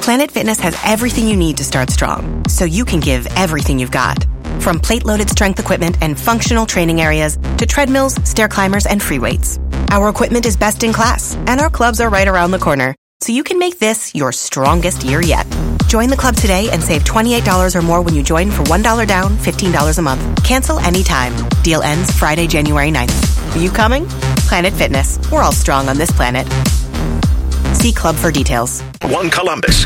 Planet Fitness has everything you need to start strong, so you can give everything you've got. From plate-loaded strength equipment and functional training areas to treadmills, stair climbers, and free weights. Our equipment is best in class, and our clubs are right around the corner, so you can make this your strongest year yet. Join the club today and save $28 or more when you join for $1 down, $15 a month. Cancel anytime. Deal ends Friday, January 9th. Are you coming? Planet Fitness. We're all strong on this planet. See club for details. One Columbus.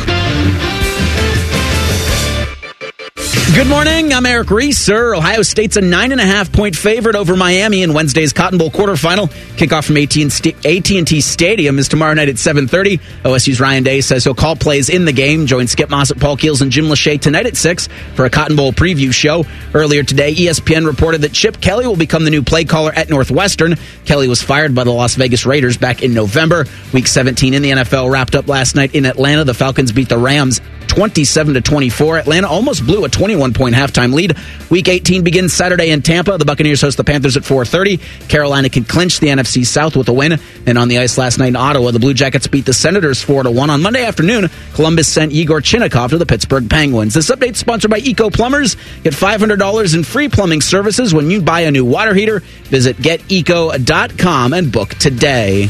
Good morning, I'm Eric Reeser. Ohio State's a 9.5-point favorite over Miami in Wednesday's Cotton Bowl quarterfinal. Kickoff from AT&T Stadium is tomorrow night at 7:30. OSU's Ryan Day says he'll call plays in the game. Join Skip Mossett, Paul Keels, and Jim Lachey tonight at 6 for a Cotton Bowl preview show. Earlier today, ESPN reported that Chip Kelly will become the new play caller at Northwestern. Kelly was fired by the Las Vegas Raiders back in November. Week 17 in the NFL wrapped up last night in Atlanta. The Falcons beat the Rams 27-24. Atlanta almost blew a 21-point halftime lead. Week 18 begins Saturday in Tampa. The Buccaneers host the Panthers at 4:30. Carolina can clinch the NFC South with a win. And on the ice last night in Ottawa, the Blue Jackets beat the Senators 4-1. On Monday afternoon, Columbus sent Igor Chinnikov to the Pittsburgh Penguins. This update is sponsored by Eco Plumbers. Get $500 in free plumbing services when you buy a new water heater. Visit geteco.com and book today.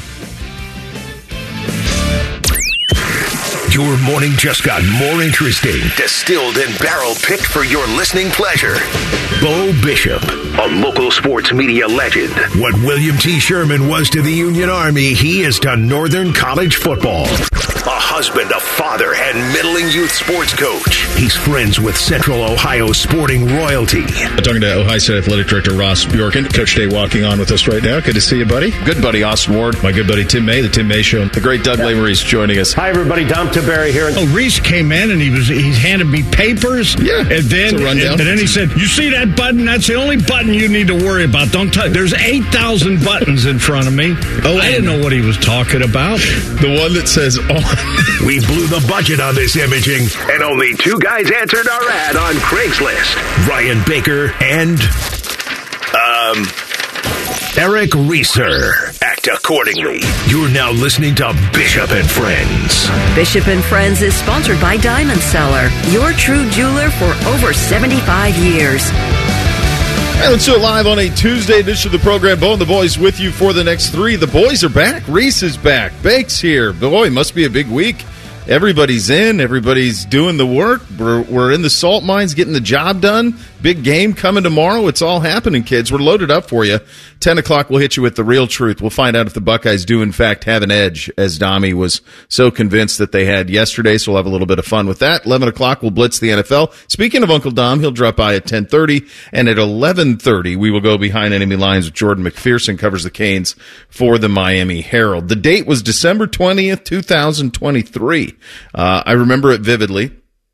Your morning just got more interesting. Distilled and barrel-picked for your listening pleasure. Bo Bishop, a local sports media legend. What William T. Sherman was to the Union Army, he is to Northern College football. A husband, a father, and middling youth sports coach. He's friends with Central Ohio sporting royalty. I'm talking to Ohio State Athletic Director Ross Bjorken. Coach Day walking on with us right now. Good to see you, buddy. Good buddy, Austin Ward. My good buddy Tim May, the Tim May Show. The great Doug Lesmerises joining us. Hi, everybody. Dom Tiberi here. Oh, Reese came in and he handed me papers. Yeah, and then he said, "You see that button? That's the only button you need to worry about. Don't touch. There's 8,000 buttons in front of me." Oh, I didn't know what he was talking about. The one that says on. We blew the budget on this imaging, and only two guys answered our ad on Craigslist. Ryan Baker and Eric Reeser. Act accordingly. You're now listening to Bishop and Friends. Bishop and Friends is sponsored by Diamond Seller, your true jeweler for over 75 years. Hey, let's do it live on a Tuesday edition of the program. Bo and the boys with you for the next 3. The boys are back. Reese is back. Bake's here. Boy, must be a big week. Everybody's in. Everybody's doing the work. We're in the salt mines getting the job done. Big game coming tomorrow. It's all happening, kids. We're loaded up for you. 10 o'clock, we'll hit you with the real truth. We'll find out if the Buckeyes do, in fact, have an edge, as Dami was so convinced that they had yesterday, so we'll have a little bit of fun with that. 11 o'clock, we'll blitz the NFL. Speaking of Uncle Dom, he'll drop by at 10:30, and at 11:30, we will go behind enemy lines with Jordan McPherson, covers the Canes for the Miami Herald. The date was December 20th, 2023. I remember it vividly.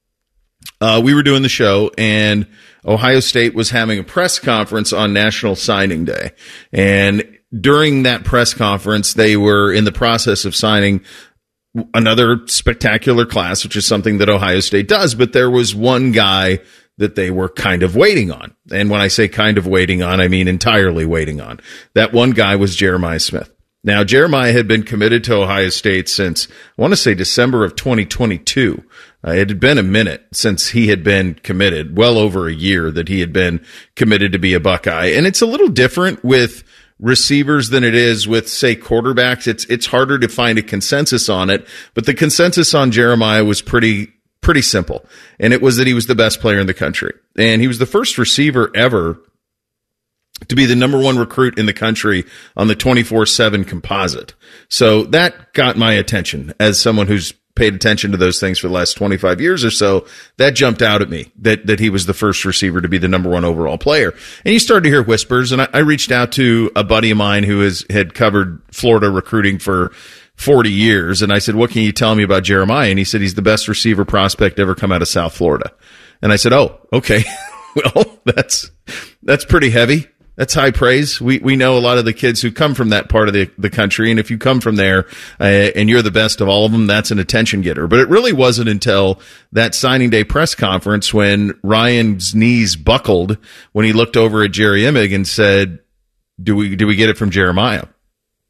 We were doing the show, and Ohio State was having a press conference on National Signing Day. And during that press conference, they were in the process of signing another spectacular class, which is something that Ohio State does. But there was one guy that they were kind of waiting on. And when I say kind of waiting on, I mean entirely waiting on. That one guy was Jeremiah Smith. Now, Jeremiah had been committed to Ohio State since, I want to say, December of 2022. It had been a minute since he had been committed, well over a year that he had been committed to be a Buckeye. And it's a little different with receivers than it is with, say, quarterbacks. It's harder to find a consensus on it, but the consensus on Jeremiah was pretty simple. And it was that he was the best player in the country. And he was the first receiver ever to be the number 1 recruit in the country on the 24/7 composite. So that got my attention as someone who's paid attention to those things for the last 25 years or so. That jumped out at me that he was the first receiver to be the number 1 overall player. And you started to hear whispers, and I reached out to a buddy of mine who had covered Florida recruiting for 40 years. And I said, "What can you tell me about Jeremiah?" And he said, "He's the best receiver prospect ever come out of South Florida." And I said, "Oh, okay." Well, that's pretty heavy. That's high praise. We know a lot of the kids who come from that part of the country, and if you come from there and you're the best of all of them, that's an attention getter. But it really wasn't until that signing day press conference when Ryan's knees buckled when he looked over at Jerry Emig and said, "Do we get it from Jeremiah?"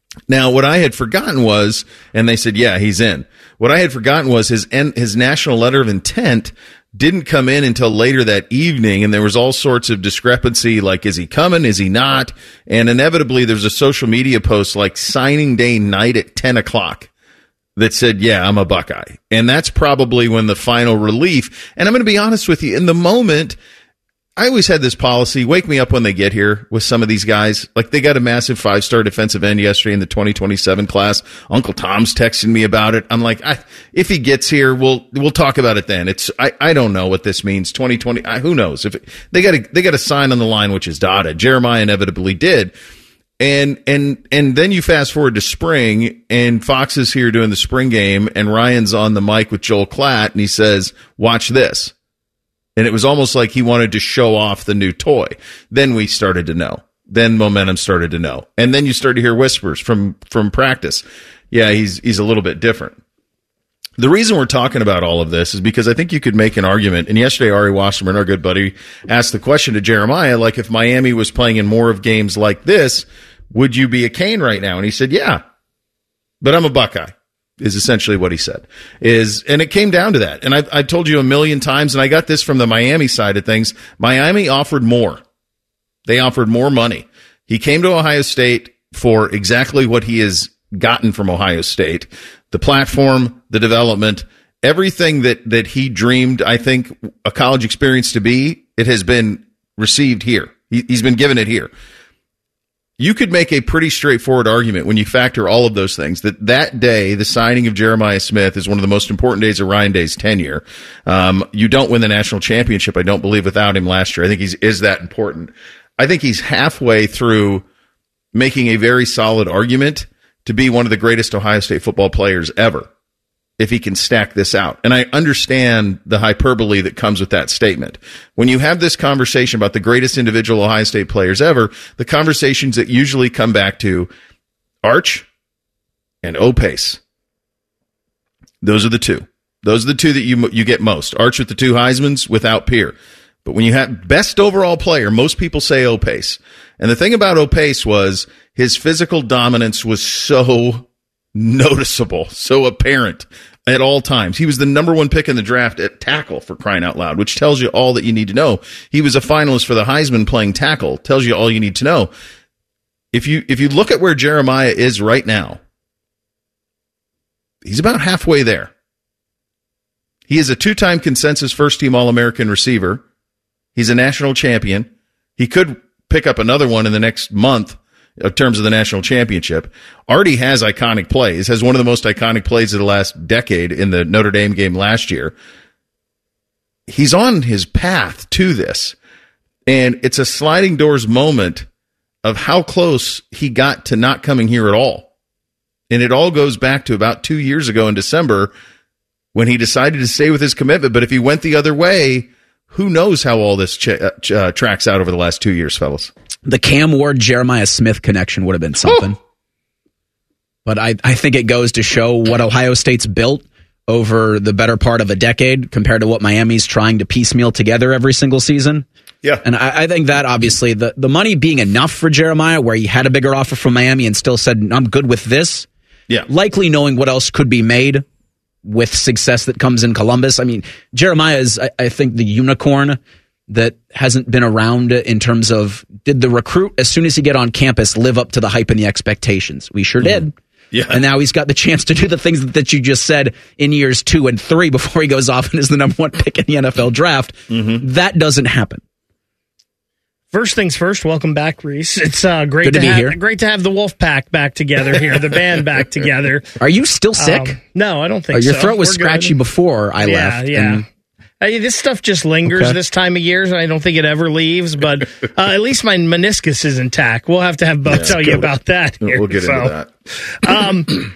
Now, what I had forgotten was, and they said, yeah, he's in. What I had forgotten was his national letter of intent didn't come in until later that evening, and there was all sorts of discrepancy, like, is he coming, is he not? And inevitably, there's a social media post like signing day night at 10 o'clock that said, yeah, I'm a Buckeye. And that's probably when the final relief, and I'm going to be honest with you, in the moment, I always had this policy, wake me up when they get here with some of these guys. Like, they got a massive 5-star defensive end yesterday in the 2027 class. Uncle Tom's texting me about it. I'm like, if he gets here, we'll talk about it then. I don't know what this means. 2020, who knows? If they got a sign on the line, which is dotted. Jeremiah inevitably did. And then you fast forward to spring, and Fox is here doing the spring game, and Ryan's on the mic with Joel Klatt, and he says, watch this. And it was almost like he wanted to show off the new toy. Then we started to know. Then momentum started to know. And then you start to hear whispers from practice. Yeah, he's a little bit different. The reason we're talking about all of this is because I think you could make an argument. And yesterday, Ari Wasserman, our good buddy, asked the question to Jeremiah, like, if Miami was playing in more of games like this, would you be a Cane right now? And he said, yeah, but I'm a Buckeye. Is essentially what he said. And it came down to that. And I told you a million times, and I got this from the Miami side of things. Miami offered more. They offered more money. He came to Ohio State for exactly what he has gotten from Ohio State. The platform, the development, everything that he dreamed, I think, a college experience to be, it has been received here. He's been given it here. You could make a pretty straightforward argument when you factor all of those things that day, the signing of Jeremiah Smith, is one of the most important days of Ryan Day's tenure. You don't win the national championship, I don't believe, without him last year. I think is that important. I think he's halfway through making a very solid argument to be one of the greatest Ohio State football players ever, if he can stack this out. And I understand the hyperbole that comes with that statement. When you have this conversation about the greatest individual Ohio State players ever, the conversations that usually come back to Arch and O-Pace. Those are the two. Those are the two that you get most. Arch with the 2 Heismans, without peer. But when you have best overall player, most people say O-Pace. And the thing about O-Pace was his physical dominance was so noticeable, so apparent at all times. He was the number 1 pick in the draft at tackle, for crying out loud, which tells you all that you need to know. He was a finalist for the Heisman playing tackle, tells you all you need to know. If you look at where Jeremiah is right now, he's about halfway there. He is a 2-time consensus first-team All-American receiver. He's a national champion. He could pick up another one in the next month in terms of the national championship. Already has iconic plays, has one of the most iconic plays of the last decade in the Notre Dame game last year. He's on his path to this, and it's a sliding doors moment of how close he got to not coming here at all. And it all goes back to about 2 years ago in December when he decided to stay with his commitment. But if he went the other way, who knows how all this tracks out over the last 2 years, fellas. The Cam Ward-Jeremiah Smith connection would have been something. But I think it goes to show what Ohio State's built over the better part of a decade compared to what Miami's trying to piecemeal together every single season. Yeah. And I think that, obviously, the money being enough for Jeremiah, where he had a bigger offer from Miami and still said, I'm good with this. Yeah. Likely knowing what else could be made with success that comes in Columbus. I mean, Jeremiah is, I think, the unicorn that hasn't been around in terms of, did the recruit, as soon as he get on campus, live up to the hype and the expectations? We sure did. Yeah. And now he's got the chance to do the things that you just said in years 2 and 3 before he goes off and is the number 1 pick in the NFL draft. That doesn't happen. First things first, welcome back, Reese. It's great Good to be here. Great to have the Wolf Pack back together here, the band back together. Are you still sick? No, I don't think Your so. throat was scratchy before I left. Yeah. This stuff just lingers this time of year. I don't think it ever leaves, but at least my meniscus is intact. We'll have to have Bo tell you about that here. We'll get into that.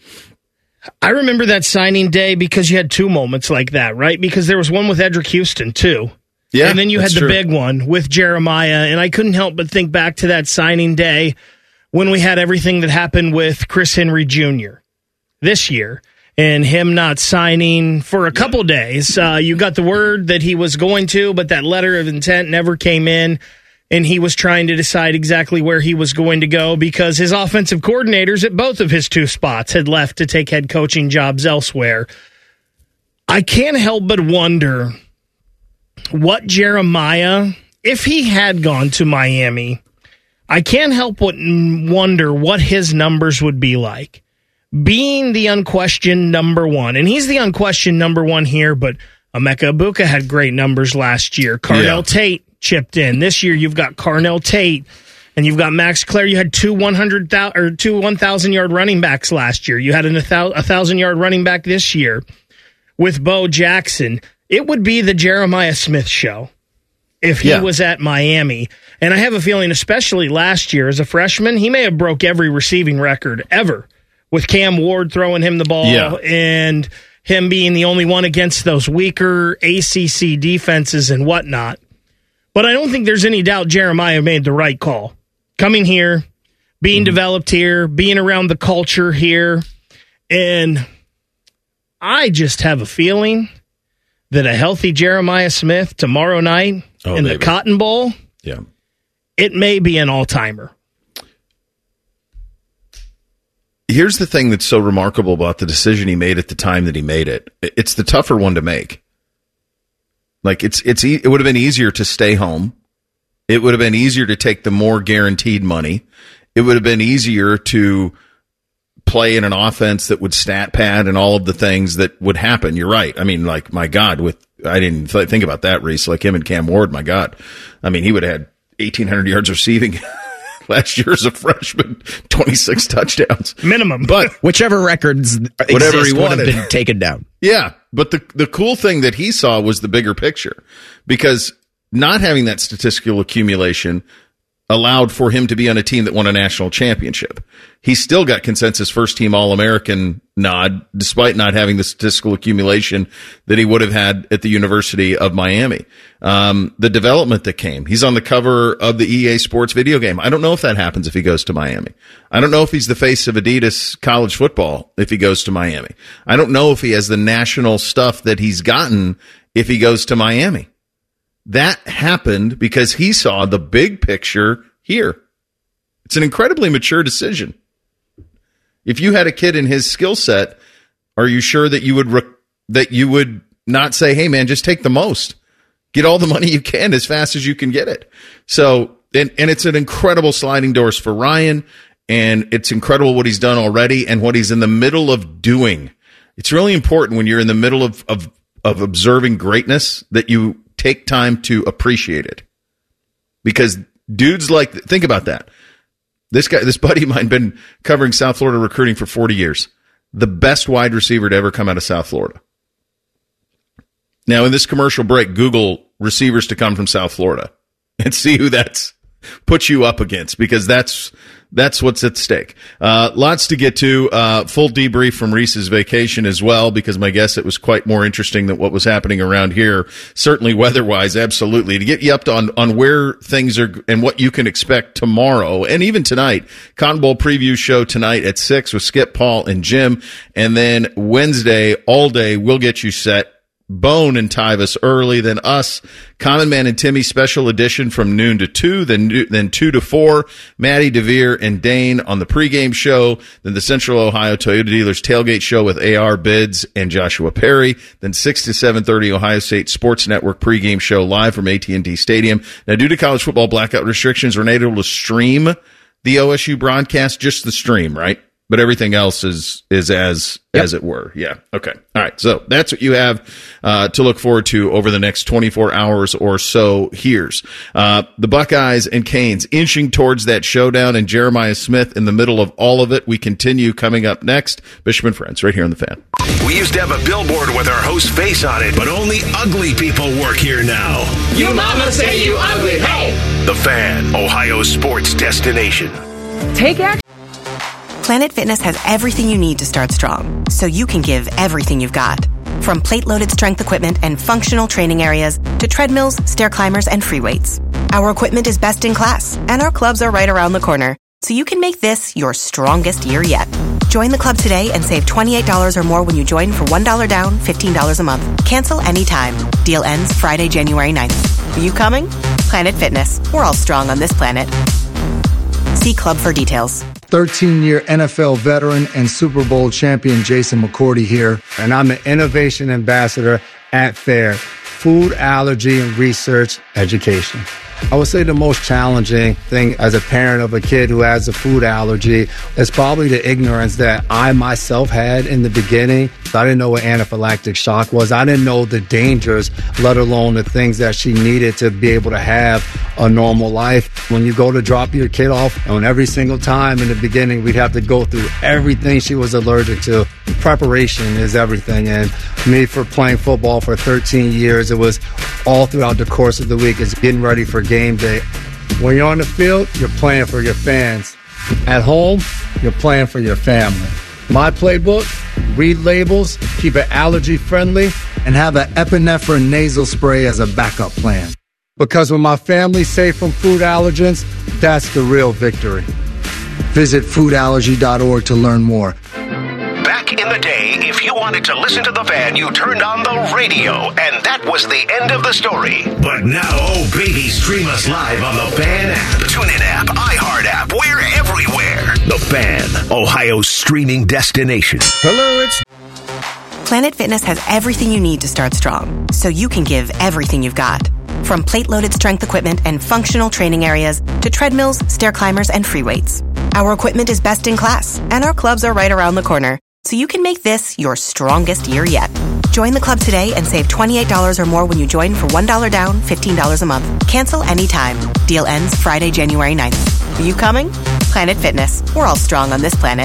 I remember that signing day because you had 2 moments like that, right? Because there was one with Edric Houston, too. Yeah, and then you had the true. big one with Jeremiah, and I couldn't help but think back to that signing day when we had everything that happened with Chris Henry Jr. this year, and him not signing for a couple days. You got the word that he was going to, but that letter of intent never came in. and he was trying to decide exactly where he was going to go because his offensive coordinators at both of his two spots had left to take head coaching jobs elsewhere. I can't help but wonder what Jeremiah, if he had gone to Miami, I can't help but wonder what his numbers would be like. Being the unquestioned number one, and he's the unquestioned number one here, but Emeka Egbuka had great numbers last year. Carnell Tate chipped in. This year you've got Carnell Tate and you've got Max Clare. You had two 1,000-yard running backs last year. You had a 1,000-yard running back this year with Bo Jackson. It would be the Jeremiah Smith show if he was at Miami. And I have a feeling, especially last year as a freshman, he may have broke every receiving record ever with Cam Ward throwing him the ball and him being the only one against those weaker ACC defenses and whatnot. But I don't think there's any doubt Jeremiah made the right call. Coming here, being developed here, being around the culture here. And I just have a feeling that a healthy Jeremiah Smith tomorrow night in the Cotton Bowl, it may be an all-timer. Here's the thing that's so remarkable about the decision he made at the time that he made it. It's the tougher one to make. Like it would have been easier to stay home. It would have been easier to take the more guaranteed money. It would have been easier to play in an offense that would stat pad and all of the things that would happen. You're right. I mean, like, my God, I didn't think about that, Reese. Like him and Cam Ward, my God. I mean, he would have had 1,800 yards receiving last year as a freshman, 26 touchdowns. Minimum. But whichever records whatever he wanted would have been taken down. Yeah, but the cool thing that he saw was the bigger picture, because not having that statistical accumulation allowed for him to be on a team that won a national championship. He still got consensus first-team All-American nod, despite not having the statistical accumulation that he would have had at the University of Miami. The development that came. He's on the cover of the EA Sports video game. I don't know if that happens if he goes to Miami. I don't know if he's the face of Adidas college football if he goes to Miami. I don't know if he has the national stuff that he's gotten if he goes to Miami. That happened because he saw the big picture here. It's an incredibly mature decision. If you had a kid in his skill set, are you sure that you would not say, "Hey man, just take the most. Get all the money you can as fast as you can get it." So, and it's an incredible sliding doors for Ryan, and it's incredible what he's done already and what he's in the middle of doing. It's really important when you're in the middle of observing greatness that you take time to appreciate it, because dudes think about that. This buddy of mine, been covering South Florida recruiting for 40 years. The best wide receiver to ever come out of South Florida. Now, in this commercial break, Google receivers to come from South Florida and see who that's puts you up against, because that's what's at stake. Lots to get to. Full debrief from Reese's vacation as well, because my guess it was quite more interesting than what was happening around here. Certainly weather-wise, absolutely. To get you up to on where things are and what you can expect tomorrow and even tonight. Cotton Bowl preview show tonight at 6 with Skip, Paul, and Jim. And then Wednesday, all day, we'll get you set. Bone and Tyvis early, then us, Common Man and Timmy special edition from noon to 2, then 2 to 4, Maddie DeVere and Dane on the pregame show, then the Central Ohio Toyota Dealers tailgate show with AR Bids and Joshua Perry, then 6 to 7:30 Ohio State Sports Network pregame show live from AT&T Stadium. Now, due to college football blackout restrictions, we're not able to stream the OSU broadcast, just the stream, right? But everything else is as it were. Yeah. Okay. All right. So that's what you have to look forward to over the next 24 hours or so. Here's the Buckeyes and Canes inching towards that showdown, and Jeremiah Smith in the middle of all of it. We continue coming up next. Bishop and Friends right here on The Fan. We used to have a billboard with our host's face on it, but only ugly people work here now. You mama say you ugly. Hey! The Fan, Ohio's sports destination. Take action. Planet Fitness has everything you need to start strong, so you can give everything you've got. From plate-loaded strength equipment and functional training areas to treadmills, stair climbers, and free weights. Our equipment is best in class, and our clubs are right around the corner, so you can make this your strongest year yet. Join the club today and save $28 or more when you join for $1 down, $15 a month. Cancel anytime. Deal ends Friday, January 9th. Are you coming? Planet Fitness. We're all strong on this planet. See Club for details. 13-year NFL veteran and Super Bowl champion Jason McCourty here, and I'm an innovation ambassador at FAIR, Food Allergy and Research Education. I would say the most challenging thing as a parent of a kid who has a food allergy is probably the ignorance that I myself had in the beginning. I didn't know what anaphylactic shock was. I didn't know the dangers, let alone the things that she needed to be able to have a normal life. When you go to drop your kid off, and every single time in the beginning, we'd have to go through everything she was allergic to. Preparation is everything. And me, for playing football for 13 years, it was all throughout the course of the week. It's getting ready for game day. When you're on the field, you're playing for your fans. At home, you're playing for your family. My playbook, read labels, keep it allergy friendly, and have an epinephrine nasal spray as a backup plan. Because when my family's safe from food allergens, that's the real victory. Visit foodallergy.org to learn more. Back in the day, if you wanted to listen to the Fan, you turned on the radio, and that was the end of the story. But now, oh baby, stream us live on the Fan app, TuneIn app, iHeart app, we're everywhere. The Fan, Ohio's streaming destination. Hello, it's Planet Fitness has everything you need to start strong, so you can give everything you've got. From plate-loaded strength equipment and functional training areas to treadmills, stair climbers, and free weights. Our equipment is best in class, and our clubs are right around the corner, so you can make this your strongest year yet. Join the club today and save $28 or more when you join for $1 down, $15 a month. Cancel anytime. Deal ends Friday, January 9th. Are you coming? Planet Fitness. We're all strong on this planet.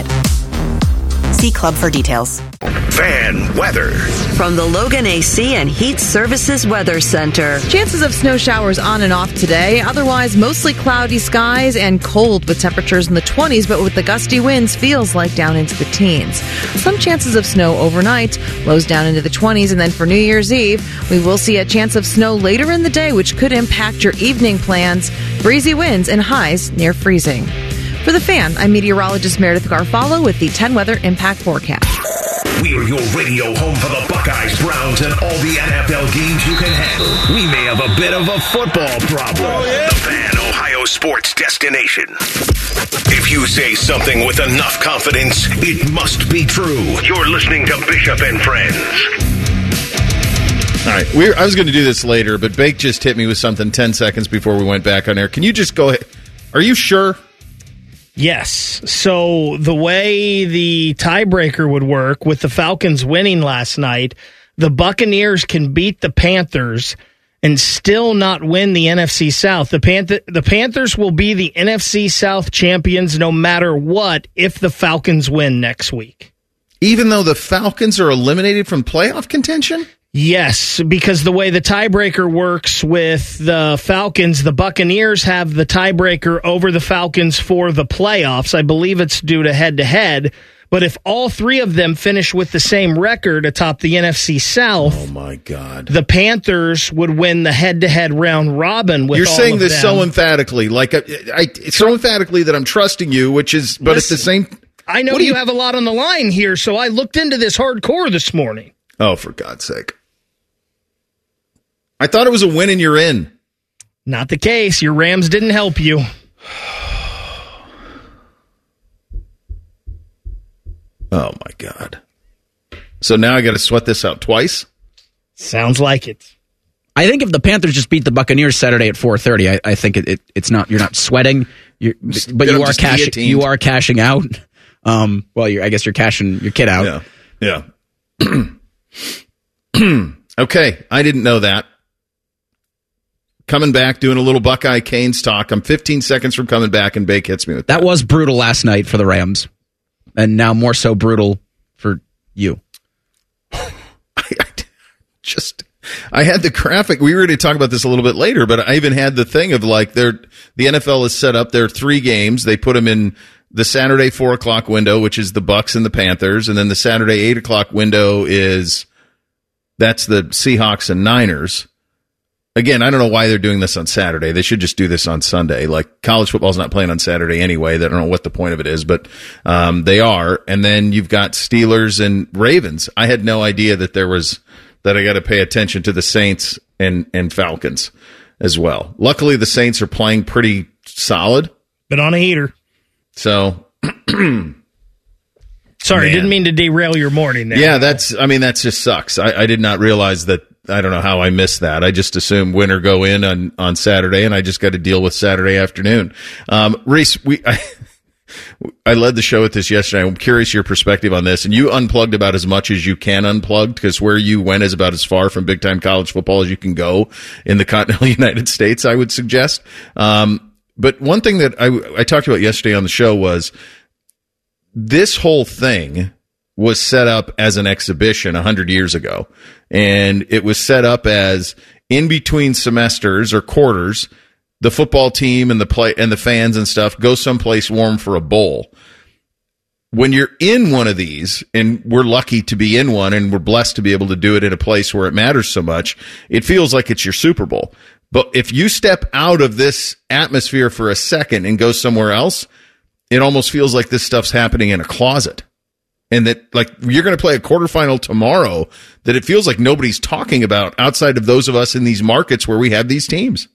See Club for details. Fan weather. From the Logan AC and Heat Services Weather Center. Chances of snow showers on and off today. Otherwise, mostly cloudy skies and cold with temperatures in the 20s, but with the gusty winds, feels like down into the teens. Some chances of snow overnight, lows down into the 20s, and then for New Year's Eve, we will see a chance of snow later in the day, which could impact your evening plans. Breezy winds and highs near freezing. For the Fan, I'm meteorologist Meredith Garfalo with the 10 Weather Impact Forecast. We're your radio home for the Buckeyes, Browns, and all the NFL games you can handle. We may have a bit of a football problem. Oh, yeah. The Fan, Ohio sports destination. If you say something with enough confidence, it must be true. You're listening to Bishop and Friends. All right, I was going to do this later, but Bake just hit me with something 10 seconds before we went back on air. Can you just go ahead? Are you sure? Yes. So the way the tiebreaker would work with the Falcons winning last night, the Buccaneers can beat the Panthers and still not win the NFC South. The Panthers will be the NFC South champions no matter what if the Falcons win next week. Even though the Falcons are eliminated from playoff contention? Yes, because the way the tiebreaker works with the Falcons, the Buccaneers have the tiebreaker over the Falcons for the playoffs. I believe it's due to head-to-head. But if all three of them finish with the same record atop the NFC South, oh my God, the Panthers would win the head-to-head round robin with You're all saying of this them. so emphatically, so emphatically that I'm trusting you, which is, but Listen, at the same... I know you have a lot on the line here, so I looked into this hardcore this morning. Oh, for God's sake. I thought it was a win and you're in. Not the case. Your Rams didn't help you. Oh, my God. So now I got to sweat this out twice? Sounds like it. I think if the Panthers just beat the Buccaneers Saturday at 4:30, I think it's not. You're not sweating, but you are cashing out. I guess you're cashing your kid out. Yeah. Okay, I didn't know that. Coming back, doing a little Buckeye Canes talk. I'm 15 seconds from coming back, and Bake hits me with that. That was brutal last night for the Rams, and now more so brutal for you. I had the graphic. We were going to talk about this a little bit later, but I even had the thing of like the NFL has set up their 3 games. They put them in the Saturday 4 o'clock window, which is the Bucs and the Panthers, and then the Saturday 8 o'clock window that's the Seahawks and Niners. Again, I don't know why they're doing this on Saturday. They should just do this on Sunday. Like, college football's not playing on Saturday anyway. I don't know what the point of it is, but they are. And then you've got Steelers and Ravens. I had no idea that I got to pay attention to the Saints and Falcons. as well. Luckily, the Saints are playing pretty solid. But on a heater. So, sorry, didn't mean to derail your morning there. Yeah, that just sucks. I did not realize that. I don't know how I missed that. I just assumed winner go in on Saturday, and I just got to deal with Saturday afternoon. Reese, I led the show with this yesterday. I'm curious your perspective on this. And you unplugged about as much as you can unplug, because where you went is about as far from big-time college football as you can go in the continental United States, I would suggest. But one thing that I talked about yesterday on the show was this whole thing was set up as an exhibition 100 years ago. And it was set up as in between semesters or quarters, the football team and the fans and stuff go someplace warm for a bowl. When you're in one of these, and we're lucky to be in one, and we're blessed to be able to do it in a place where it matters so much, it feels like it's your Super Bowl. But if you step out of this atmosphere for a second and go somewhere else, it almost feels like this stuff's happening in a closet. And that, like, you're going to play a quarterfinal tomorrow that it feels like nobody's talking about outside of those of us in these markets where we have these teams.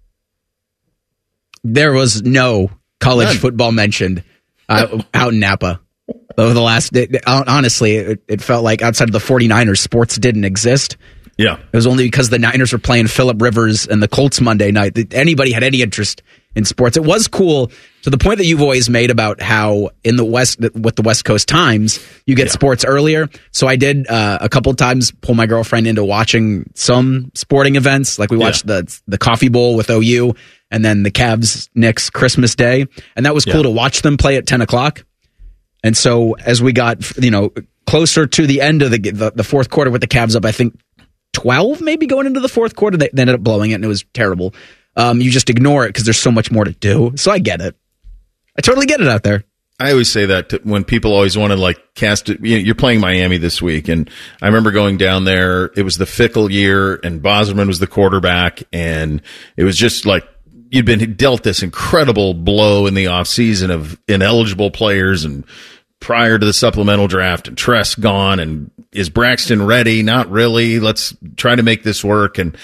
There was no college football mentioned out in Napa over the last. Honestly, it felt like outside of the 49ers, sports didn't exist. Yeah. It was only because the Niners were playing Phillip Rivers and the Colts Monday night that anybody had any interest in sports. It was cool to the point that you've always made about how in the West, with the West Coast times, you get sports earlier. So I did a couple of times pull my girlfriend into watching some sporting events. Like we watched the Coffee Bowl with OU and then the Cavs-Knicks Christmas Day. And that was cool to watch them play at 10 o'clock. And so as we got, closer to the end of the fourth quarter with the Cavs up, I think 12 maybe going into the fourth quarter, they ended up blowing it and it was terrible. You just ignore it because there's so much more to do. So I get it. I totally get it out there. I always say that when people always want to cast it. You're playing Miami this week, and I remember going down there. It was the Fickle year, and Bosman was the quarterback, and it was just like you'd been dealt this incredible blow in the offseason of ineligible players, and prior to the supplemental draft, and Tress gone, and is Braxton ready? Not really. Let's try to make this work. And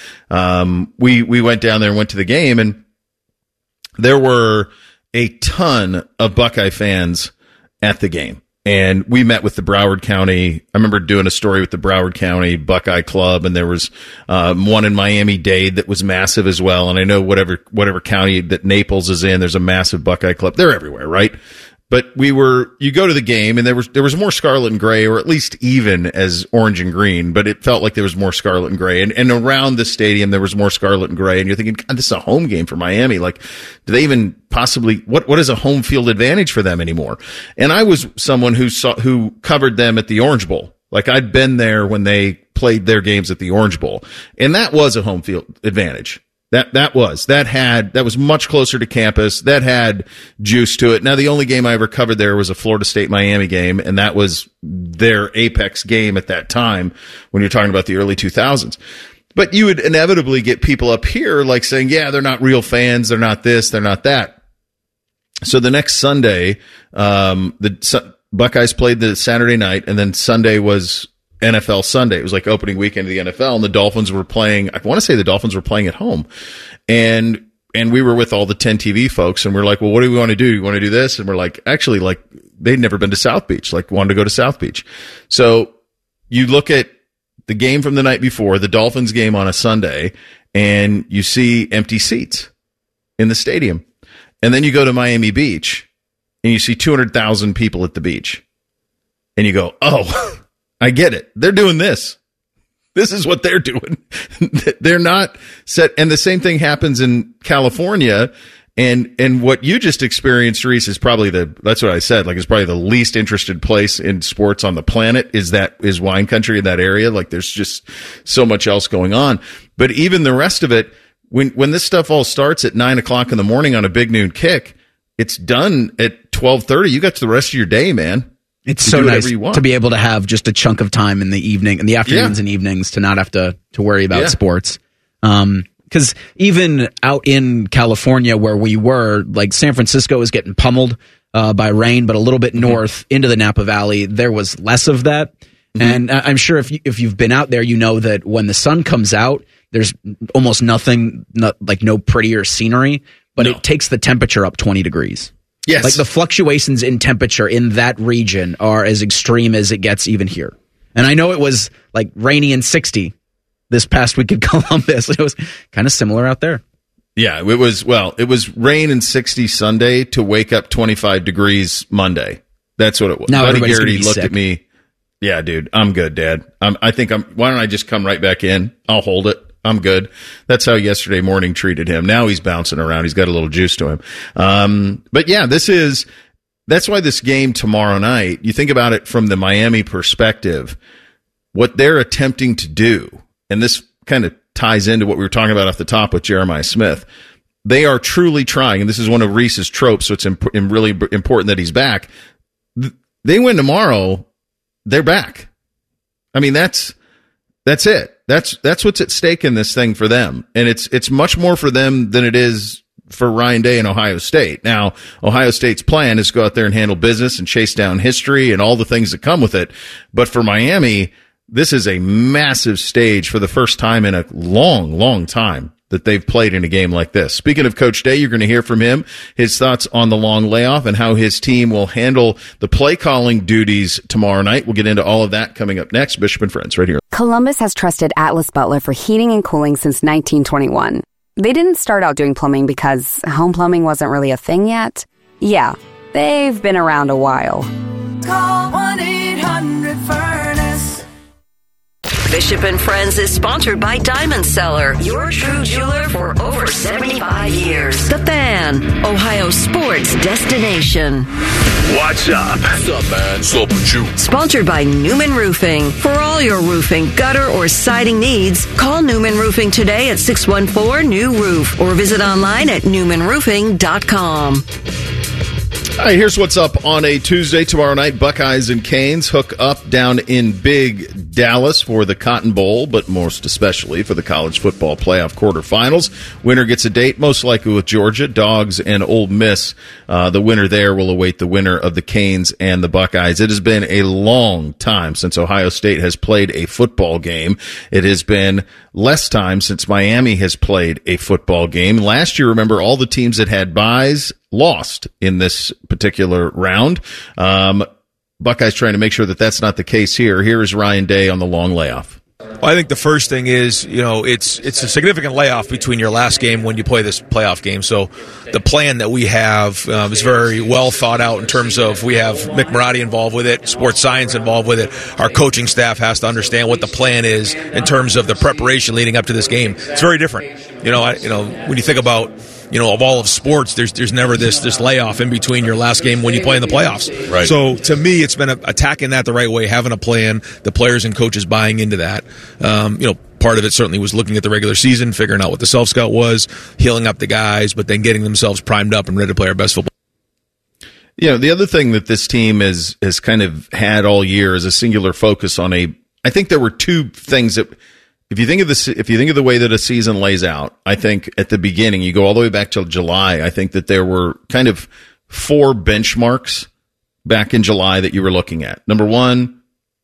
we went down there and went to the game, and there were a ton of Buckeye fans at the game. And we met with the Broward County. I remember doing a story with the Broward County Buckeye Club, and there was one in Miami-Dade that was massive as well. And I know whatever county that Naples is in, there's a massive Buckeye Club. They're everywhere, right? But you go to the game, and there was more scarlet and gray, or at least even as orange and green, but it felt like there was more scarlet and gray. And around the stadium, there was more scarlet and gray. And you're thinking, God, this is a home game for Miami. Like, do they even possibly, what is a home field advantage for them anymore? And I was someone who covered them at the Orange Bowl. Like, I'd been there when they played their games at the Orange Bowl. And that was a home field advantage. That was much closer to campus. That had juice to it. Now, the only game I ever covered there was a Florida State Miami game, and that was their apex game at that time when you're talking about the early 2000s. But you would inevitably get people up here like saying, yeah, they're not real fans. They're not this. They're not that. So the next Sunday, the Buckeyes played the Saturday night, and then Sunday was NFL Sunday. It was like opening weekend of the NFL, and the Dolphins were playing. I want to say the Dolphins were playing at home, and we were with all the 10 TV folks, and we're like, well, what do we want to do? You want to do this? And we're like, actually, like, they'd never been to South Beach, like wanted to go to South Beach. So you look at the game from the night before, the Dolphins game on a Sunday, and you see empty seats in the stadium. And then you go to Miami Beach and you see 200,000 people at the beach, and you go, oh, I get it. They're doing this. This is what they're doing. They're not set. And the same thing happens in California. And what you just experienced, Reese, is probably that's what I said. Like, it's probably the least interested place in sports on the planet is wine country in that area. Like, there's just so much else going on. But even the rest of it, when this stuff all starts at 9 o'clock in the morning on a big noon kick, it's done at 12:30. You got to the rest of your day, man. It's so nice to be able to have just a chunk of time in the evening, in the afternoons and evenings, to not have to worry about sports. Because even out in California where we were, like San Francisco was getting pummeled by rain, but a little bit north into the Napa Valley, there was less of that. And I'm sure if you've been out there, you know that when the sun comes out, There's almost nothing, no prettier scenery, but it takes the temperature up 20 degrees. Yes. Like the fluctuations in temperature in that region are as extreme as it gets even here. And I know it was like rainy and 60 this past week in Columbus. It was kind of similar out there. Yeah, it was rain and 60 Sunday to wake up 25 degrees Monday. That's what it was. Now Buddy everybody's Garrity gonna be looked sick. at me. Yeah, dude, I'm good, Dad. Why don't I just come right back in? I'll hold it. I'm good. That's how yesterday morning treated him. Now he's bouncing around. He's got a little juice to him. But yeah, that's why this game tomorrow night, you think about it from the Miami perspective, what they're attempting to do, and this kind of ties into what we were talking about off the top with Jeremiah Smith. They are truly trying, and this is one of Reese's tropes, so it's really important that he's back. They win tomorrow, they're back. I mean, that's it. That's what's at stake in this thing for them. And it's much more for them than it is for Ryan Day and Ohio State. Now, Ohio State's plan is to go out there and handle business and chase down history and all the things that come with it. But for Miami, this is a massive stage for the first time in a long, long time that they've played in a game like this. Speaking of Coach Day, you're going to hear from him, his thoughts on the long layoff and how his team will handle the play calling duties tomorrow night. We'll get into all of that coming up next. Bishop and Friends right here. Columbus has trusted Atlas Butler for heating and cooling since 1921. They didn't start out doing plumbing because home plumbing wasn't really a thing yet. Yeah, they've been around a while. Call 1-800-FURNACE. Bishop and Friends is sponsored by Diamond Seller, your true jeweler for over 75 years. The Fan, Ohio sports destination. What's up? What's up, man? What's up with you? Sponsored by Newman Roofing. For all your roofing, gutter, or siding needs, call Newman Roofing today at 614-NEW-ROOF or visit online at newmanroofing.com. All right, here's what's up on a Tuesday. Tomorrow night, Buckeyes and Canes hook up down in Big Dallas for the Cotton Bowl, but most especially for the college football playoff quarterfinals. Winner gets a date, most likely with Georgia, Dogs, and Ole Miss. The winner there will await the winner of the Canes and the Buckeyes. It has been a long time since Ohio State has played a football game. It has been less time since Miami has played a football game. Last year, remember, all the teams that had byes lost in this particular round. Buckeyes trying to make sure that that's not the case here. Here is Ryan Day on the long layoff. Well, I think the first thing is, it's a significant layoff between your last game when you play this playoff game. So the plan that we have is very well thought out in terms of we have Mick Marotti involved with it, sports science involved with it. Our coaching staff has to understand what the plan is in terms of the preparation leading up to this game. It's very different. When you think about of all of sports, there's never this layoff in between your last game when you play in the playoffs. Right. So to me, it's been attacking that the right way, having a plan, the players and coaches buying into that. Part of it certainly was looking at the regular season, figuring out what the self-scout was, healing up the guys, but then getting themselves primed up and ready to play our best football. The other thing that this team has kind of had all year is a singular focus on I think there were two things that, if you think of the way that a season lays out, I think at the beginning, you go all the way back till July, I think that there were kind of 4 benchmarks back in July that you were looking at. Number one,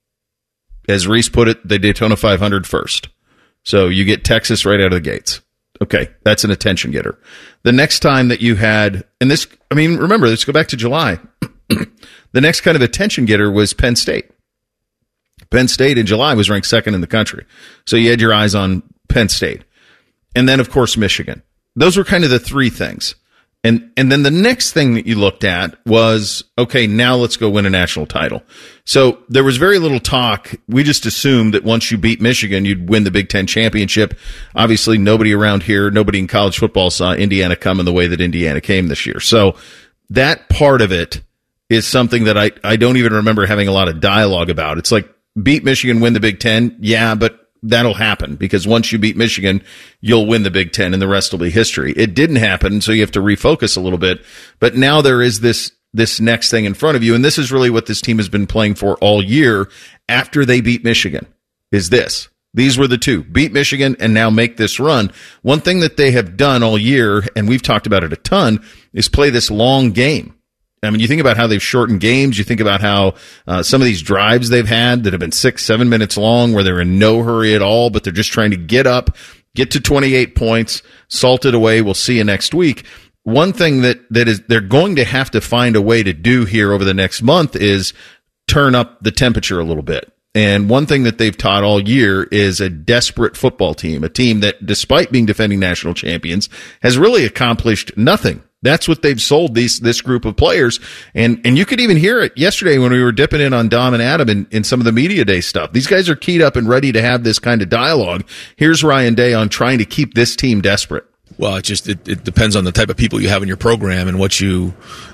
as Reese put it, the Daytona 500 first. So you get Texas right out of the gates. Okay, that's an attention getter. The next time that you had, remember, let's go back to July. The next kind of attention getter was Penn State. Penn State in July was ranked 2nd in the country. So you had your eyes on Penn State. And then, of course, Michigan. Those were kind of the 3 things. And then the next thing that you looked at was, okay, now let's go win a national title. So there was very little talk. We just assumed that once you beat Michigan, you'd win the Big Ten championship. Obviously, nobody around here, nobody in college football saw Indiana come in the way that Indiana came this year. So that part of it is something that I don't even remember having a lot of dialogue about. It's like, beat Michigan, win the Big Ten. Yeah, but that'll happen because once you beat Michigan, you'll win the Big Ten and the rest will be history. It didn't happen, so you have to refocus a little bit. But now there is this next thing in front of you, and this is really what this team has been playing for all year after they beat Michigan, is this. These were the 2. Beat Michigan and now make this run. One thing that they have done all year, and we've talked about it a ton, is play this long game. I mean, you think about how they've shortened games. You think about how some of these drives they've had that have been 6-7 minutes long where they're in no hurry at all, but they're just trying to get up, get to 28 points, salt it away. We'll see you next week. One thing that is they're going to have to find a way to do here over the next month is turn up the temperature a little bit. And one thing that they've taught all year is a desperate football team, a team that, despite being defending national champions, has really accomplished nothing. That's what they've sold this group of players. And you could even hear it yesterday when we were dipping in on Dom and Adam in some of the media day stuff. These guys are keyed up and ready to have this kind of dialogue. Here's Ryan Day on trying to keep this team desperate. Well, it depends on the type of people you have in your program and what you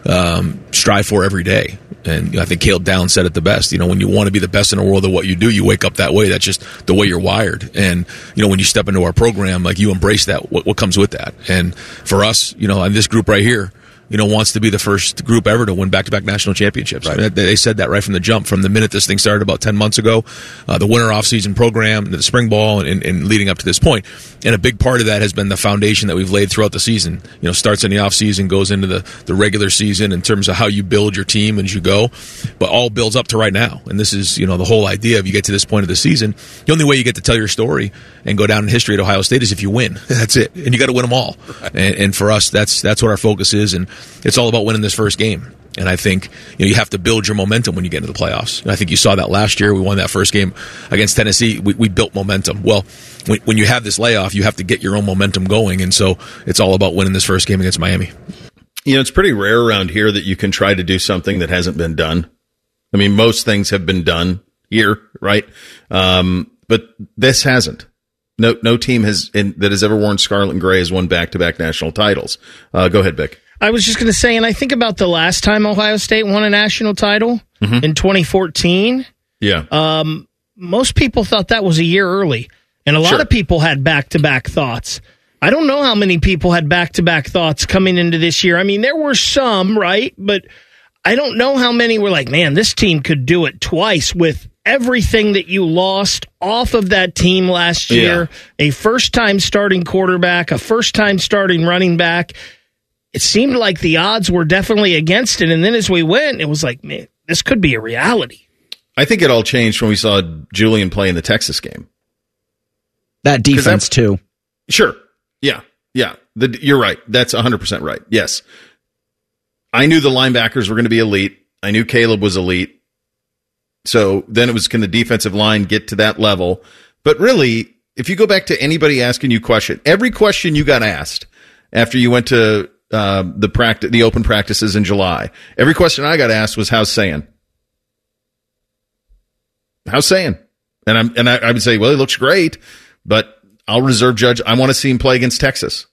strive for every day. And I think Caleb Downs said it the best. When you want to be the best in the world at what you do, you wake up that way. That's just the way you're wired. And, when you step into our program, like, you embrace that, what comes with that. And for us, and this group right here, wants to be the first group ever to win back-to-back national championships. Right. I mean, they said that right from the jump, from the minute this thing started about 10 months ago, the winter off-season program, the spring ball, and leading up to this point. And a big part of that has been the foundation that we've laid throughout the season. Starts in the off-season, goes into the regular season in terms of how you build your team as you go, but all builds up to right now. And this is, the whole idea of you get to this point of the season, the only way you get to tell your story and go down in history at Ohio State is if you win. That's it. And you got to win them all. And for us, that's what our focus is. And it's all about winning this first game. And I think you have to build your momentum when you get into the playoffs. And I think you saw that last year. We won that first game against Tennessee. We built momentum. Well, when you have this layoff, you have to get your own momentum going. And so it's all about winning this first game against Miami. It's pretty rare around here that you can try to do something that hasn't been done. I mean, most things have been done here, right? But this hasn't. No team that has ever worn scarlet and gray has won back-to-back national titles. Go ahead, Vic. I was just going to say, and I think about the last time Ohio State won a national title in 2014. Yeah. Most people thought that was a year early, and a lot of people had back-to-back thoughts. I don't know how many people had back-to-back thoughts coming into this year. I mean, there were some, right? But I don't know how many were like, man, this team could do it twice with everything that you lost off of that team last year. A first-time starting quarterback, a first-time starting running back. It seemed like the odds were definitely against it. And then as we went, it was like, man, this could be a reality. I think it all changed when we saw Julian play in the Texas game. That defense, too. Sure. Yeah. You're right. That's 100% right. Yes. I knew the linebackers were going to be elite. I knew Caleb was elite. So then it was, can the defensive line get to that level? But really, if you go back to anybody asking you every question you got asked after you went to the open practices in July, every question I got asked was, how's Sayin? How's Sayin? And I would say, well, he looks great, but I'll reserve judge. I want to see him play against Texas.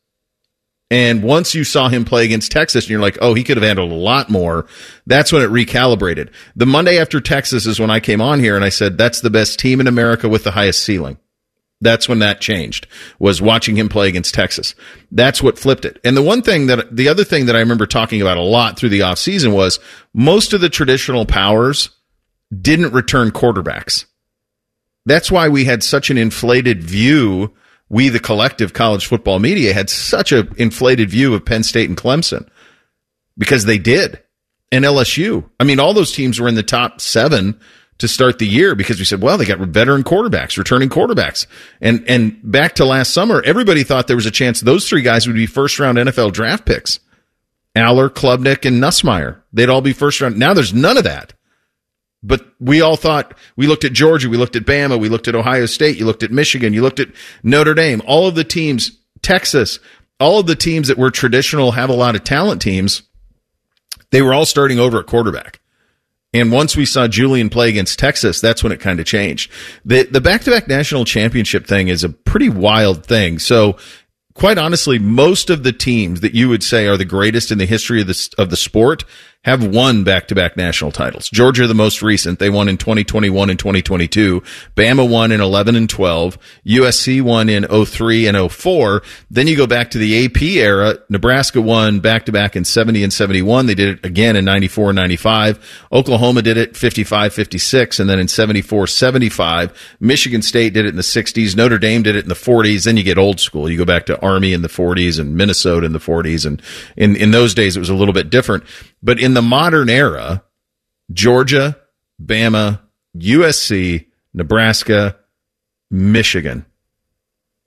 And once you saw him play against Texas and you're like, oh, he could have handled a lot more, that's when it recalibrated. The Monday after Texas is when I came on here and I said, that's the best team in America with the highest ceiling. That's when that changed, was watching him play against Texas. That's what flipped it. And the other thing that I remember talking about a lot through the offseason was most of the traditional powers didn't return quarterbacks. That's why we had such an inflated view. We, the collective college football media, had such an inflated view of Penn State and Clemson because they did. And LSU. I mean, all those teams were in the top 7 to start the year because we said, well, they got veteran quarterbacks, returning quarterbacks. And back to last summer, everybody thought there was a chance those 3 guys would be first-round NFL draft picks. Aller, Klubnik, and Nussmeier. They'd all be first-round. Now there's none of that. But we all thought, we looked at Georgia, we looked at Bama, we looked at Ohio State, you looked at Michigan, you looked at Notre Dame, all of the teams, Texas, all of the teams that were traditional, have a lot of talent teams, they were all starting over at quarterback. And once we saw Julian play against Texas, that's when it kind of changed. The back-to-back national championship thing is a pretty wild thing. So quite honestly, most of the teams that you would say are the greatest in the history of the sport have won back-to-back national titles. Georgia, the most recent, they won in 2021 and 2022. Bama won in 11 and 12. USC won in 03 and 04. Then you go back to the AP era. Nebraska won back-to-back in 70 and 71. They did it again in 94 and 95. Oklahoma did it 55, 56, and then in 74, 75. Michigan State did it in the 60s. Notre Dame did it in the 40s. Then you get old school. You go back to Army in the 40s and Minnesota in the 40s. And in those days, it was a little bit different. But in the modern era, Georgia, Bama, USC, Nebraska, Michigan.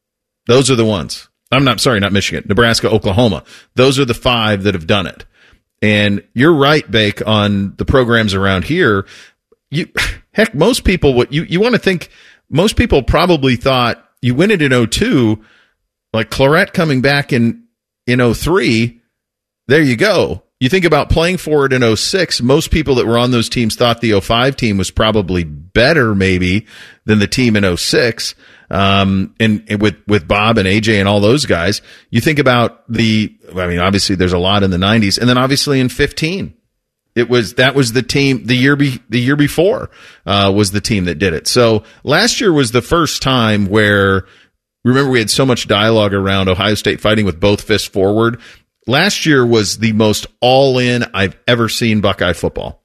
Those are the ones. Not Michigan. Nebraska, Oklahoma. Those are the 5 that have done it. And you're right, Bake, on the programs around here. Most people, you want to think, most people probably thought you win it in 2002, like Claret coming back in 2003. There you go. You think about playing for it in 2006. Most people that were on those teams thought the 2005 team was probably better, maybe, than the team in 2006. And with Bob and AJ and all those guys, you think about obviously there's a lot in the 90s, and then obviously in 2015, that was the team the year before was the team that did it. So last year was the first time where, remember, we had so much dialogue around Ohio State fighting with both fists forward. Last year was the most all-in I've ever seen Buckeye football.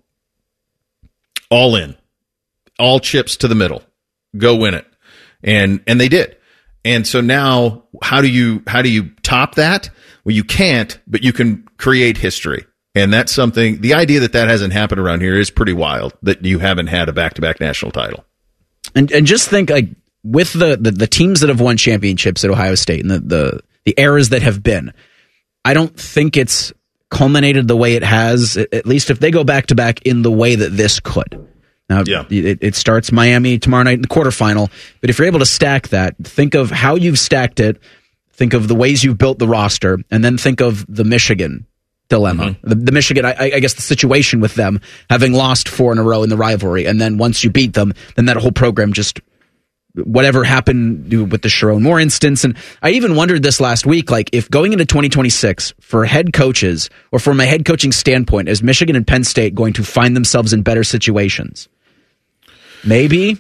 All in. All chips to the middle. Go win it. And they did. And so now, how do you top that? Well, you can't, but you can create history. And that's something, the idea that hasn't happened around here is pretty wild, that you haven't had a back-to-back national title. And just think, like, with the teams that have won championships at Ohio State and the eras that have been, I don't think it's culminated the way it has, at least if they go back-to-back in the way that this could. Now, it starts Miami tomorrow night in the quarterfinal, but if you're able to stack that, think of how you've stacked it, think of the ways you've built the roster, and then think of the Michigan dilemma. Mm-hmm. The Michigan, I guess the situation with them having lost 4 in a row in the rivalry, and then once you beat them, then that whole program just, whatever happened with the Sharon Moore instance. And I even wondered this last week, like, if going into 2026 for head coaches, or from a head coaching standpoint, is Michigan and Penn State going to find themselves in better situations? Maybe.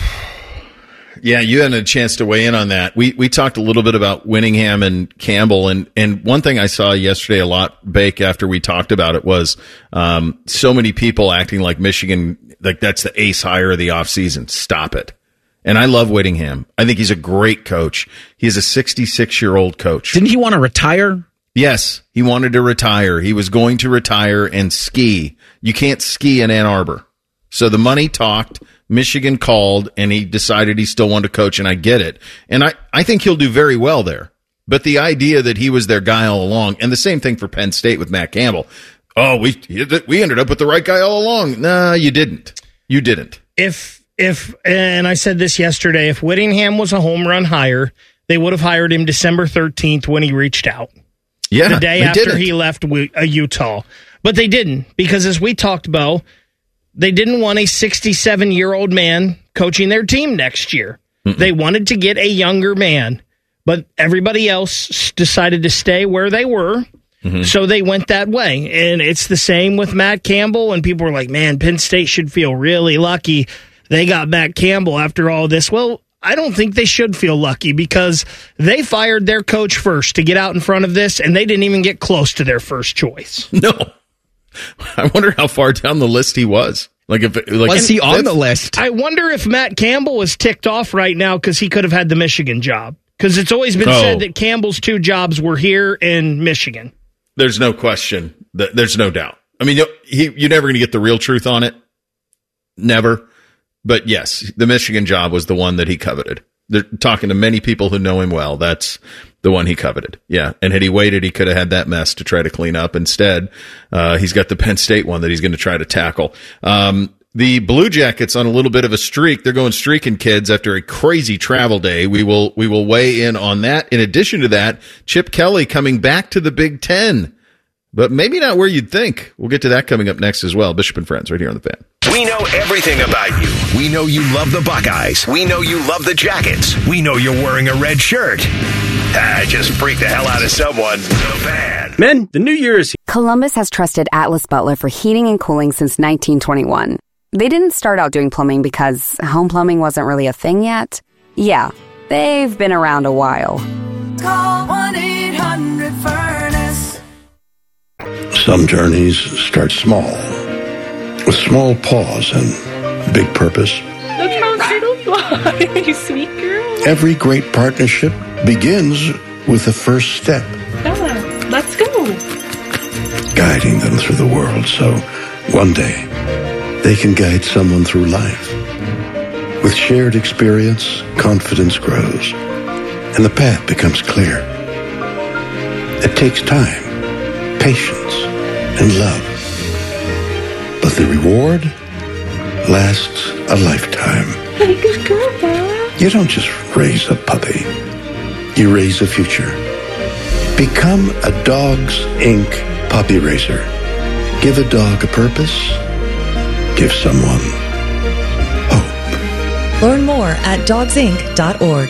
Yeah, you had a chance to weigh in on that. We talked a little bit about Winningham and Campbell, and one thing I saw yesterday a lot, Bake, after we talked about it was so many people acting like Michigan, like that's the ace hire of the offseason. Stop it. And I love Whittingham. I think he's a great coach. He's a 66-year-old coach. Didn't he want to retire? Yes, he wanted to retire. He was going to retire and ski. You can't ski in Ann Arbor. So the money talked. Michigan called, and he decided he still wanted to coach, and I get it. And I think he'll do very well there. But the idea that he was their guy all along, and the same thing for Penn State with Matt Campbell. Oh, we ended up with the right guy all along. Nah, you didn't. You didn't. If and I said this yesterday, if Whittingham was a home run hire, they would have hired him December 13th when he reached out. Yeah, the day after he left Utah. But they didn't, because as we talked about, they didn't want a 67-year-old man coaching their team next year. Mm-mm. They wanted to get a younger man, but everybody else decided to stay where they were. Mm-hmm. So they went that way. And it's the same with Matt Campbell. And people were like, man, Penn State should feel really lucky they got Matt Campbell after all this. Well, I don't think they should feel lucky, because they fired their coach first to get out in front of this, and they didn't even get close to their first choice. No. I wonder how far down the list he was. Was he on the list? I wonder if Matt Campbell is ticked off right now because he could have had the Michigan job. Because it's always been said that Campbell's 2 jobs were here in Michigan. There's no question. There's no doubt. I mean, you're never going to get the real truth on it. Never. But yes, the Michigan job was the one that he coveted. They're talking to many people who know him well. That's the one he coveted. Yeah. And had he waited, he could have had that mess to try to clean up. Instead, he's got the Penn State one that he's going to try to tackle. The Blue Jackets on a little bit of a streak. They're going streaking, kids, after a crazy travel day. We will weigh in on that. In addition to that, Chip Kelly coming back to the Big Ten, but maybe not where you'd think. We'll get to that coming up next as well. Bishop and Friends right here on The Fan. We know everything about you. We know you love the Buckeyes. We know you love the Jackets. We know you're wearing a red shirt. Just freak the hell out of someone. The Fan. Men, the new year is here. Columbus has trusted Atlas Butler for heating and cooling since 1921. They didn't start out doing plumbing because home plumbing wasn't really a thing yet. Yeah, they've been around a while. Call 1-800-FURNACE. Some journeys start small, with small pause and big purpose. Look how little fly, you sweet girl. Every great partnership begins with the first step. Bella, let's go. Guiding them through the world so one day they can guide someone through life. With shared experience, confidence grows. and the path becomes clear. It takes time, patience, and love. But the reward lasts a lifetime. Hey, good girl, Bella. You don't just raise a puppy. You raise a future. Become a Dogs Inc. puppy raiser. Give a dog a purpose. Give someone hope. Learn more at dogsinc.org.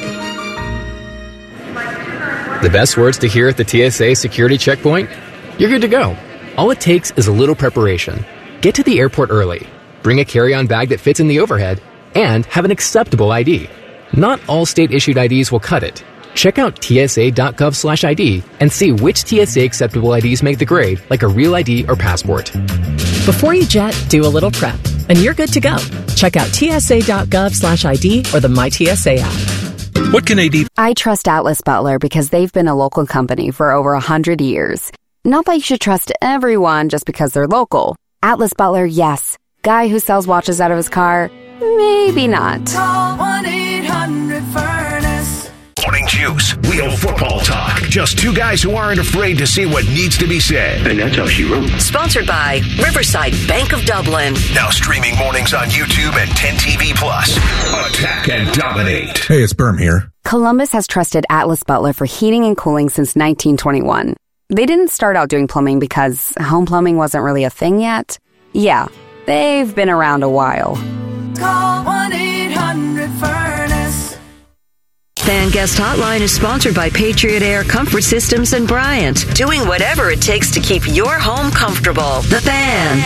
The best words to hear at the TSA security checkpoint? You're good to go. All it takes is a little preparation. Get to the airport early. Bring a carry-on bag that fits in the overhead. And have an acceptable ID. Not all state-issued IDs will cut it. Check out tsa.gov/ID and see which TSA acceptable IDs make the grade, like a real ID or passport. Before you jet, do a little prep, and you're good to go. Check out tsa.gov/ID or the MyTSA app. What can AD? I trust Atlas Butler because they've been a local company for over 100 years. Not that you should trust everyone just because they're local. Atlas Butler, yes. Guy who sells watches out of his car, maybe not. Call 1-800-FURNACE. Morning Juice, real football talk. Just two guys who aren't afraid to say what needs to be said. And that's how she wrote. Sponsored by Riverside Bank of Dublin. Now streaming mornings on YouTube and 10TV Plus. Attack and dominate. Hey, it's Berm here. Columbus has trusted Atlas Butler for heating and cooling since 1921. They didn't start out doing plumbing because home plumbing wasn't really a thing yet. Yeah, they've been around a while. Call 1-800-FURNACE. Fan Guest Hotline is sponsored by Patriot Air Comfort Systems and Bryant, doing whatever it takes to keep your home comfortable. The Fan.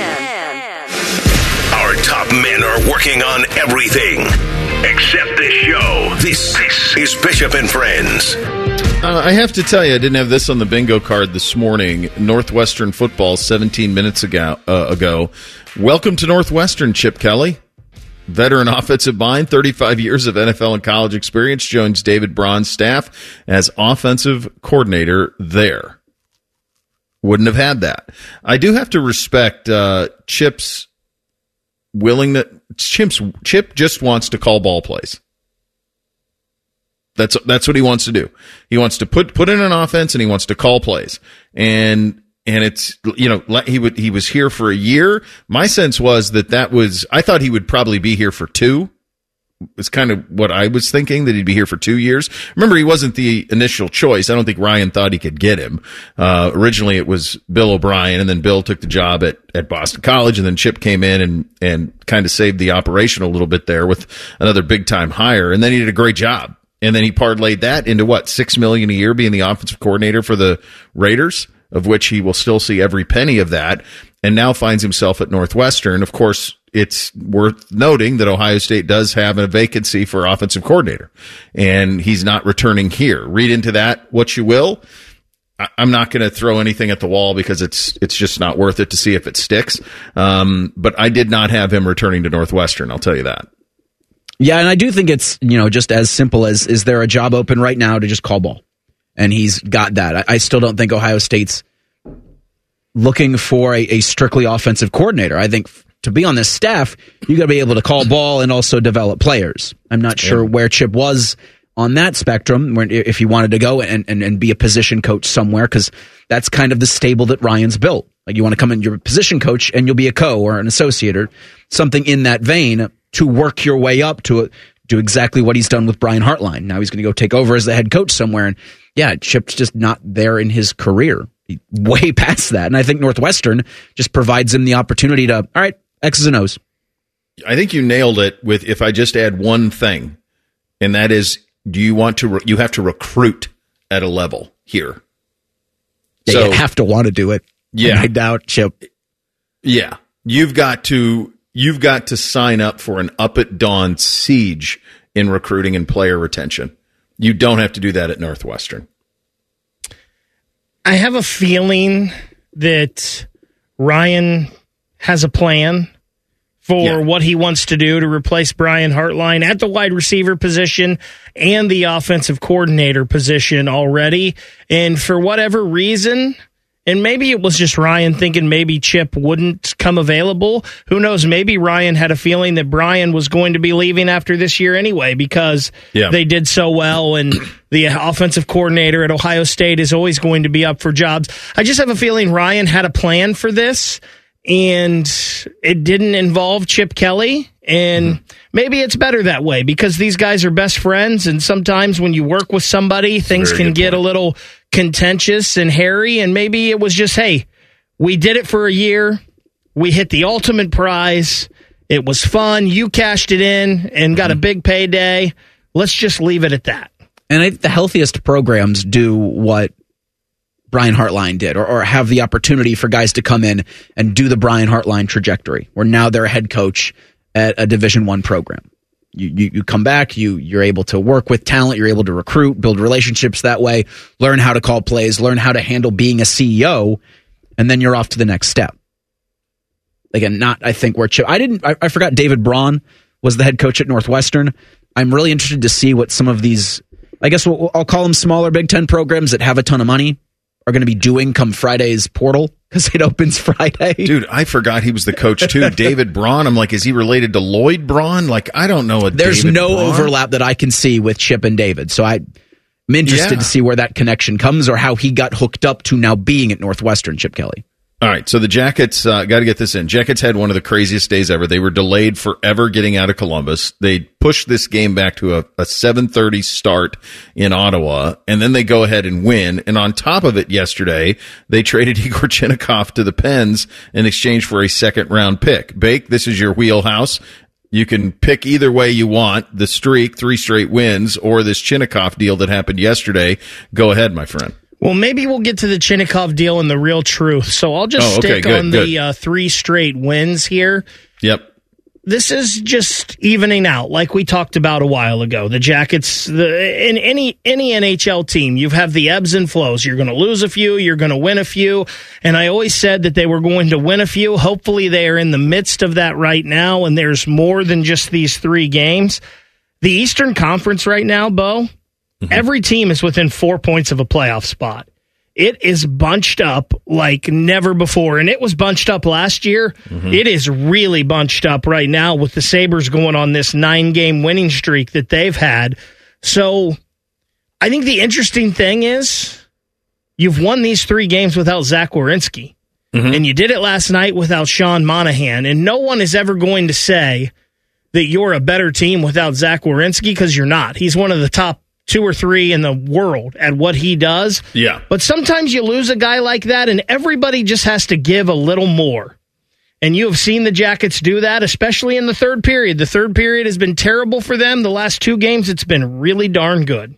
Our top men are working on everything except this show. This is Bishop and Friends. I have to tell you, I didn't have this on the bingo card this morning. Northwestern football 17 minutes ago. Welcome to Northwestern, Chip Kelly. Veteran offensive mind, 35 years of NFL and college experience, joins David Braun's staff as offensive coordinator there. Wouldn't have had that. I do have to respect Chip's willingness. Chip just wants to call ball plays. That's what he wants to do. He wants to put in an offense and he wants to call plays. And it's, you know, he was here for a year. My sense was I thought he would probably be here for 2. It's kind of what I was thinking, that he'd be here for 2 years. Remember, he wasn't the initial choice. I don't think Ryan thought he could get him. Originally it was Bill O'Brien, and then Bill took the job at Boston College, and then Chip came in and kind of saved the operation a little bit there with another big time hire. And then he did a great job. And then he parlayed that into $6 million a year being the offensive coordinator for the Raiders, of which he will still see every penny of that, and now finds himself at Northwestern. Of course, it's worth noting that Ohio State does have a vacancy for offensive coordinator, and he's not returning here. Read into that what you will. I'm not going to throw anything at the wall because it's just not worth it to see if it sticks. But I did not have him returning to Northwestern, I'll tell you that. Yeah, and I do think it's, just as simple as, is there a job open right now to just call ball? And he's got that. I still don't think Ohio State's looking for a strictly offensive coordinator. I think to be on this staff, you got to be able to call ball and also develop players. I'm not sure where Chip was on that spectrum, if he wanted to go and be a position coach somewhere, because that's kind of the stable that Ryan's built. Like, you want to come in, you're a position coach, and you'll be a co or an associate or something in that vein to work your way up to do exactly what he's done with Brian Hartline. Now he's going to go take over as the head coach somewhere. And yeah, Chip's just not there in his career. He's way past that. And I think Northwestern just provides him the opportunity to, all right, X's and O's. I think you nailed it with, if I just add one thing, and that is, you have to recruit at a level here. Yeah, so, you have to want to do it. Yeah. I doubt, Chip. Yeah. You've got to sign up for an up at dawn siege in recruiting and player retention. You don't have to do that at Northwestern. I have a feeling that Ryan has a plan for what he wants to do to replace Brian Hartline at the wide receiver position and the offensive coordinator position already. And for whatever reason, And maybe it was just Ryan thinking maybe Chip wouldn't come available. Who knows? Maybe Ryan had a feeling that Brian was going to be leaving after this year anyway because they did so well, and the offensive coordinator at Ohio State is always going to be up for jobs. I just have a feeling Ryan had a plan for this, and it didn't involve Chip Kelly. And maybe it's better that way because these guys are best friends, and sometimes when you work with somebody, things can get a little contentious and hairy, and maybe it was just, hey, we did it for a year, we hit the ultimate prize, it was fun, you cashed it in and got a big payday, let's just leave it at that. And I think the healthiest programs do what Brian Hartline did, or have the opportunity for guys to come in and do the Brian Hartline trajectory, where now they're a head coach at a Division I program. You come back, you're able to work with talent, you're able to recruit, build relationships that way, learn how to call plays, learn how to handle being a CEO, and then you're off to the next step. Again, not, I think, where Chip... I forgot David Braun was the head coach at Northwestern. I'm really interested to see what some of these, I guess I'll call them smaller Big Ten programs that have a ton of money, are going to be doing come Friday's portal, because it opens Friday. Dude, I forgot he was the coach too. David Braun. I'm like, is he related to Lloyd Braun? Like, I don't know. There's no overlap that I can see with Chip and David. So I'm interested to see where that connection comes, or how he got hooked up to now being at Northwestern, Chip Kelly. All right, so the Jackets, got to get this in. Jackets had one of the craziest days ever. They were delayed forever getting out of Columbus. They pushed this game back to a 7:30 start in Ottawa, and then they go ahead and win. And on top of it, yesterday, they traded Igor Chinnikov to the Pens in exchange for a second-round pick. Bake, this is your wheelhouse. You can pick either way you want, the streak, 3 straight wins, or this Chinnikov deal that happened yesterday. Go ahead, my friend. Well, maybe we'll get to the Chinnikov deal and the real truth. So I'll just stick on the 3 straight wins here. Yep. This is just evening out, like we talked about a while ago. The Jackets, in any NHL team, you have the ebbs and flows. You're going to lose a few, you're going to win a few. And I always said that they were going to win a few. Hopefully they are in the midst of that right now, and there's more than just these 3 games. The Eastern Conference right now, Bo, every team is within 4 points of a playoff spot. It is bunched up like never before, and it was bunched up last year. It is really bunched up right now with the Sabres going on this 9-game winning streak that they've had. So I think the interesting thing is you've won these 3 games without Zach Werenski, and you did it last night without Sean Monahan, and no one is ever going to say that you're a better team without Zach Werenski, because you're not. He's one of the top 2 or 3 in the world at what he does. Yeah. But sometimes you lose a guy like that, and everybody just has to give a little more. And you have seen the Jackets do that, especially in the third period. The third period has been terrible for them. The last 2 games, it's been really darn good.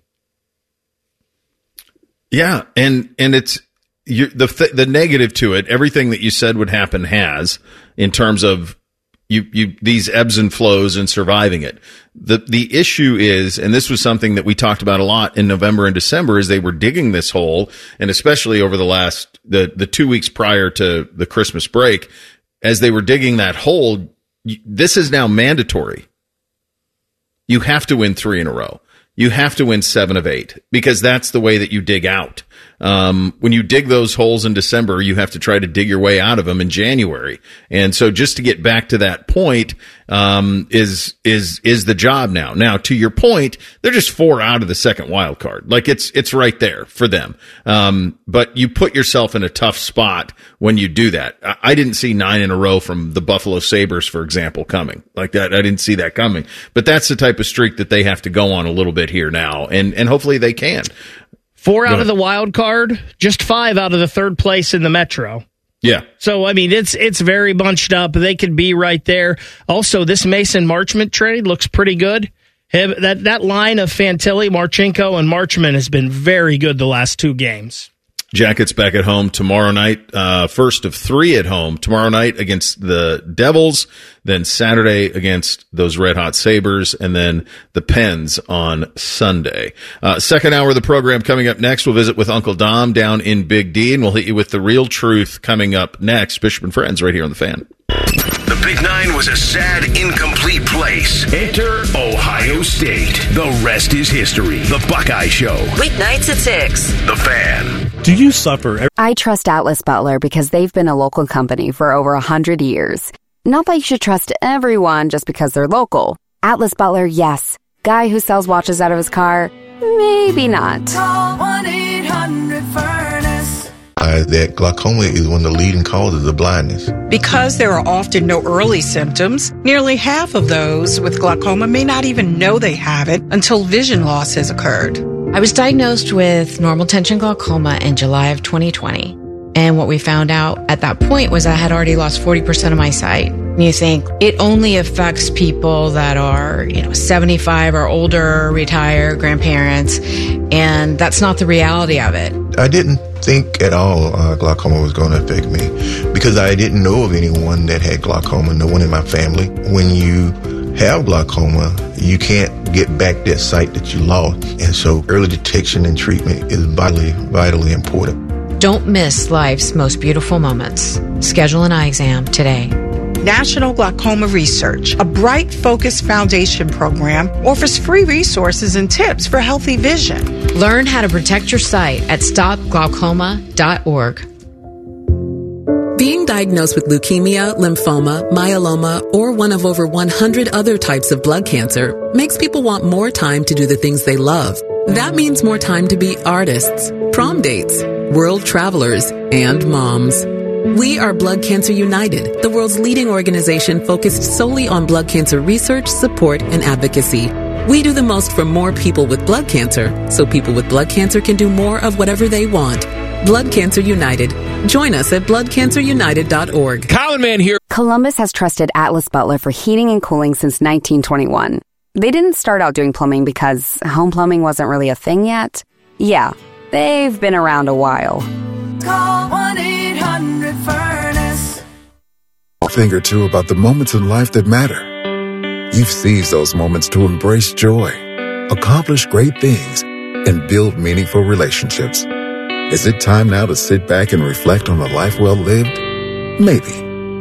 Yeah, and it's the negative to it. Everything that you said would happen has, in terms of you these ebbs and flows and surviving it. The issue is, and this was something that we talked about a lot in November and December, is they were digging this hole, and especially over the 2 weeks prior to the Christmas break, as they were digging that hole, this is now mandatory. You have to win 3 in a row. You have to win 7 of 8, because that's the way that you dig out. When you dig those holes in December, you have to try to dig your way out of them in January. And so just to get back to that point, is the job now. Now, to your point, they're just 4 out of the second wild card. Like, it's right there for them. But you put yourself in a tough spot when you do that. I didn't see 9 in a row from the Buffalo Sabres, for example, coming like that. I didn't see that coming, but that's the type of streak that they have to go on a little bit here now. And hopefully they can. 4 out of the wild card, just 5 out of the third place in the Metro. Yeah. So, I mean, it's very bunched up. They could be right there. Also, this Mason Marchment trade looks pretty good. That line of Fantilli, Marchenko, and Marchment has been very good the last 2 games. Jackets back at home tomorrow night. First of 3 at home tomorrow night against the Devils, then Saturday against those Red Hot Sabres, and then the Pens on Sunday. Second hour of the program coming up next. We'll visit with Uncle Dom down in Big D, and we'll hit you with the real truth coming up next. Bishop and Friends right here on The Fan. The Big 9 was a sad, incomplete place. Enter Ohio State. The rest is history. The Buckeye Show. Weeknights at 6. The Fan. Do you suffer? I trust Atlas Butler because they've been a local company for over 100 years. Not that you should trust everyone just because they're local. Atlas Butler, yes. Guy who sells watches out of his car, maybe not. Call 1-800-FURNACE. That glaucoma is one of the leading causes of blindness. Because there are often no early symptoms, nearly half of those with glaucoma may not even know they have it until vision loss has occurred. I was diagnosed with normal tension glaucoma in July of 2020. And what we found out at that point was I had already lost 40% of my sight. And you think it only affects people that are, 75 or older, retired, grandparents. And that's not the reality of it. I didn't think at all glaucoma was going to affect me because I didn't know of anyone that had glaucoma, no one in my family. When you have glaucoma, you can't get back that sight that you lost. And so early detection and treatment is vitally important. Don't miss life's most beautiful moments. Schedule an eye exam today. National Glaucoma Research, a Bright Focus Foundation program, offers free resources and tips for healthy vision. Learn how to protect your sight at stopglaucoma.org. Being diagnosed with leukemia, lymphoma, myeloma, or one of over 100 other types of blood cancer makes people want more time to do the things they love. That means more time to be artists, prom dates, world travelers, and moms. We are Blood Cancer United, the world's leading organization focused solely on blood cancer research, support, and advocacy. We do the most for more people with blood cancer, so people with blood cancer can do more of whatever they want. Blood Cancer United. Join us at bloodcancerunited.org. Colin Man here. Columbus has trusted Atlas Butler for heating and cooling since 1921. They didn't start out doing plumbing because home plumbing wasn't really a thing yet. Yeah, they've been around a while. Call 1-800-FURNACE. A thing or two about the moments in life that matter. You've seized those moments to embrace joy, accomplish great things, and build meaningful relationships. Is it time now to sit back and reflect on a life well lived? Maybe.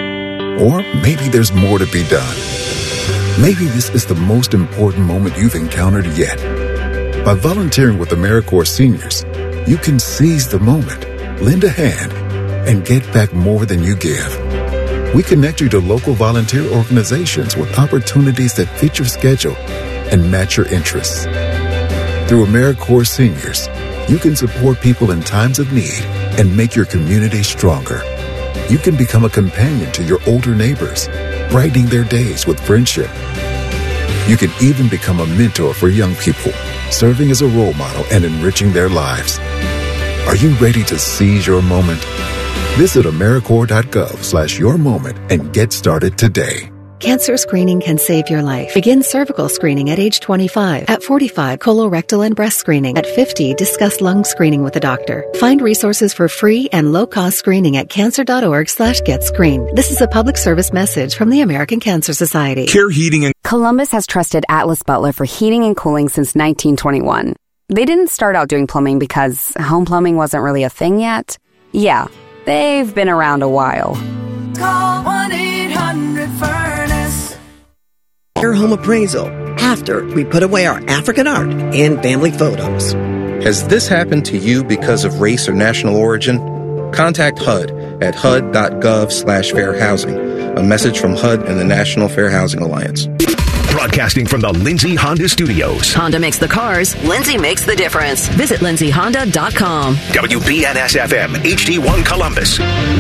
Or maybe there's more to be done. Maybe this is the most important moment you've encountered yet. By volunteering with AmeriCorps Seniors, you can seize the moment, lend a hand, and get back more than you give. We connect you to local volunteer organizations with opportunities that fit your schedule and match your interests. Through AmeriCorps Seniors, you can support people in times of need and make your community stronger. You can become a companion to your older neighbors, brightening their days with friendship. You can even become a mentor for young people, serving as a role model and enriching their lives. Are you ready to seize your moment? Visit AmeriCorps.gov/yourmoment and get started today. Cancer screening can save your life. Begin cervical screening at age 25. At 45, colorectal and breast screening. At 50, discuss lung screening with a doctor. Find resources for free and low-cost screening at cancer.org/getscreened. This is a public service message from the American Cancer Society. Care Heating and Columbus has trusted Atlas Butler for heating and cooling since 1921. They didn't start out doing plumbing because home plumbing wasn't really a thing yet. Yeah, they've been around a while. Call 1-800-FURNACE. Our home appraisal after we put away our African art and family photos. Has this happened to you because of race or national origin? Contact HUD at hud.gov/fair housing. A message from HUD and the National Fair Housing Alliance. Broadcasting from the Lindsay Honda Studios. Honda makes the cars, Lindsay makes the difference. Visit lindsayhonda.com. WBNS-FM, HD1 Columbus.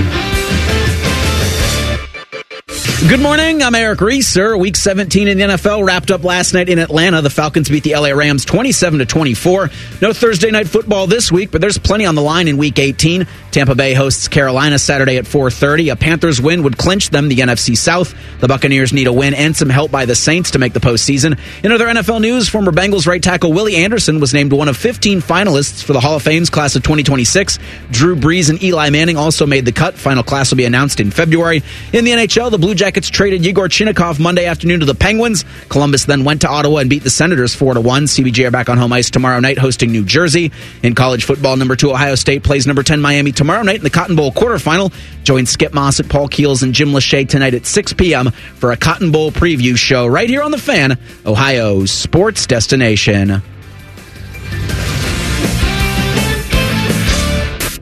Good morning. I'm Eric Reeser. Week 17 in the NFL wrapped up last night in Atlanta. The Falcons beat the LA Rams 27-24. No Thursday night football this week, but there's plenty on the line in Week 18. Tampa Bay hosts Carolina Saturday at 4:30. A Panthers win would clinch them the NFC South. The Buccaneers need a win and some help by the Saints to make the postseason. In other NFL news, former Bengals right tackle Willie Anderson was named one of 15 finalists for the Hall of Fame's class of 2026. Drew Brees and Eli Manning also made the cut. Final class will be announced in February. In the NHL, the Blue Jackets traded Yegor Chinakhov Monday afternoon to the Penguins. Columbus then went to Ottawa and beat the Senators 4-1. CBJ are back on home ice tomorrow night hosting New Jersey. In college football, number 2 Ohio State plays number 10 Miami tomorrow night in the Cotton Bowl quarterfinal. Join Skip Mossett, Paul Keels, and Jim Lachey tonight at 6 p.m. for a Cotton Bowl preview show right here on The Fan, Ohio's sports destination.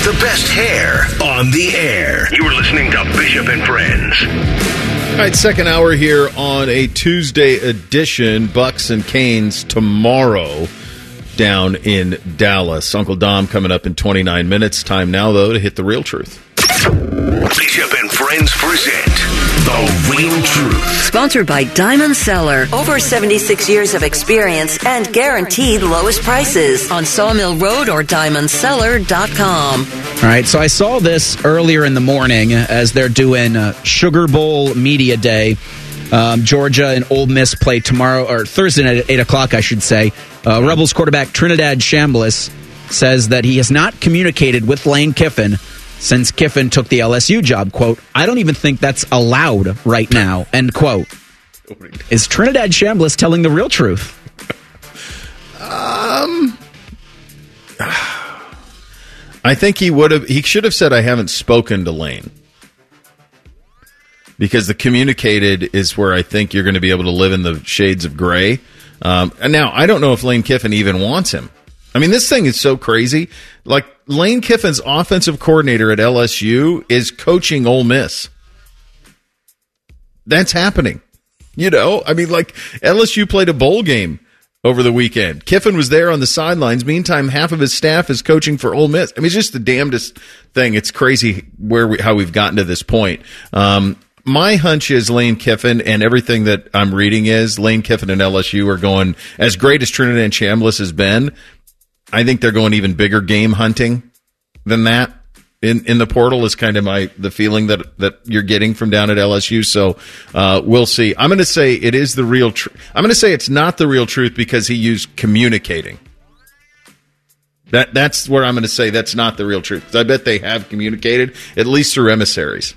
The best hair on the air. You're listening to Bishop and Friends. All right, second hour here on a Tuesday edition. Bucks and Canes tomorrow down in Dallas. Uncle Dom coming up in 29 minutes. Time now, though, to hit the real truth. Bishop and Friends present The Real Truth. Sponsored by Diamond Cellar. Over 76 years of experience and guaranteed lowest prices on Sawmill Road or DiamondCellar.com. All right, so I saw this earlier in the morning as they're doing Sugar Bowl Media Day. Georgia and Ole Miss play tomorrow, or Thursday night at 8 o'clock, I should say. Rebels quarterback Trinidad Chambliss says that he has not communicated with Lane Kiffin since Kiffin took the LSU job. Quote, I don't even think that's allowed right now, end quote. Is Trinidad Chambliss telling the real truth? I think he should have said, I haven't spoken to Lane. Because the communicated is where I think you're going to be able to live in the shades of gray. And now, I don't know if Lane Kiffin even wants him. I mean, this thing is so crazy. Like, Lane Kiffin's offensive coordinator at LSU is coaching Ole Miss. That's happening. You know, I mean, like, LSU played a bowl game over the weekend. Kiffin was there on the sidelines. Meantime, half of his staff is coaching for Ole Miss. I mean, it's just the damnedest thing. It's crazy how we've gotten to this point. My hunch is Lane Kiffin, and everything that I'm reading is Lane Kiffin and LSU are going, as great as Trinidad Chambliss has been, I think they're going even bigger game hunting than that in the portal is kind of the feeling that you're getting from down at LSU. So we'll see. I'm going to say it is the real truth. I'm going to say it's not the real truth because he used communicating. That's where I'm going to say that's not the real truth. 'Cause I bet they have communicated, at least through emissaries.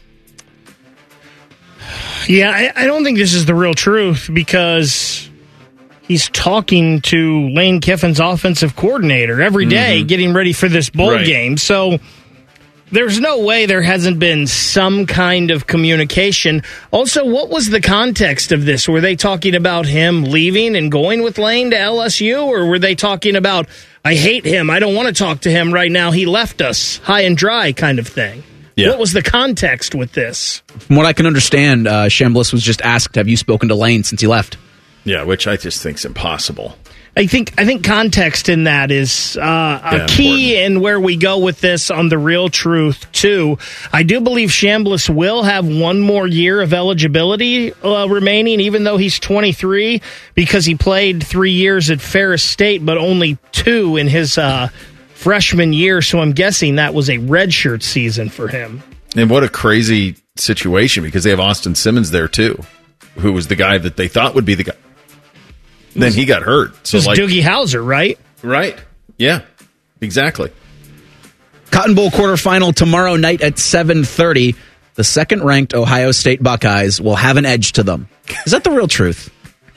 Yeah, I don't think this is the real truth because he's talking to Lane Kiffin's offensive coordinator every day, getting ready for this bowl game. So there's no way there hasn't been some kind of communication. Also, what was the context of this? Were they talking about him leaving and going with Lane to LSU, or were they talking about, I hate him, I don't want to talk to him right now, he left us high and dry kind of thing? Yeah. What was the context with this? From what I can understand, Chambliss was just asked, have you spoken to Lane since he left? Yeah, which I just think is impossible. I think context in that is a key important in where we go with this on the real truth, too. I do believe Chambliss will have one more year of eligibility remaining, even though he's 23, because he played 3 years at Ferris State, but only 2 in his freshman year, so I'm guessing that was a redshirt season for him. And what a crazy situation, because they have Austin Simmons there, too, who was the guy that they thought would be the guy. Then he got hurt. So like Doogie Howser, right? Right. Yeah, exactly. Cotton Bowl quarterfinal tomorrow night at 7:30. The second-ranked Ohio State Buckeyes will have an edge to them. Is that the real truth?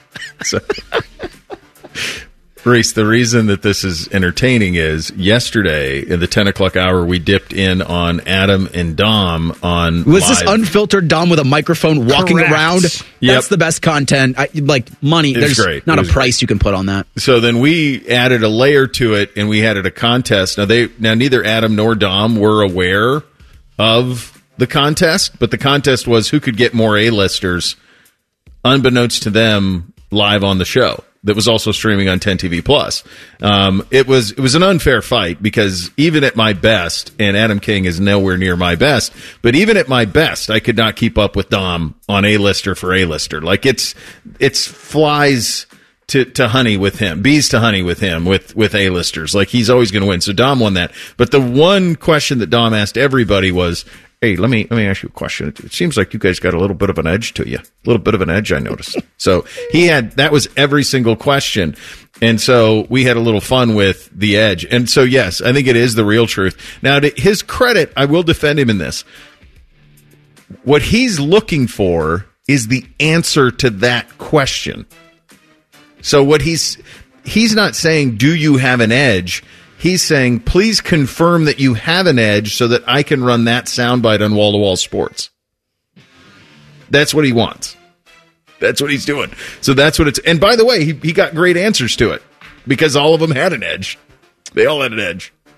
Reese, the reason that this is entertaining is yesterday in the 10 o'clock hour, we dipped in on Adam and Dom on Was live. This unfiltered Dom with a microphone walking around? Yep. That's the best content. Like money, there's great. not a price you can put on that. So then we added a layer to it, and we had it a contest. Now neither Adam nor Dom were aware of the contest, but the contest was who could get more A-listers, unbeknownst to them, live on the show. That was also streaming on 10 TV Plus. It was an unfair fight because even at my best, and Adam King is nowhere near my best, but even at my best, I could not keep up with Dom on A-lister for A-lister. Like it's flies to honey with him, bees to honey with him with A-listers. Like he's always going to win. So Dom won that. But the one question that Dom asked everybody was, hey, let me ask you a question. It seems like you guys got a little bit of an edge to you. A little bit of an edge, I noticed. So that was every single question. And so we had a little fun with the edge. And so, yes, I think it is the real truth. Now, to his credit, I will defend him in this. What he's looking for is the answer to that question. So what he's not saying, do you have an edge? He's saying, please confirm that you have an edge so that I can run that soundbite on Wall to Wall Sports. That's what he wants. That's what he's doing. So that's what it's. And by the way, he got great answers to it because all of them had an edge. They all had an edge.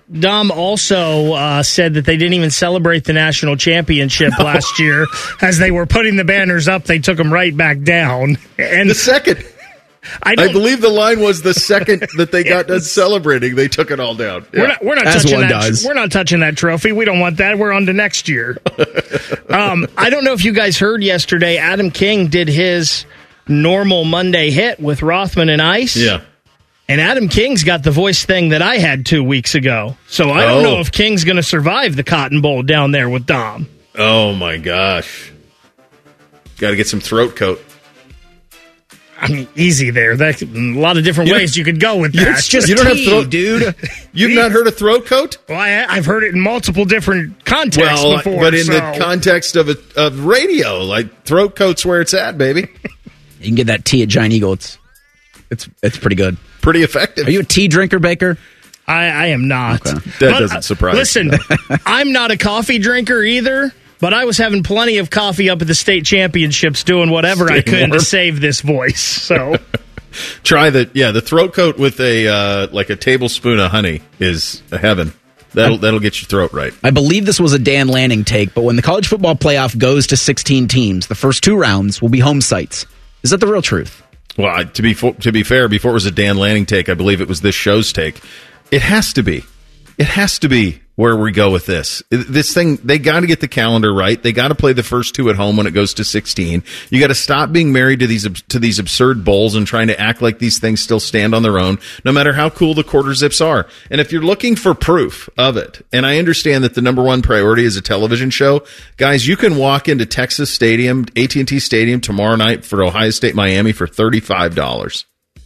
Dom also said that they didn't even celebrate the national championship last year. As they were putting the banners up, they took them right back down. And the second, I believe the line was the second that they got done celebrating, they took it all down. Yeah. We're not touching that. We're not touching that trophy. We don't want that. We're on to next year. I don't know if you guys heard yesterday. Adam King did his normal Monday hit with Rothman and Ice. Yeah. And Adam King's got the voice thing that I had 2 weeks ago. So I don't know if King's going to survive the Cotton Bowl down there with Dom. Oh, my gosh. Got to get some throat coat. I mean, easy there. That's a lot of different ways you could go with that. It's just you don't tea, have throat, dude. You've not heard of throat coat? Well, I've heard it in multiple different contexts before. But in the context of radio, like throat coat's where it's at, baby. You can get that tea at Giant Eagle. It's pretty good. Pretty effective. Are you a tea drinker, Baker? I am not. Okay. That doesn't surprise me. Listen, I'm not a coffee drinker either, but I was having plenty of coffee up at the state championships doing whatever I could to save this voice. So try the throat coat with a like a tablespoon of honey is heaven. That'll get your throat right. I believe this was a Dan Lanning take, but when the college football playoff goes to 16 teams, the first 2 rounds will be home sites. Is that the real truth? Well, to be fair, before it was a Dan Lanning take, I believe it was this show's take. It has to be. It has to be where we go with this. This thing, they got to get the calendar right. They got to play the first 2 at home when it goes to 16. You got to stop being married to these absurd bowls and trying to act like these things still stand on their own, no matter how cool the quarter zips are. And if you're looking for proof of it, and I understand that the number one priority is a television show, guys, you can walk into Texas Stadium, AT&T Stadium tomorrow night for Ohio State Miami for $35.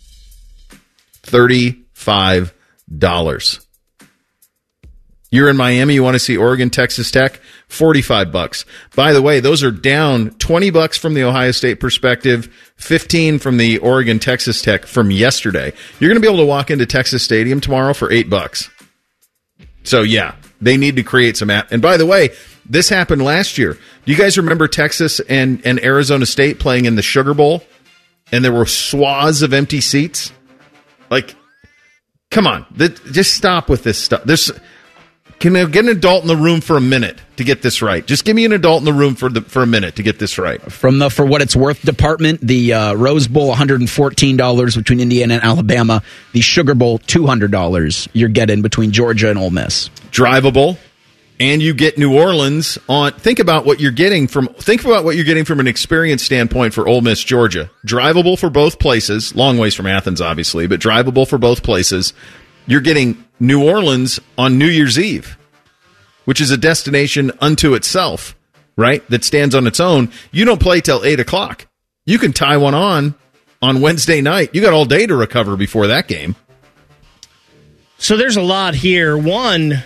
$35. You're in Miami, you want to see Oregon, Texas Tech, $45. By the way, those are down $20 from the Ohio State perspective, $15 from the Oregon, Texas Tech from yesterday. You're going to be able to walk into Texas Stadium tomorrow for $8. So yeah, they need to create some and by the way, this happened last year. Do you guys remember Texas and Arizona State playing in the Sugar Bowl? And there were swaths of empty seats? Like, come on, just stop with this stuff. Can I get an adult in the room for a minute to get this right? Just give me an adult in the room for a minute to get this right. From the For What It's Worth department, the Rose Bowl, $114 between Indiana and Alabama. The Sugar Bowl, $200 you're getting between Georgia and Ole Miss. Drivable, and you get New Orleans on. Think about what you're getting from an experience standpoint for Ole Miss, Georgia. Drivable for both places, long ways from Athens, obviously, but drivable for both places. You're getting New Orleans on New Year's Eve, which is a destination unto itself, right? That stands on its own. You don't play till 8 o'clock. You can tie one on Wednesday night. You got all day to recover before that game. So there's a lot here. One,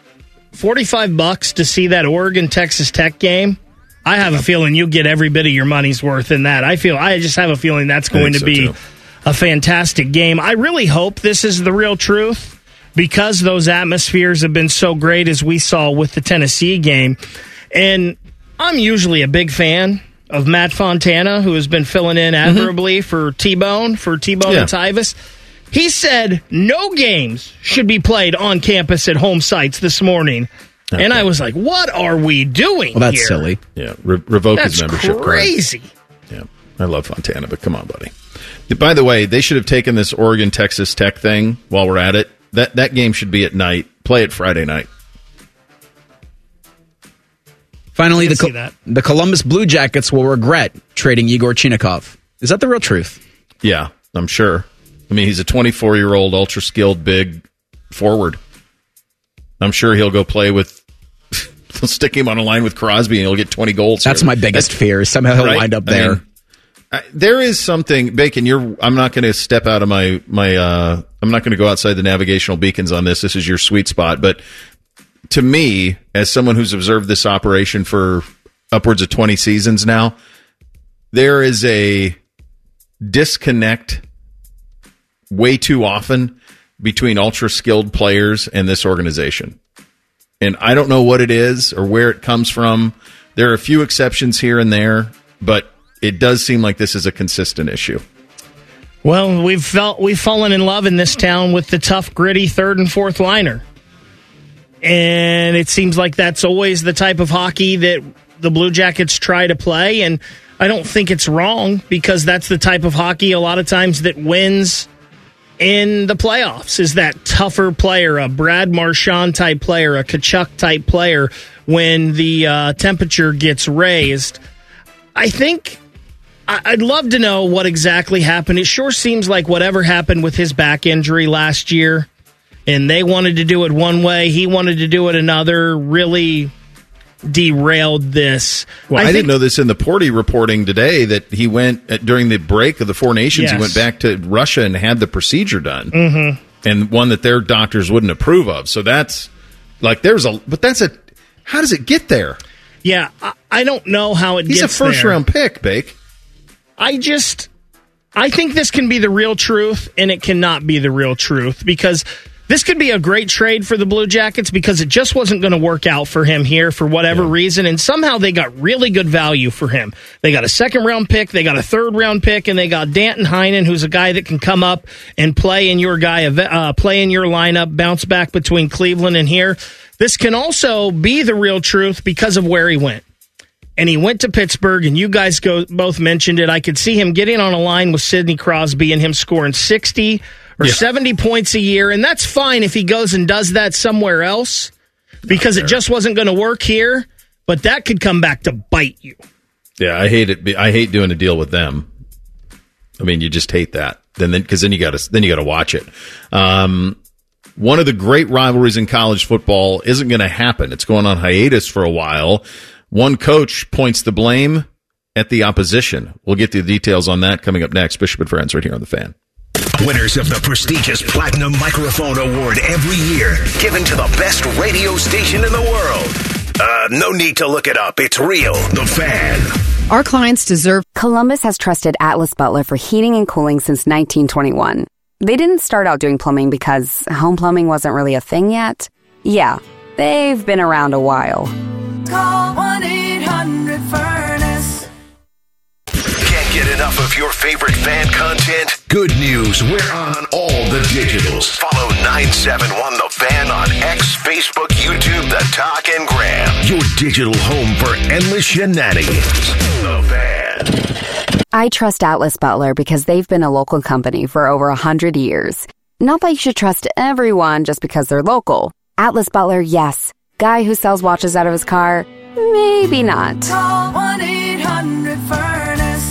$45 to see that Oregon Texas Tech game. I have a feeling you get every bit of your money's worth in that. I just have a feeling that's going to be a fantastic game. I really hope this is the real truth because those atmospheres have been so great as we saw with the Tennessee game. And I'm usually a big fan of Matt Fontana, who has been filling in admirably for T-Bone and Tyvis. He said no games should be played on campus at home sites this morning. Okay. And I was like, what are we doing Well, that's here? silly. Yeah, revoke his membership. That's crazy. Yeah, I love Fontana, but come on, buddy. By the way, they should have taken this Oregon-Texas Tech thing while we're at it. That game should be at night. Play it Friday night. Finally, the Columbus Blue Jackets will regret trading Igor Chinakhov. Is that the real truth? Yeah, I'm sure. I mean, he's a 24-year-old, ultra-skilled, big forward. I'm sure he'll go play with... They'll stick him on a line with Crosby, and he'll get 20 goals. That's my biggest fear. Somehow he'll wind up there. I mean, there is something, Bacon. I'm not going to step out of my. I'm not going to go outside the navigational beacons on this. This is your sweet spot. But to me, as someone who's observed this operation for upwards of 20 seasons now, there is a disconnect way too often between ultra skilled players and this organization. And I don't know what it is or where it comes from. There are a few exceptions here and there, but it does seem like this is a consistent issue. Well, we've fallen in love in this town with the tough, gritty third and fourth liner. And it seems like that's always the type of hockey that the Blue Jackets try to play. And I don't think it's wrong, because that's the type of hockey a lot of times that wins in the playoffs, is that tougher player, a Brad Marchand type player, a Tkachuk type player, when the temperature gets raised. I think I'd love to know what exactly happened. It sure seems like whatever happened with his back injury last year, and they wanted to do it one way, he wanted to do it another, really derailed this. Well, I didn't know this in the Porty reporting today, that he went during the break of the Four Nations. Yes. He went back to Russia and had the procedure done, and one that their doctors wouldn't approve of. So that's like how does it get there? Yeah, I don't know how it gets there. He's a first-round pick, Bake. I think this can be the real truth, and it cannot be the real truth, because this could be a great trade for the Blue Jackets, because it just wasn't going to work out for him here for whatever reason, and somehow they got really good value for him. They got a second-round pick, they got a third-round pick, and they got Danton Heinen, who's a guy that can come up and play in your lineup, bounce back between Cleveland and here. This can also be the real truth because of where he went. And he went to Pittsburgh, and you guys both mentioned it. I could see him getting on a line with Sidney Crosby and him scoring 60 or 70 points a year, and that's fine if he goes and does that somewhere else, because it just wasn't going to work here, but that could come back to bite you. Yeah, I hate it. I hate doing a deal with them. I mean, you just hate that. Because then you got to watch it. One of the great rivalries in college football isn't going to happen. It's going on hiatus for a while. One coach points the blame at the opposition. We'll get the details on that coming up next. Bishop and Friends right here on The Fan. Winners of the prestigious Platinum Microphone Award every year, given to the best radio station in the world. No need to look it up. It's real. The Fan. Our clients deserve. Columbus has trusted Atlas Butler for heating and cooling since 1921. They didn't start out doing plumbing because home plumbing wasn't really a thing yet. Yeah, they've been around a while. Call 1-800-FURNACE. Can't get enough of your favorite fan content? Good news, we're on all the digitals. Follow 971 The Fan on X, Facebook, YouTube, The Talk, and Gram. Your digital home for endless shenanigans. The Fan. I trust Atlas Butler because they've been a local company for over 100 years. Not that you should trust everyone just because they're local. Atlas Butler, yes. Guy who sells watches out of his car, maybe not. Call 1-800-FURNACE.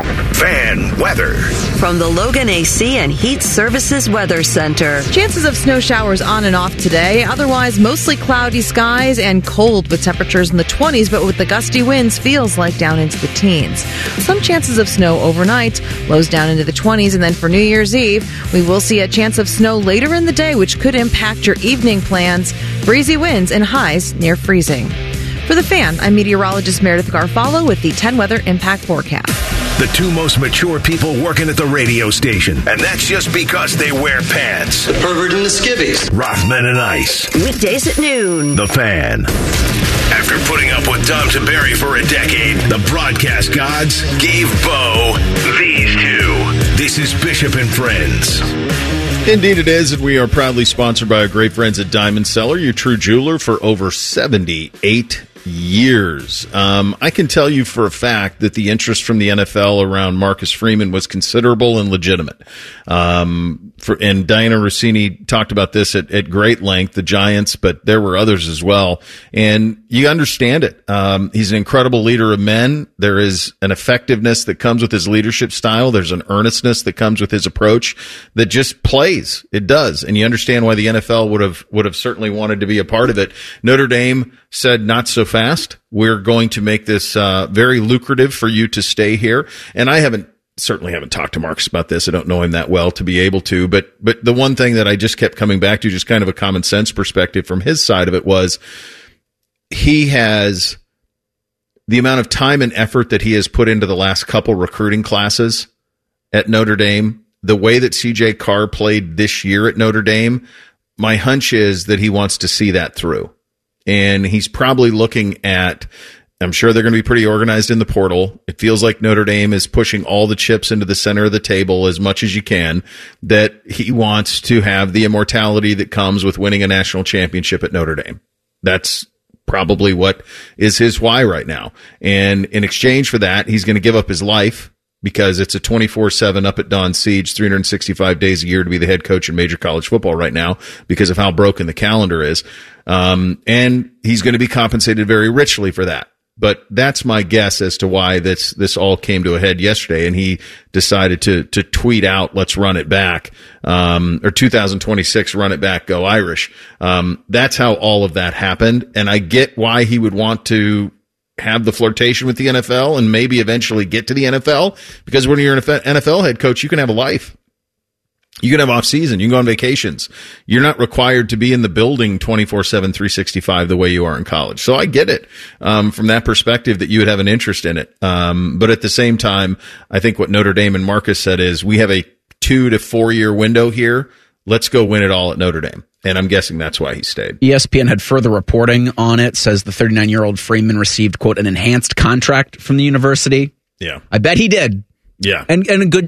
Fan weather. From the Logan AC and Heat Services Weather Center. Chances of snow showers on and off today. Otherwise, mostly cloudy skies and cold with temperatures in the 20s, but with the gusty winds, feels like down into the teens. Some chances of snow overnight, lows down into the 20s, and then for New Year's Eve, we will see a chance of snow later in the day, which could impact your evening plans. Breezy winds and highs near freezing. For The Fan, I'm meteorologist Meredith Garfalo with the 10 Weather Impact Forecast. The two most mature people working at the radio station, and that's just because they wear pants. The pervert and the skivvies. Rothman and Ice. Weekdays at noon. The Fan. After putting up with Tom Tiberi for a decade, the broadcast gods gave Bo these two. This is Bishop and Friends. Indeed it is, and we are proudly sponsored by our great friends at Diamond Cellar, your true jeweler for over 78 years. I can tell you for a fact that the interest from the NFL around Marcus Freeman was considerable and legitimate. And Diana Rossini talked about this at great length, the Giants, but there were others as well. And you understand it. He's an incredible leader of men. There is an effectiveness that comes with his leadership style. There's an earnestness that comes with his approach that just plays. It does. And you understand why the NFL would have certainly wanted to be a part of it. Notre Dame said, not so fast. We're going to make this very lucrative for you to stay here. And I certainly haven't talked to Marcus about this. I don't know him that well to be able to, but the one thing that I just kept coming back to, just kind of a common sense perspective from his side of it, was he has the amount of time and effort that he has put into the last couple recruiting classes at Notre Dame, the way that CJ Carr played this year at Notre Dame. My hunch is that he wants to see that through. And he's probably looking at I'm sure they're going to be pretty organized in the portal. It feels like Notre Dame is pushing all the chips into the center of the table as much as you can, that he wants to have the immortality that comes with winning a national championship at Notre Dame. That's probably what is his why right now. And in exchange for that, he's going to give up his life, because it's a 24/7 up at dawn siege, 365 days a year to be the head coach in major college football right now because of how broken the calendar is. And he's going to be compensated very richly for that. But that's my guess as to why this all came to a head yesterday, and he decided to tweet out, "Let's run it back," or 2026, run it back, go Irish. That's how all of that happened, and I get why he would want to have the flirtation with the NFL and maybe eventually get to the NFL, because when you're an NFL head coach, you can have a life. You can have off season. You can go on vacations. You're not required to be in the building 24/7, 365 the way you are in college. So I get it from that perspective that you would have an interest in it. But at the same time, I think what Notre Dame and Marcus said is, we have a 2 to 4 year window here. Let's go win it all at Notre Dame. And I'm guessing that's why he stayed. ESPN had further reporting on it, says the 39-year-old Freeman received, quote, an enhanced contract from the university. Yeah. I bet he did. Yeah. And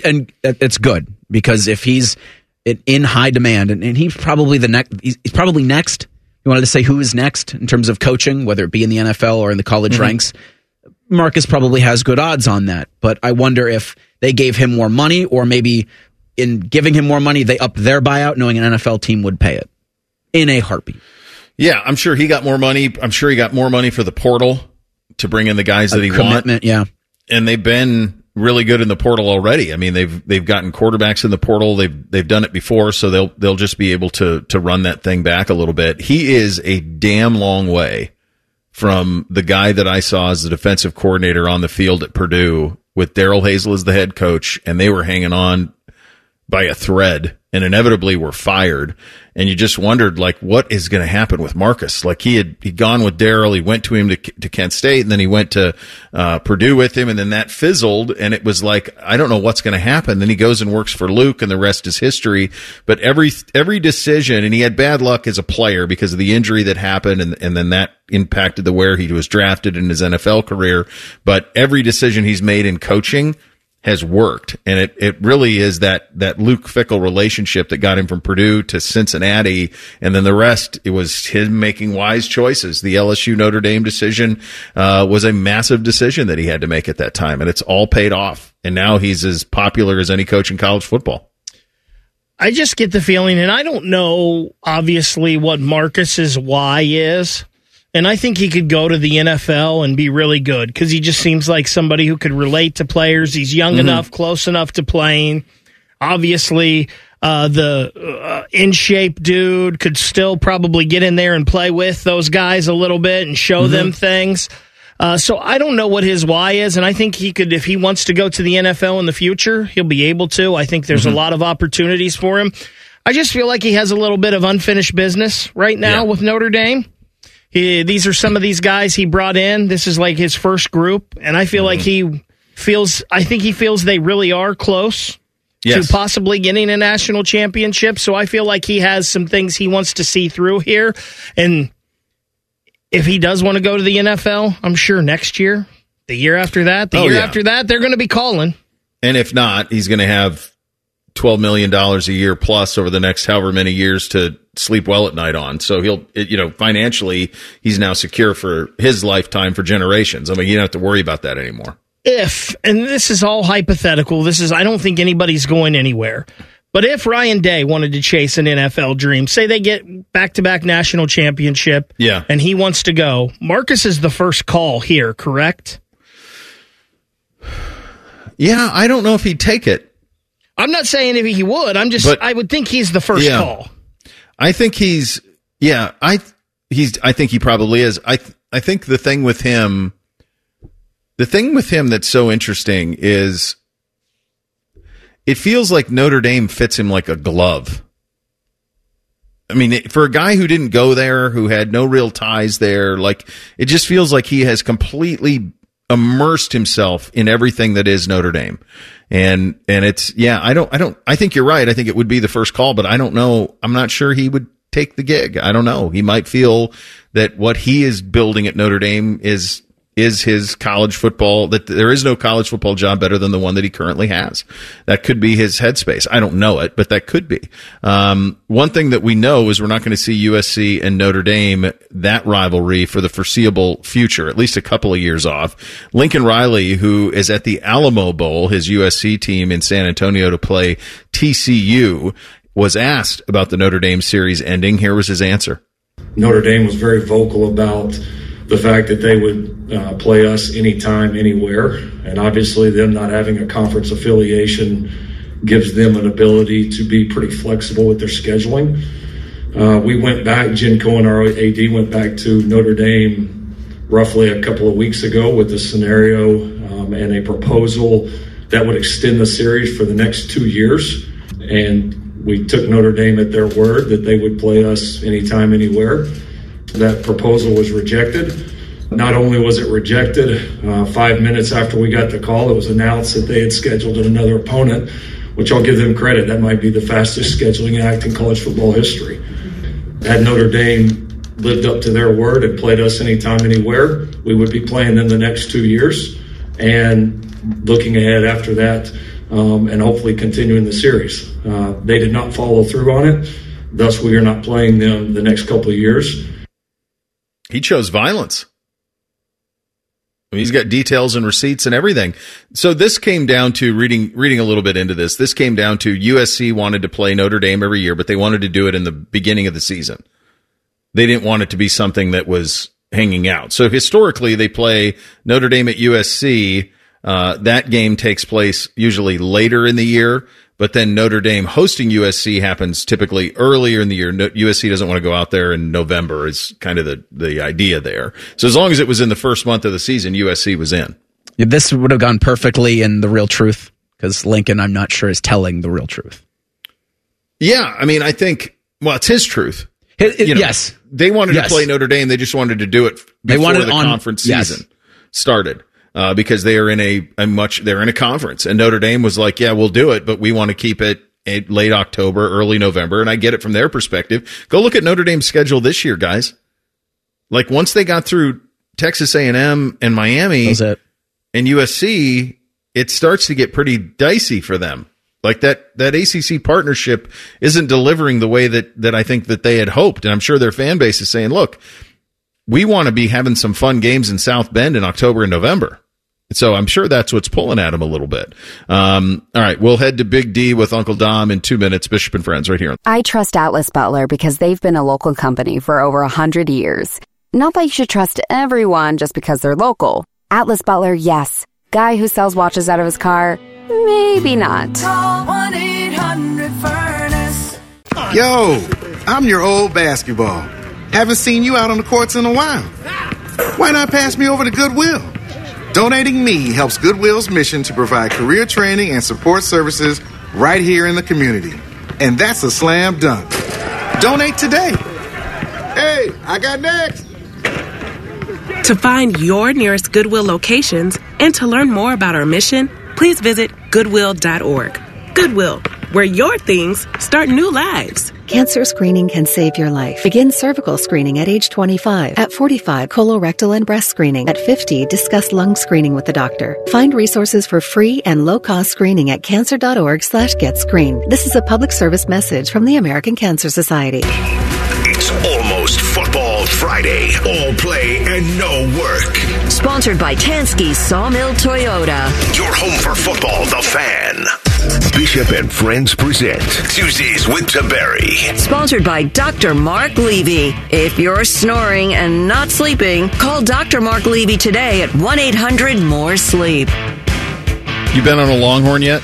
it's good, because if he's in high demand, and he's probably he's probably next. You wanted to say who is next in terms of coaching, whether it be in the NFL or in the college ranks. Marcus probably has good odds on that. But I wonder if they gave him more money, or maybe in giving him more money, they upped their buyout, knowing an NFL team would pay it in a heartbeat. Yeah, I'm sure he got more money. I'm sure he got more money for the portal to bring in the guys that he wants. Yeah. And they've been really good in the portal already. I mean, they've gotten quarterbacks in the portal. They've done it before, so they'll just be able to run that thing back a little bit. He is a damn long way from the guy that I saw as the defensive coordinator on the field at Purdue with Darrell Hazel as the head coach, and they were hanging on by a thread and inevitably were fired. And you just wondered, like, what is going to happen with Marcus? Like, he'd gone with Darrell, he went to him to Kent State, and then he went to Purdue with him, and then that fizzled, and it was like, I don't know what's going to happen. Then he goes and works for Luke, and the rest is history. But every decision, and he had bad luck as a player because of the injury that happened, and then that impacted where he was drafted in his NFL career. But every decision he's made in coaching has worked. And it really is that Luke Fickell relationship that got him from Purdue to Cincinnati. And then the rest, it was him making wise choices. The LSU Notre Dame decision, was a massive decision that he had to make at that time. And it's all paid off. And now he's as popular as any coach in college football. I just get the feeling, and I don't know, obviously, what Marcus's why is. And I think he could go to the NFL and be really good, because he just seems like somebody who could relate to players. He's young enough, close enough to playing. Obviously, the in-shape dude could still probably get in there and play with those guys a little bit and show them things. So I don't know what his why is, and I think he could, if he wants to go to the NFL in the future, he'll be able to. I think there's a lot of opportunities for him. I just feel like he has a little bit of unfinished business right now with Notre Dame. These are some of these guys he brought in. This is like his first group, and I feel like he feels they really are close to possibly getting a national championship. So I feel like he has some things he wants to see through here. And if he does want to go to the NFL, I'm sure next year, the year after that, after that, they're going to be calling. And if not, he's going to have $12 million a year plus over the next however many years to sleep well at night on. So financially, he's now secure for his lifetime, for generations. I mean, you don't have to worry about that anymore. And this is all hypothetical. I don't think anybody's going anywhere. But if Ryan Day wanted to chase an NFL dream, say they get back-to-back national championship, and he wants to go, Marcus is the first call here, correct? Yeah, I don't know if he'd take it. I'm not saying if he would. I would think he's the first call. I think I think he probably is. I think the thing with him that's so interesting is it feels like Notre Dame fits him like a glove. I mean, for a guy who didn't go there, who had no real ties there, like, it just feels like he has completely immersed himself in everything that is Notre Dame. And it's, I think you're right. I think it would be the first call, but I don't know. I'm not sure he would take the gig. I don't know. He might feel that what he is building at Notre Dame is is his college football, that there is no college football job better than the one that he currently has. That could be his headspace. I don't know it, but that could be. One thing that we know is we're not going to see USC and Notre Dame, that rivalry, for the foreseeable future, at least a couple of years off. Lincoln Riley, who is at the Alamo Bowl, his USC team in San Antonio, to play TCU, was asked about the Notre Dame series ending. Here was his answer. Notre Dame was very vocal about the fact that they would play us anytime, anywhere. And obviously them not having a conference affiliation gives them an ability to be pretty flexible with their scheduling. We went back, Jen Cohen, our AD, went back to Notre Dame roughly a couple of weeks ago with a scenario and a proposal that would extend the series for the next 2 years. And we took Notre Dame at their word that they would play us anytime, anywhere. That proposal was rejected. Not only was it rejected, 5 minutes after we got the call, it was announced that they had scheduled another opponent, which I'll give them credit. That might be the fastest scheduling act in college football history. Had Notre Dame lived up to their word and played us anytime, anywhere, we would be playing them the next 2 years and looking ahead after that and hopefully continuing the series. They did not follow through on it. Thus, we are not playing them the next couple of years. He chose violence. I mean, he's got details and receipts and everything. So this came down to reading a little bit into this. This came down to USC wanted to play Notre Dame every year, but they wanted to do it in the beginning of the season. They didn't want it to be something that was hanging out. So historically, they play Notre Dame at USC. That game takes place usually later in the year, but then Notre Dame hosting USC happens typically earlier in the year. USC doesn't want to go out there in November is kind of the idea there. So as long as it was in the first month of the season, USC was in. Yeah, this would have gone perfectly in The Real Truth, because Lincoln, I'm not sure, is telling the real truth. Yeah, I mean, I think, well, it's his truth. Yes. They wanted to play Notre Dame. They just wanted to do it before the conference season started. Because they are in they're in a conference, and Notre Dame was like, yeah, we'll do it, but we want to keep it late October, early November. And I get it from their perspective. Go look at Notre Dame's schedule this year, guys. Like once they got through Texas A&M and Miami and USC, it starts to get pretty dicey for them. Like that ACC partnership isn't delivering the way that I think that they had hoped. And I'm sure their fan base is saying, look, we want to be having some fun games in South Bend in October and November. So I'm sure that's what's pulling at him a little bit. All right, we'll head to Big D with Uncle Dom in 2 minutes. Bishop and Friends right here. I trust Atlas Butler because they've been a local company for over 100 years. Not that you should trust everyone just because they're local. Atlas Butler, yes. Guy who sells watches out of his car, maybe not. Call 1-800-FURNACE. Yo, I'm your old basketball. Haven't seen you out on the courts in a while. Why not pass me over to Goodwill? Donating me helps Goodwill's mission to provide career training and support services right here in the community. And that's a slam dunk. Donate today. Hey, I got next. To find your nearest Goodwill locations and to learn more about our mission, please visit Goodwill.org. Goodwill, where your things start new lives. Cancer screening can save your life. Begin cervical screening at age 25. At 45, colorectal and breast screening. At 50, discuss lung screening with the doctor. Find resources for free and low-cost screening at cancer.org/getscreened. This is a public service message from the American Cancer Society. It's almost Football Friday. All play and no work. Sponsored by Tansky Sawmill Toyota. Your home for football, The Fan. Bishop and Friends present Tuesdays with Taberry. Sponsored by Dr. Mark Levy. If you're snoring and not sleeping, call Dr. Mark Levy today at 1-800-MORE-SLEEP. You been on a Longhorn yet?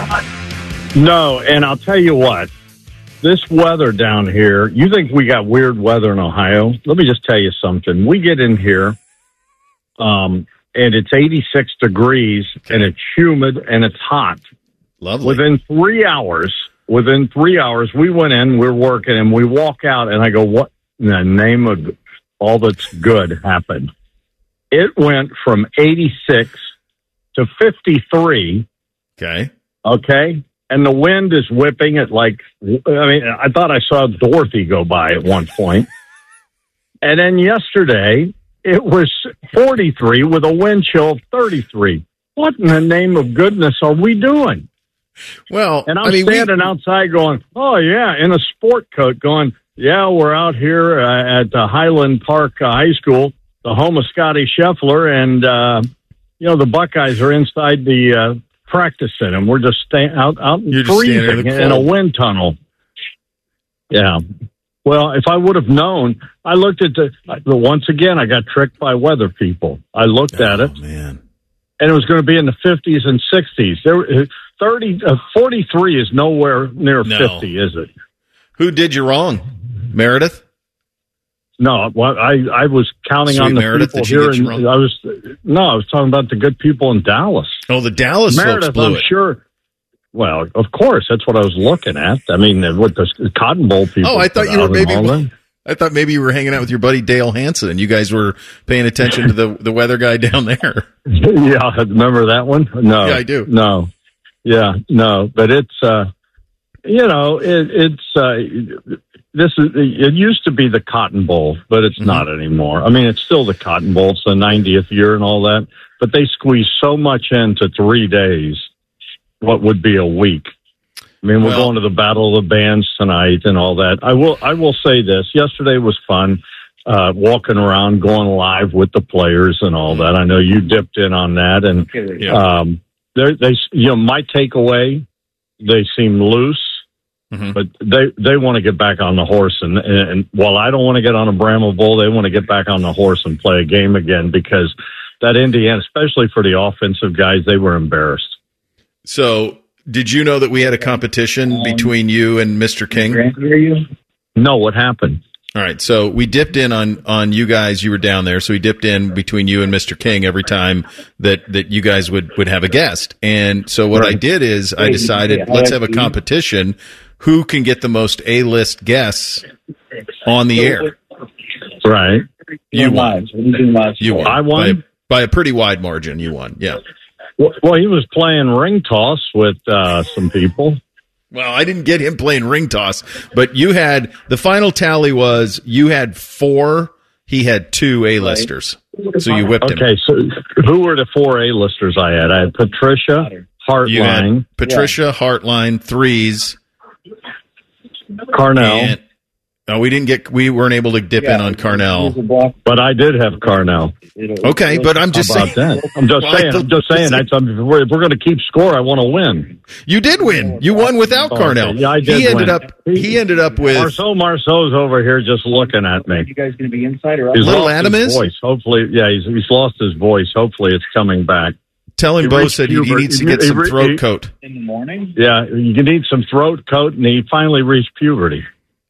No, and I'll tell you what. This weather down here, you think we got weird weather in Ohio? Let me just tell you something. We get in here, and it's 86 degrees, and it's humid, and it's hot. Lovely. Within 3 hours, we went in, we're working, and we walk out, and I go, what in the name of all that's good happened? It went from 86 to 53. Okay. Okay? And the wind is whipping it like, I thought I saw Dorothy go by at one point. And then yesterday, it was 43 with a wind chill of 33. What in the name of goodness are we doing? Well, and I'm standing outside going, oh, yeah, in a sport coat going, yeah, we're out here at Highland Park High School, the home of Scotty Scheffler, and, the Buckeyes are inside the practice center, and we're just out freezing in a wind tunnel. Yeah. Well, if I would have known, I looked at once again, I got tricked by weather people. I looked at it. Man. And it was going to be in the 50s and 60s. 43 is nowhere near 50, is it? Who did you wrong? Meredith? No, well, I was counting on the Meredith, people here. I was talking about the good people in Dallas. Oh, the Dallas Meredith, folks blew I'm it. sure. Well, of course, that's what I was looking at. I mean, what the Cotton Bowl people. Oh, I thought you were I thought maybe you were hanging out with your buddy Dale Hansen, and you guys were paying attention to the weather guy down there. Yeah, remember that one? No, yeah, I do. No, yeah, no, but it's it used to be the Cotton Bowl, but it's not anymore. I mean, it's still the Cotton Bowl. It's the 90th year and all that, but they squeeze so much into 3 days. What would be a week? I mean, we're going to the Battle of the Bands tonight and all that. I will say this. Yesterday was fun, walking around, going live with the players and all that. I know you dipped in on that. And my takeaway, they seem loose, but they want to get back on the horse. And while I don't want to get on a Bramble Bull, they want to get back on the horse and play a game again, because that Indiana, especially for the offensive guys, they were embarrassed. So, did you know that we had a competition between you and Mr. King? No, what happened? All right, so we dipped in on you guys. You were down there, so we dipped in between you and Mr. King every time that you guys would have a guest. And so what I did is I decided, let's have a competition. Who can get the most A-list guests on the air? Right. You won. You won. I won? By a pretty wide margin, you won, yeah. Well, he was playing ring toss with some people. Well, I didn't get him playing ring toss, but the final tally was you had 4, he had 2 A-listers. So you whipped him. Okay, so who were the 4 A-listers I had? I had Patricia, Hartline. You had Patricia, Hartline, Threes. Carnell. We weren't able to dip in on Carnell. But I did have Carnell. Okay, but I'm just saying. That? I'm just saying. If we're going to keep score, I want to win. You did win. You won without Carnell. Okay. Yeah, I did. He ended up with Marceau's over here just looking at me. You guys going to be inside or out? Little Adam is? Voice. Hopefully, yeah, he's lost his voice. Hopefully, it's coming back. Tell him Bo said he needs to get some throat coat. In the morning? Yeah, you need some throat coat, and he finally reached puberty.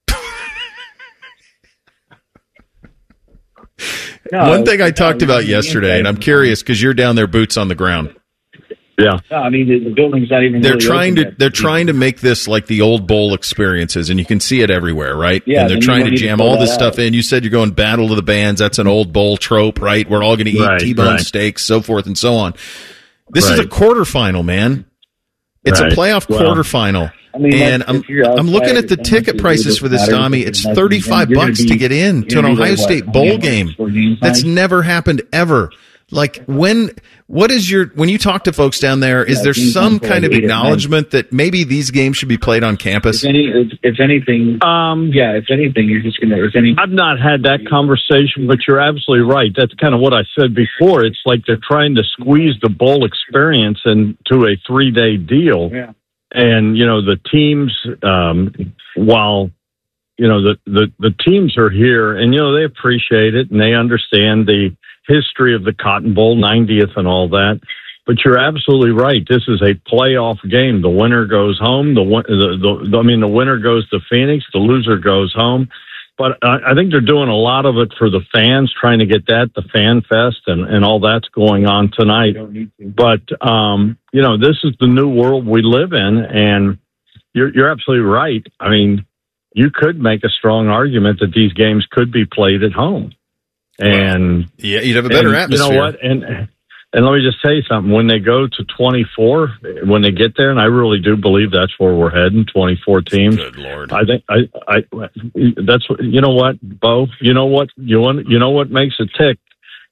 One thing I talked about yesterday, and I'm curious because you're down there, boots on the ground. Yeah, no, I mean the building's not even. They're trying to make this like the old bowl experiences, and you can see it everywhere, right? Yeah, and they're trying to jam all this stuff in. You said you're going Battle of the Bands. That's an old bowl trope, right? We're all going to eat T-bone steaks, so forth and so on. This is a quarterfinal, man. It's a playoff quarterfinal. I mean, and I'm looking at the ticket prices for this, Tommy. It's $35 to get in to an Ohio State bowl game. That's never happened ever. Like when you talk to folks down there, is there some kind of acknowledgement that maybe these games should be played on campus? If anything, you're just going to. I've not had that conversation, but you're absolutely right. That's kind of what I said before. It's like they're trying to squeeze the bowl experience into a 3-day deal. Yeah. And, the teams, while, the teams are here and, they appreciate it and they understand the history of the Cotton Bowl, 90th and all that. But you're absolutely right. This is a playoff game. The winner goes home. The winner goes to Phoenix. The loser goes home. But I think they're doing a lot of it for the fans, trying to get the fan fest and all that's going on tonight. But, this is the new world we live in, and you're absolutely right. I mean, you could make a strong argument that these games could be played at home. And yeah, you'd have a better atmosphere. You know what? And let me just tell you something. When they go to 24, when they get there, and I really do believe that's where we're heading, 24 teams. Good Lord. I think that's what, you know what, Bo? You know what makes it tick?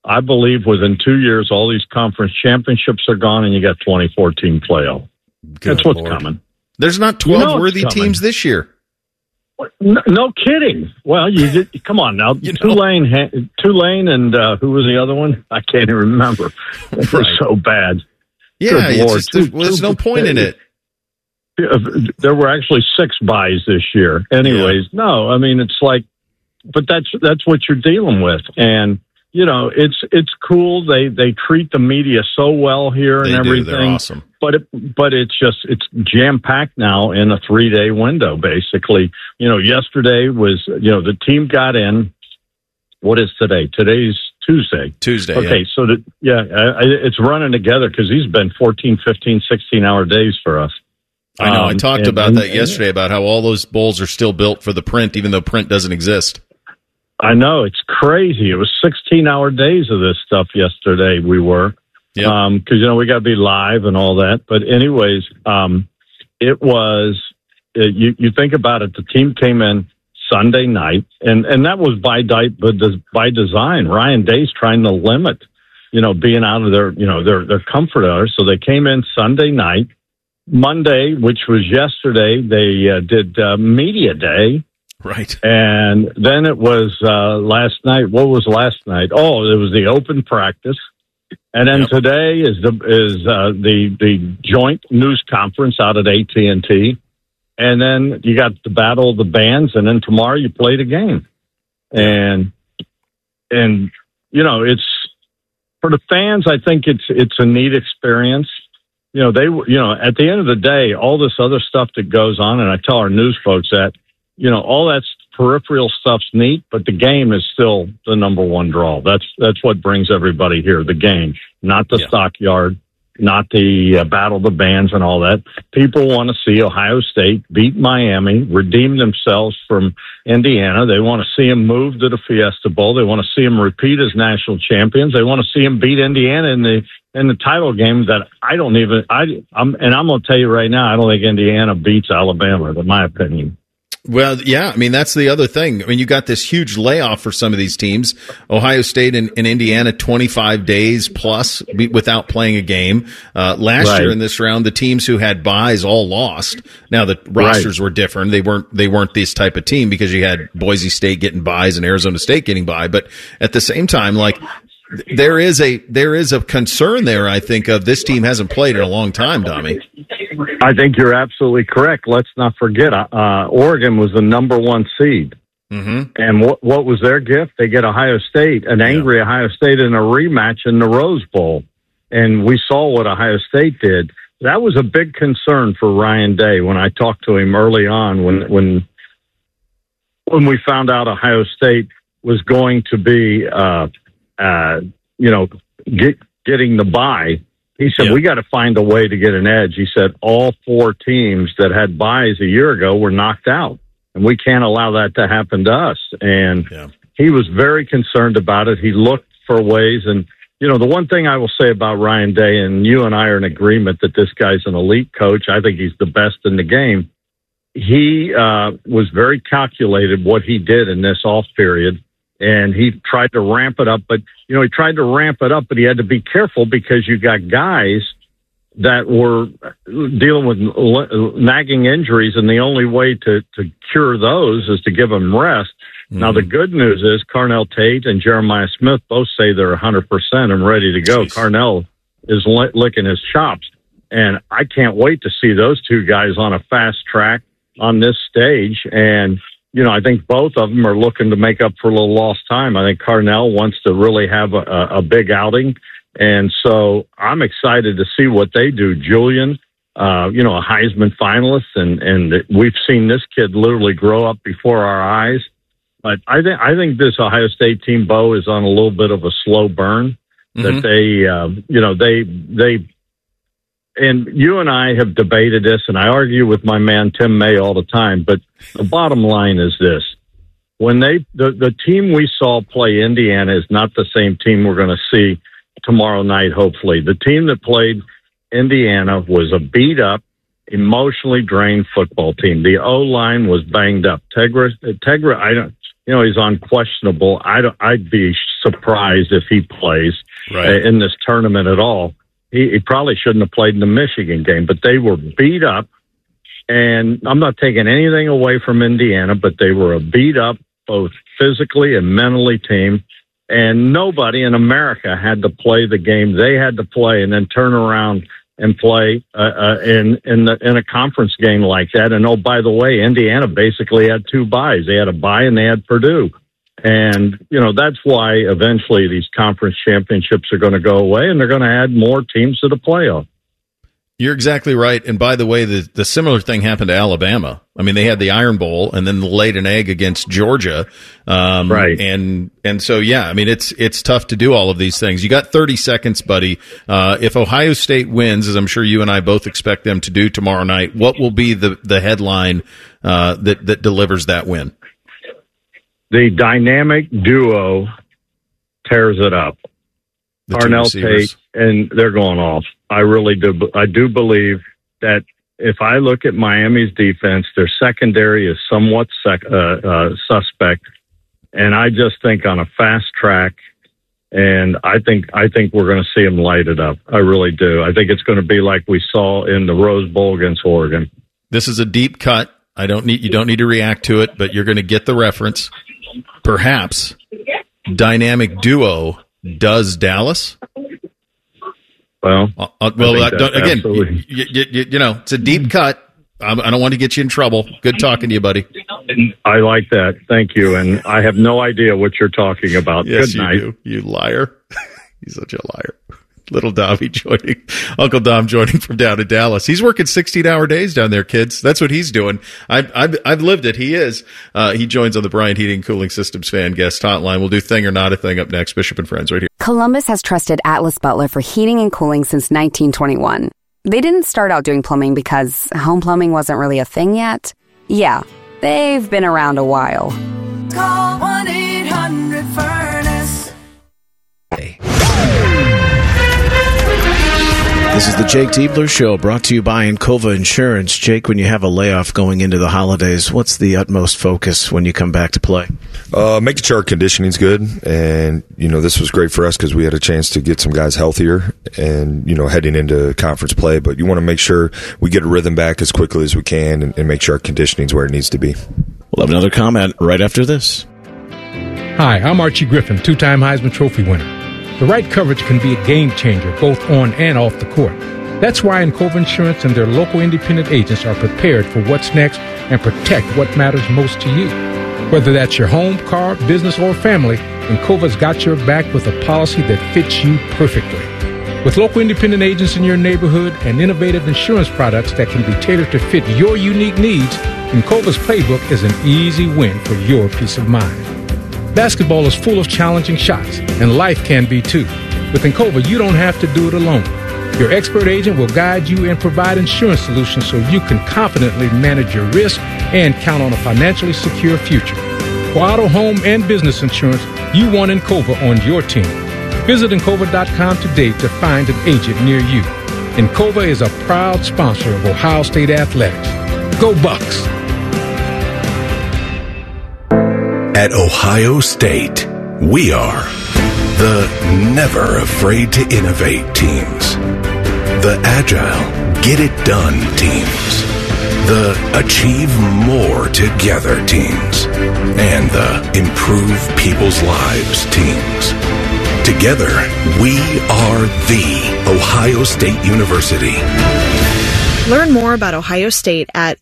I believe within 2 years, all these conference championships are gone, and you got 2014 playoff. That's what's coming. There's not 12 worthy teams this year. No kidding. Well, come on now. Tulane, and who was the other one? I can't even remember. It was so bad. Yeah, there's no point in it. There were actually 6 buys this year. Anyways, no, I mean, it's like, but that's what you're dealing with. And, it's cool. They treat the media so well here and everything. They're awesome. But it's jam-packed now in a 3-day window, basically. Yesterday was, the team got in. What is today? Today's Tuesday. Okay, yeah. so it's running together because these have been 14, 15, 16-hour days for us. I know. I talked about that yesterday, about how all those bowls are still built for the print, even though print doesn't exist. I know. It's crazy. It was 16-hour days of this stuff yesterday, we were. Because, we got to be live and all that. But anyways, it was, you think about it, the team came in Sunday night, and that was by design. Ryan Day's trying to limit, being out of their comfort hour. So they came in Sunday night. Monday, which was yesterday, they did media day. Right. And then it was last night. What was last night? Oh, it was the open practice. And then today is the joint news conference out at AT&T. And then you got the Battle of the Bands, and then tomorrow you play the game. And it's for the fans, I think it's a neat experience. At the end of the day, all this other stuff that goes on, and I tell our news folks that, all that's peripheral stuff's neat, but the game is still the number one draw. That's what brings everybody here, the game, not the stockyard, not the Battle of the Bands and all that. People want to see Ohio State beat Miami, redeem themselves from Indiana. They want to see them move to the Fiesta Bowl. They want to see them repeat as national champions. They want to see them beat Indiana in the title game that I'm going to tell you right now, I don't think Indiana beats Alabama, in my opinion. Well, yeah, I mean, that's the other thing. I mean, you got this huge layoff for some of these teams. Ohio State and Indiana, 25 days plus without playing a game. Last year in this round, the teams who had buys all lost. Now, the rosters were different. They weren't this type of team because you had Boise State getting buys and Arizona State getting by. But at the same time, like, there is a concern there, I think, of this team hasn't played in a long time, Tommy. I think you're absolutely correct. Let's not forget, Oregon was the number 1 seed. Mm-hmm. And what was their gift? They get Ohio State, an angry Ohio State in a rematch in the Rose Bowl. And we saw what Ohio State did. That was a big concern for Ryan Day when I talked to him early on when we found out Ohio State was going to be getting the bye. He said, we got to find a way to get an edge. He said, all 4 teams that had buys a year ago were knocked out, and we can't allow that to happen to us. And he was very concerned about it. He looked for ways. And, the one thing I will say about Ryan Day, and you and I are in agreement that this guy's an elite coach. I think he's the best in the game. He was very calculated what he did in this off period. And he tried to ramp it up, but he he had to be careful because you got guys that were dealing with nagging injuries, and the only way to cure those is to give them rest. Mm-hmm. Now, the good news is Carnell Tate and Jeremiah Smith both say they're 100% and ready to go. Jeez. Carnell is licking his chops, and I can't wait to see those 2 guys on a fast track on this stage. And I think both of them are looking to make up for a little lost time. I think Carnell wants to really have a big outing. And so I'm excited to see what they do. Julian, a Heisman finalist, and we've seen this kid literally grow up before our eyes. But I think this Ohio State team, Bo, is on a little bit of a slow burn. Mm-hmm. That they and you and I have debated this, and I argue with my man Tim May all the time, but the bottom line is this. When the team we saw play Indiana is not the same team we're going to see tomorrow night, hopefully. The team that played Indiana was a beat-up, emotionally drained football team. The O-line was banged up. Tegra, he's unquestionable. I'd be surprised if he plays in this tournament at all. He probably shouldn't have played in the Michigan game, but they were beat up. And I'm not taking anything away from Indiana, but they were a beat up, both physically and mentally team. And nobody in America had to play the game they had to play and then turn around and play in a conference game like that. And oh, by the way, Indiana basically had 2 byes. They had a bye and they had Purdue. And, that's why eventually these conference championships are going to go away and they're going to add more teams to the playoff. You're exactly right. And by the way, the similar thing happened to Alabama. I mean, they had the Iron Bowl and then laid an egg against Georgia. Right. And so, yeah, I mean, it's tough to do all of these things. You got 30 seconds, buddy. If Ohio State wins, as I'm sure you and I both expect them to do tomorrow night, what will be the headline that delivers that win? The dynamic duo tears it up. Arnell Tate, and they're going off. I really do. I do believe that if I look at Miami's defense, their secondary is somewhat suspect, and I just think on a fast track, and I think we're going to see them light it up. I really do. I think it's going to be like we saw in the Rose Bowl against Oregon. This is a deep cut. You don't need to react to it, but you're going to get the reference. Perhaps dynamic duo. Does Dallas? Well, again, it's a deep cut. I don't want to get you in trouble. Good talking to you, buddy. I like that. Thank you. And I have no idea what you're talking about. Yes, Good night. You do. You liar. He's such a liar. Little Dommy joining, Uncle Dom joining from down in Dallas. He's working 16-hour days down there, kids. That's what he's doing. I've lived it. He is. He joins on the Bryant Heating and Cooling Systems fan guest hotline. We'll do Thing or Not a Thing up next. Bishop and Friends right here. Columbus has trusted Atlas Butler for heating and cooling since 1921. They didn't start out doing plumbing because home plumbing wasn't really a thing yet. Yeah, they've been around a while. Call 1-800-FURNACE. This is the Jake Diebler Show, brought to you by Encova Insurance. Jake, when you have a layoff going into the holidays, what's the utmost focus when you come back to play? Making sure our conditioning's good. And, this was great for us because we had a chance to get some guys healthier and, heading into conference play. But you want to make sure we get a rhythm back as quickly as we can and make sure our conditioning's where it needs to be. We'll have another comment right after this. Hi, I'm Archie Griffin, 2-time Heisman Trophy winner. The right coverage can be a game changer, both on and off the court. That's why Encova Insurance and their local independent agents are prepared for what's next and protect what matters most to you. Whether that's your home, car, business, or family, Encova's got your back with a policy that fits you perfectly. With local independent agents in your neighborhood and innovative insurance products that can be tailored to fit your unique needs, Encova's playbook is an easy win for your peace of mind. Basketball is full of challenging shots, and life can be too. With Encova, you don't have to do it alone. Your expert agent will guide you and provide insurance solutions so you can confidently manage your risk and count on a financially secure future. For auto, home, and business insurance, you want Encova on your team. Visit Encova.com today to find an agent near you. Encova is a proud sponsor of Ohio State Athletics. Go Bucks! At Ohio State, we are the never afraid to innovate teams, the agile, get it done teams, the achieve more together teams, and the improve people's lives teams. Together, we are the Ohio State University. Learn more about Ohio State at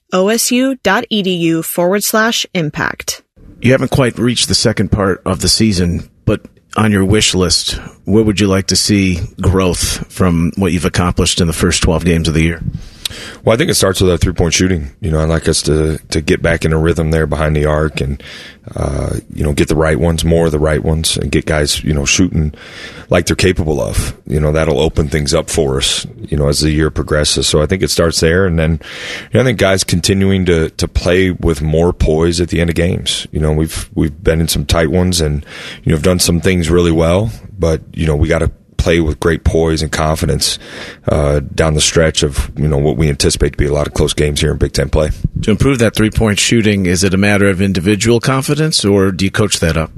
osu.edu/impact. You haven't quite reached the second part of the season, but on your wish list, where would you like to see growth from what you've accomplished in the first 12 games of the year? Well, I think it starts with that three-point shooting. I'd like us to get back in a rhythm there behind the arc and, get the right ones, more of the right ones, and get guys, shooting like they're capable of. That'll open things up for us, as the year progresses. So I think it starts there. And then, I think guys continuing to play with more poise at the end of games. We've been in some tight ones and, have done some things really well, but, we got to play with great poise and confidence down the stretch of what we anticipate to be a lot of close games here in Big Ten play. To improve that 3-point shooting, is it a matter of individual confidence, or do you coach that up?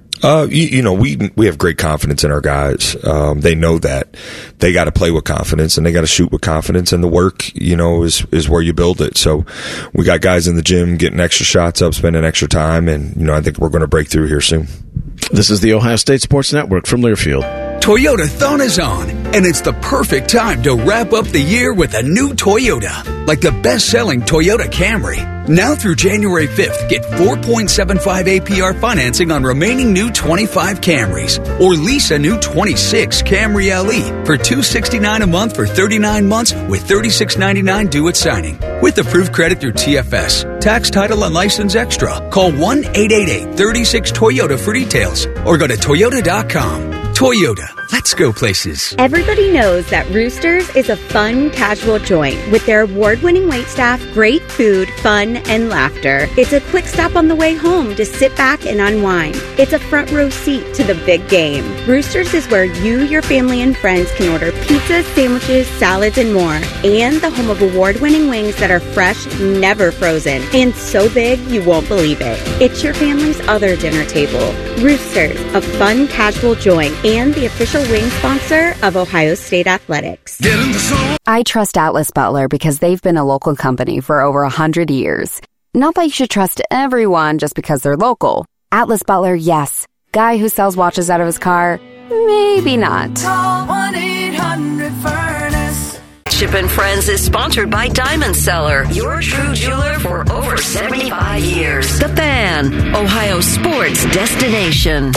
We have great confidence in our guys. They know that they got to play with confidence and they got to shoot with confidence, and the work, is where you build it. So we got guys in the gym getting extra shots up, spending extra time, and, I think we're going to break through here soon. This is the Ohio State Sports Network from Learfield. Toyotathon is on, and it's the perfect time to wrap up the year with a new Toyota, like the best-selling Toyota Camry. Now through January 5th, get 4.75 APR financing on remaining new 25 Camrys, or lease a new 26 Camry LE for $269 a month for 39 months with $36.99 due at signing. With approved credit through TFS, tax, title, and license extra. Call 1-888-36-TOYOTA for details, or go to Toyota.com. Toyota, let's go places. Everybody knows that Roosters is a fun, casual joint with their award-winning waitstaff, great food, fun, and laughter. It's a quick stop on the way home to sit back and unwind. It's a front row seat to the big game. Roosters is where you, your family, and friends can order pizzas, sandwiches, salads, and more. And the home of award-winning wings that are fresh, never frozen, and so big you won't believe it. It's your family's other dinner table. Roosters, a fun, casual joint, and the official wing sponsor of Ohio State Athletics. I trust Atlas Butler because they've been a local company for over 100 years. Not that you should trust everyone just because they're local. Atlas Butler, yes. Guy who sells watches out of his car, maybe not. Call 1-800-FURNACE. Ship and Friends is sponsored by Diamond Seller, your true jeweler for over 75 years. The Fan, Ohio sports destination.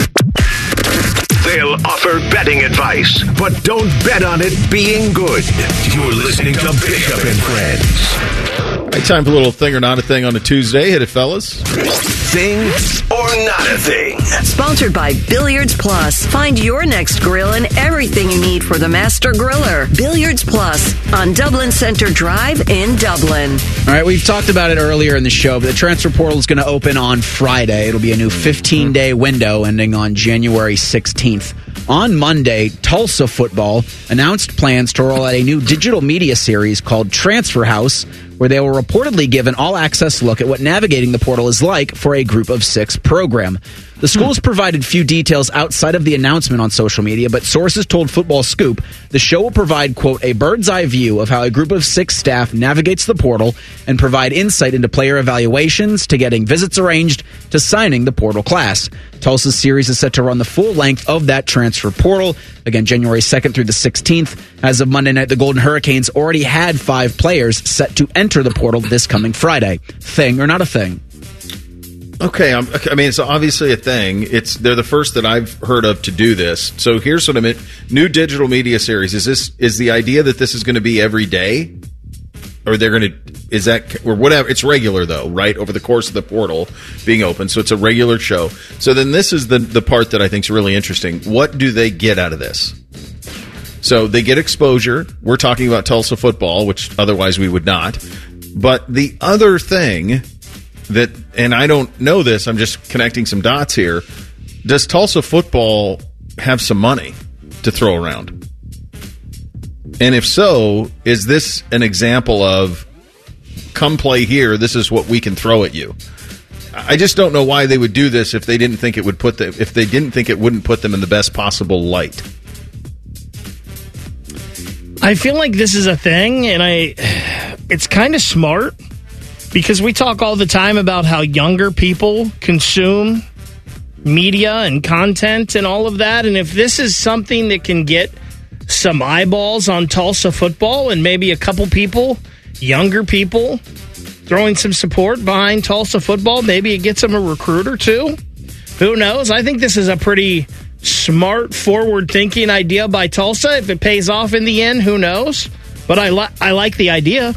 They'll offer betting advice, but don't bet on it being good. You're listening to Bishop and Friends. All right, time for a little thing or not a thing on a Tuesday. Hit it, fellas. Thing or not a thing. Sponsored by Billiards Plus. Find your next grill and everything you need for the master griller. Billiards Plus on Dublin Center Drive in Dublin. All right, we've talked about it earlier in the show, but the transfer portal is going to open on Friday. It'll be a new 15-day window ending on January 16th. On Monday, Tulsa football announced plans to roll out a new digital media series called Transfer House, where they will reportedly give an all-access look at what navigating the portal is like for a Group of 6 program. The schools provided few details outside of the announcement on social media, but sources told Football Scoop the show will provide, quote, a bird's-eye view of how a Group of 6 staff navigates the portal and provide insight into player evaluations to getting visits arranged to signing the portal class. Tulsa's series is set to run the full length of that transfer portal. Again, January 2nd through the 16th. As of Monday night, the Golden Hurricanes already had 5 players set to enter the portal this coming Friday. Thing or not a thing? Okay, I mean, it's obviously a thing. They're the first that I've heard of to do this. So here's what I meant. New digital media series. Is the idea that this is going to be every day? Or or whatever? It's regular though, right? Over the course of the portal being open. So it's a regular show. So then this is the part that I think is really interesting. What do they get out of this? So they get exposure. We're talking about Tulsa football, which otherwise we would not. But the other thing that, and I don't know this, I'm just connecting some dots here. Does Tulsa football have some money to throw around? And if so, is this an example of, come play here, this is what we can throw at you? I just don't know why they would do this if they didn't think it would wouldn't put them in the best possible light. I feel like this is a thing, and it's kind of smart. Because we talk all the time about how younger people consume media and content and all of that. And if this is something that can get some eyeballs on Tulsa football and maybe a couple people, younger people, throwing some support behind Tulsa football, maybe it gets them a recruit or two. Who knows? I think this is a pretty smart, forward-thinking idea by Tulsa. If it pays off in the end, who knows? But I like the idea.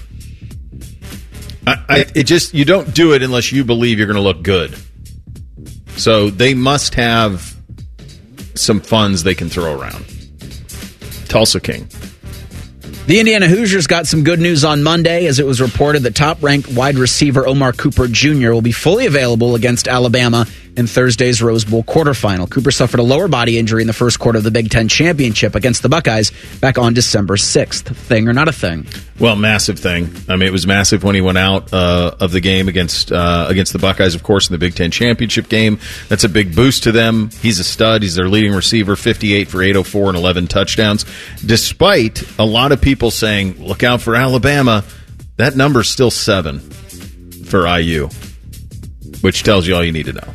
You don't do it unless you believe you're going to look good. So they must have some funds they can throw around. Tulsa King. The Indiana Hoosiers got some good news on Monday as it was reported that top-ranked wide receiver Omar Cooper Jr. will be fully available against Alabama in Thursday's Rose Bowl quarterfinal. Cooper suffered a lower body injury in the first quarter of the Big Ten championship against the Buckeyes back on December 6th. Thing or not a thing? Well, massive thing. I mean, it was massive when he went out of the game against the Buckeyes, of course, in the Big Ten championship game. That's a big boost to them. He's a stud. He's their leading receiver, 58 for 804 and 11 touchdowns. Despite a lot of people saying, look out for Alabama, that number's still 7 for IU, which tells you all you need to know.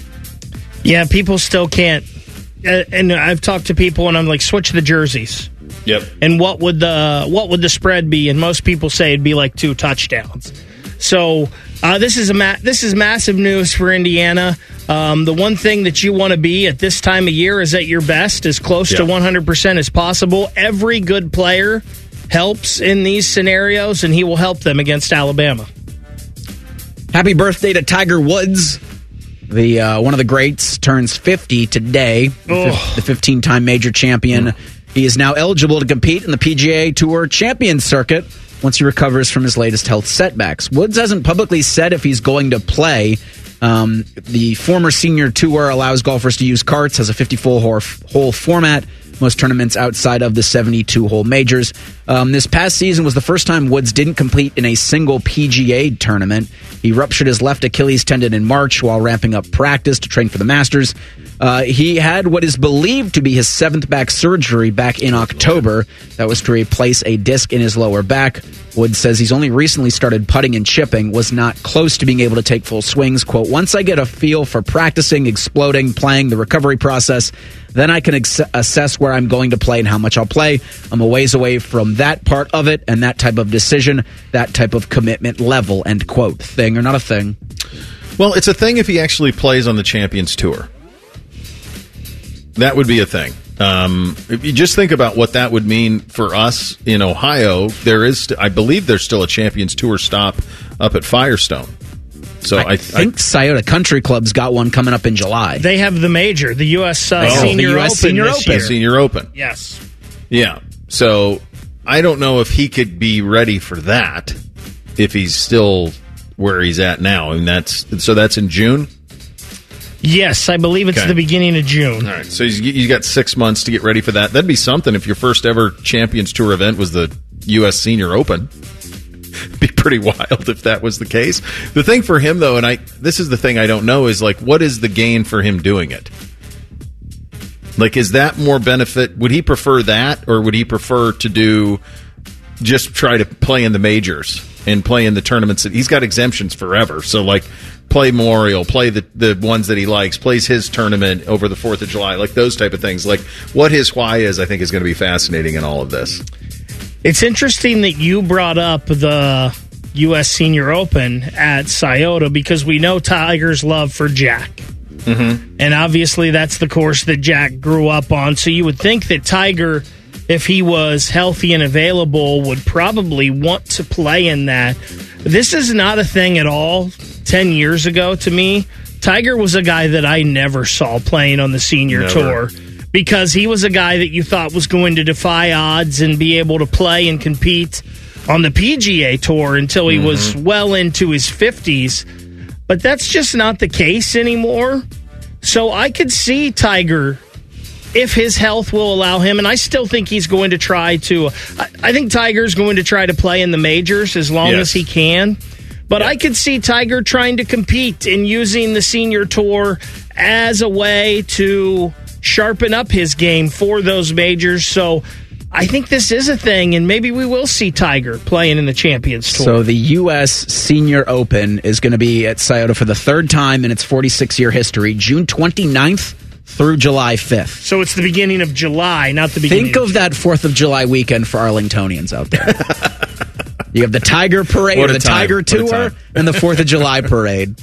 Yeah, people still can't. And I've talked to people, and I'm like, switch the jerseys. Yep. And what would the spread be? And most people say it'd be like 2 touchdowns. So this is massive news for Indiana. The one thing that you want to be at this time of year is at your best, as close to 100% as possible. Every good player helps in these scenarios, and he will help them against Alabama. Happy birthday to Tiger Woods. The one of the greats turns 50 today. The 15-time major champion. He is now eligible to compete in the PGA Tour Champions Circuit once he recovers from his latest health setbacks. Woods hasn't publicly said if he's going to play. The former senior tour allows golfers to use carts, has a 54-hole format. Most tournaments outside of the 72-hole majors. This past season was the first time Woods didn't compete in a single PGA tournament. He ruptured his left Achilles tendon in March while ramping up practice to train for the Masters. He had what is believed to be his 7th back surgery back in October. That was to replace a disc in his lower back. Woods says he's only recently started putting and chipping, was not close to being able to take full swings. Quote, once I get a feel for practicing, exploding, playing, the recovery process, then I can assess where I'm going to play and how much I'll play. I'm a ways away from that part of it and that type of decision, that type of commitment level, end quote. Thing or not a thing? Well, it's a thing if he actually plays on the Champions Tour. That would be a thing. If you just think about what that would mean for us in Ohio, I believe there's still a Champions Tour stop up at Firestone. So I think Scioto Country Club's got one coming up in July. They have the major, the U.S. Senior Open. Senior Open. Yes. Yeah. So I don't know if he could be ready for that if he's still where he's at now. And that's in June? Yes, I believe it's the beginning of June. All right, so you got 6 months to get ready for that. That'd be something if your first ever Champions Tour event was the U.S. Senior Open. It'd be pretty wild if that was the case. The thing for him, though, and this is the thing I don't know, is like, what is the gain for him doing it? Like, is that more benefit? Would he prefer that, or would he prefer to just try to play in the majors and play in the tournaments? He's got exemptions forever, so like, play more, he'll play the ones that he likes, plays his tournament over the 4th of July, like those type of things. Like, what his why is, I think, is going to be fascinating in all of this. It's interesting that you brought up the U.S. Senior Open at Scioto because we know Tiger's love for Jack. Mm-hmm. And obviously that's the course that Jack grew up on. So you would think that Tiger, if he was healthy and available, would probably want to play in that. This is not a thing at all. 10 years ago, to me, Tiger was a guy that I never saw playing on the senior tour because he was a guy that you thought was going to defy odds and be able to play and compete on the PGA Tour until he was well into his 50s. But that's just not the case anymore. So I could see Tiger, if his health will allow him, and I still think he's going to try to. I think Tiger's going to try to play in the majors as long as he can. But I could see Tiger trying to compete and using the senior tour as a way to sharpen up his game for those majors. So I think this is a thing, and maybe we will see Tiger playing in the Champions Tour. So the U.S. Senior Open is going to be at Scioto for the 3rd time in its 46-year history, June 29th through July 5th. So it's the beginning of July, not the beginning. Think of that 4th of July weekend for Arlingtonians out there. You have the Tiger Parade, or the Tiger Tour, and the 4th of July Parade.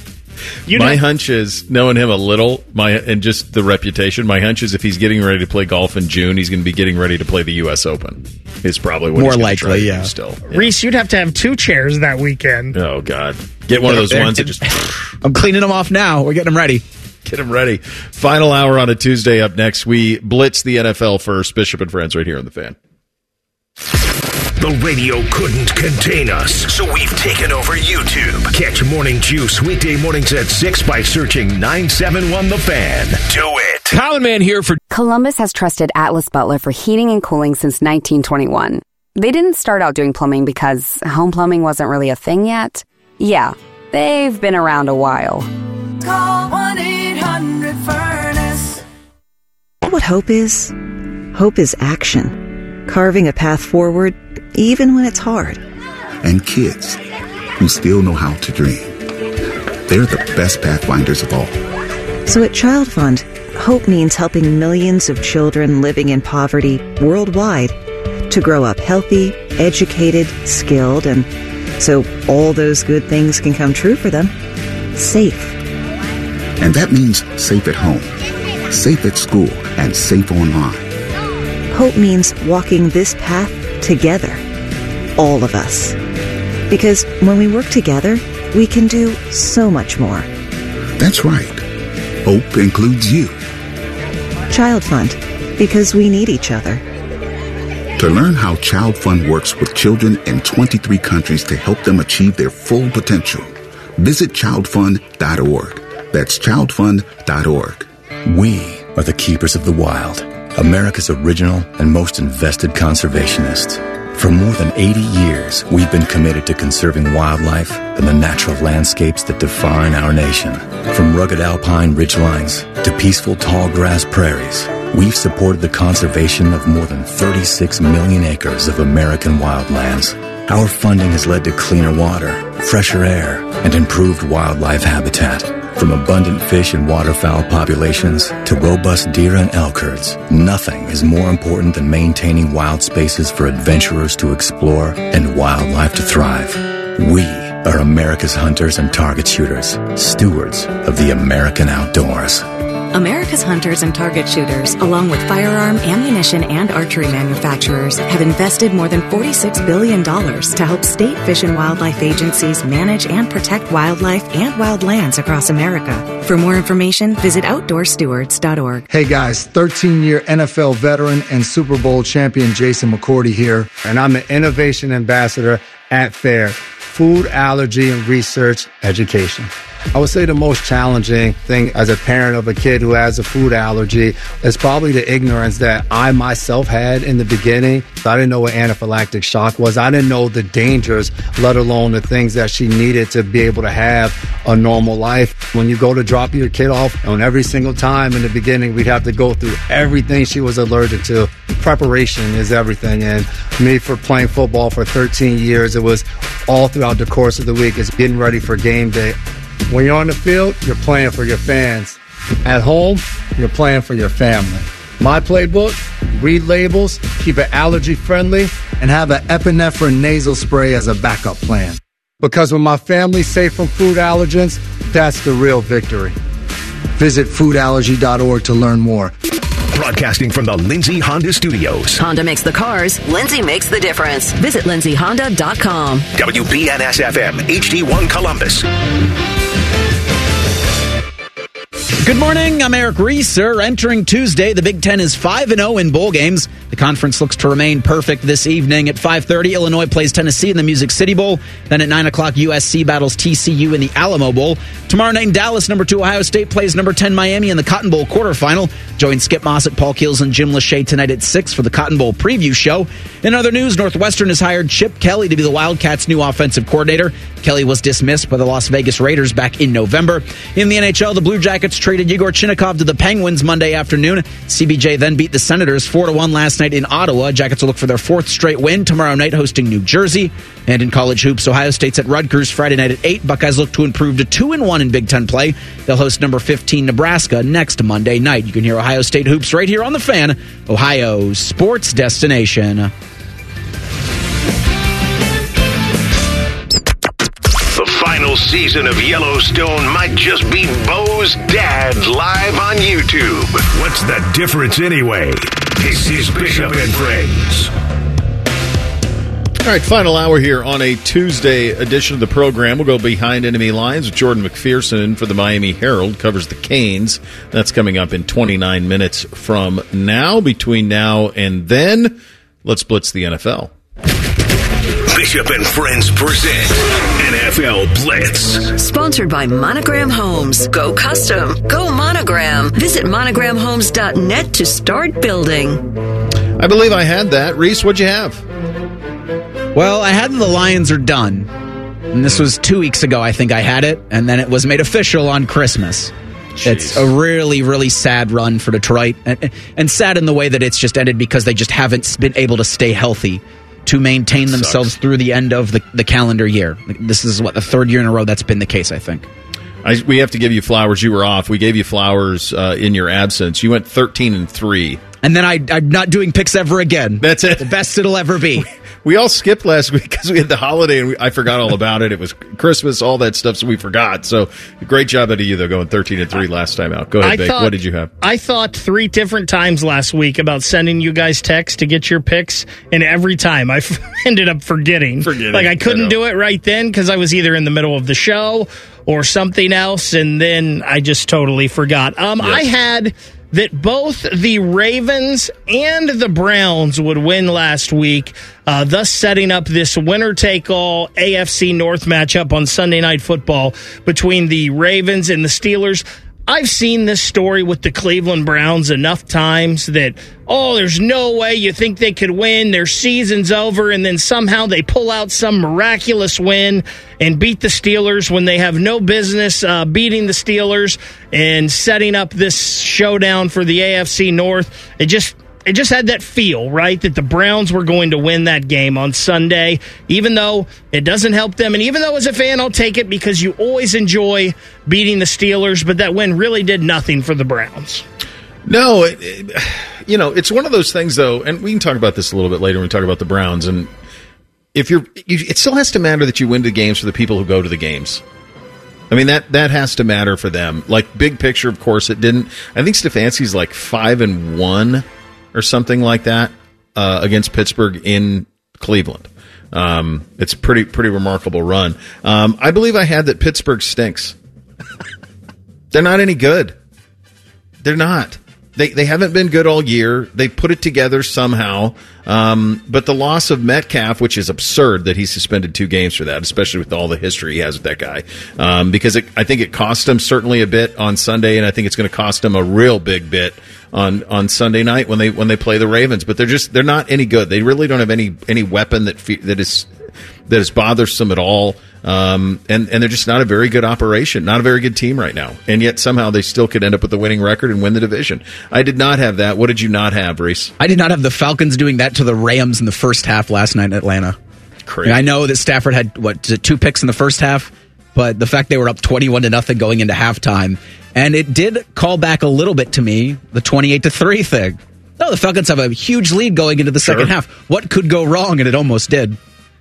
My hunch is, knowing him a little, and just the reputation, my hunch is if he's getting ready to play golf in June, he's going to be getting ready to play the U.S. Open. Is probably what more he's likely, try to yeah. do still. Yeah. Reese, you'd have to have 2 chairs that weekend. Oh, God. Get one of those ones that just... I'm cleaning them off now. We're getting them ready. Get them ready. Final hour on a Tuesday up next. We blitz the NFL first. Bishop and Friends right here on The Fan. The radio couldn't contain us, so we've taken over YouTube. Catch Morning Juice weekday mornings at 6 by searching 971 The Fan. Do it. Common Man here for... Columbus has trusted Atlas Butler for heating and cooling since 1921. They didn't start out doing plumbing because home plumbing wasn't really a thing yet. Yeah, they've been around a while. Call 1-800-FURNACE. What hope is? Hope is action. Carving a path forward, even when it's hard. And kids who still know how to dream. They're the best pathfinders of all. So at Child Fund, hope means helping millions of children living in poverty worldwide to grow up healthy, educated, skilled, and so all those good things can come true for them. Safe. And that means safe at home, safe at school, and safe online. Hope means walking this path together. All of us. Because when we work together, we can do so much more. That's right. Hope includes you. Child Fund. Because we need each other. To learn how Child Fund works with children in 23 countries to help them achieve their full potential, visit childfund.org. That's childfund.org. We are the keepers of the wild, America's original and most invested conservationists. For more than 80 years, we've been committed to conserving wildlife and the natural landscapes that define our nation. From rugged alpine ridgelines to peaceful tall grass prairies, we've supported the conservation of more than 36 million acres of American wildlands. Our funding has led to cleaner water, fresher air, and improved wildlife habitat. From abundant fish and waterfowl populations to robust deer and elk herds, nothing is more important than maintaining wild spaces for adventurers to explore and wildlife to thrive. We are America's hunters and target shooters, stewards of the American outdoors. America's hunters and target shooters, along with firearm, ammunition, and archery manufacturers, have invested more than $46 billion to help state fish and wildlife agencies manage and protect wildlife and wildlands across America. For more information, visit OutdoorStewards.org. Hey guys, 13-year NFL veteran and Super Bowl champion Jason McCourty here, and I'm an innovation ambassador at FAIR, Food Allergy and Research Education. I would say the most challenging thing as a parent of a kid who has a food allergy is probably the ignorance that I myself had in the beginning. I didn't know what anaphylactic shock was. I didn't know the dangers, let alone the things that she needed to be able to have a normal life. When you go to drop your kid off, and every single time in the beginning, we'd have to go through everything she was allergic to. Preparation is everything. And me, for playing football for 13 years, it was all throughout the course of the week. It's getting ready for game day. When you're on the field, you're playing for your fans. At home, you're playing for your family. My playbook, read labels, keep it allergy friendly, and have an epinephrine nasal spray as a backup plan. Because when my family's safe from food allergens, that's the real victory. Visit foodallergy.org to learn more. Broadcasting from the Lindsay Honda Studios. Honda makes the cars. Lindsay makes the difference. Visit lindsayhonda.com. WBNS-FM, HD1 Columbus. Good morning, I'm Eric Reeser. Entering Tuesday, the Big Ten is 5-0 in bowl games. The conference looks to remain perfect this evening. At 5:30, Illinois plays Tennessee in the Music City Bowl. Then at 9 o'clock, USC battles TCU in the Alamo Bowl. Tomorrow night in Dallas, number 2 Ohio State plays number 10 Miami in the Cotton Bowl quarterfinal. Join Skip Mossick, Paul Keels, and Jim Lachey tonight at 6 for the Cotton Bowl preview show. In other news, Northwestern has hired Chip Kelly to be the Wildcats' new offensive coordinator. Kelly was dismissed by the Las Vegas Raiders back in November. In the NHL, the Blue Jackets traded Yegor Chinnikov to the Penguins Monday afternoon. CBJ then beat the Senators 4-1 last night in Ottawa. Jackets will look for their 4th straight win tomorrow night, hosting New Jersey. And in college hoops, Ohio State's at Rutgers Friday night at 8. Buckeyes look to improve to 2-1 in Big Ten play. They'll host number 15 Nebraska next Monday night. You can hear Ohio State hoops right here on The Fan, Ohio's sports destination. The final season of Yellowstone might just be Bo's dad live on YouTube. What's the difference anyway? This is Bishop and Friends. All right, final hour here on a Tuesday edition of the program. We'll go behind enemy lines with Jordan McPherson for the Miami Herald. Covers the Canes. That's coming up in 29 minutes from now. Between now and then, let's blitz the NFL. Bishop and Friends present NFL Blitz. Sponsored by Monogram Homes. Go custom. Go Monogram. Visit monogramhomes.net to start building. I believe I had that. Reese, what'd you have? Well, I had the Lions are done. And this was 2 weeks ago, I think I had it. And then it was made official on Christmas. Jeez. It's a really, really sad run for Detroit. And sad in the way that it's just ended because they just haven't been able to stay healthy to maintain themselves through the end of the calendar year. This is, the third year in a row that's been the case, I think. We have to give you flowers. You were off. We gave you flowers in your absence. You went 13-3. And then I'm not doing picks ever again. That's it. The best it'll ever be. We all skipped last week because we had the holiday and I forgot all about it. It was Christmas, all that stuff, so we forgot. So great job out of you, though, going 13-3 last time out. Go ahead, Bake. What did you have? I thought 3 different times last week about sending you guys texts to get your picks, and every time I ended up forgetting. Like I couldn't do it right then because I was either in the middle of the show or something else, and then I just totally forgot. Yes. I had that both the Ravens and the Browns would win last week, thus setting up this winner-take-all AFC North matchup on Sunday Night Football between the Ravens and the Steelers. I've seen this story with the Cleveland Browns enough times that, there's no way you think they could win, their season's over, and then somehow they pull out some miraculous win and beat the Steelers when they have no business beating the Steelers and setting up this showdown for the AFC North. It just had that feel, right, that the Browns were going to win that game on Sunday, even though it doesn't help them. And even though as a fan, I'll take it because you always enjoy beating the Steelers, but that win really did nothing for the Browns. No, it's one of those things, though, and we can talk about this a little bit later when we talk about the Browns. And it still has to matter that you win the games for the people who go to the games. I mean, that has to matter for them. Like, big picture, of course, it didn't. I think Stefanski's like 5-1 or something like that against Pittsburgh in Cleveland. It's a pretty remarkable run. I believe I had that Pittsburgh stinks. They're not any good. They're not. They haven't been good all year. They put it together somehow. But the loss of Metcalf, which is absurd that he suspended 2 games for that, especially with all the history he has with that guy. Because I think it cost him certainly a bit on Sunday, and I think it's going to cost him a real big bit on Sunday night when they play the Ravens. But they're not any good. They really don't have any weapon that is bothersome at all. And they're just not a very good operation, not a very good team right now. And yet somehow they still could end up with a winning record and win the division. I did not have that. What did you not have, Reese? I did not have the Falcons doing that to the Rams in the first half last night in Atlanta. Crazy. I know that Stafford had 2 picks in the first half, but the fact they were up 21-0 going into halftime, and it did call back a little bit to me, the 28-3 thing. No, the Falcons have a huge lead going into the second half. What could go wrong? And it almost did.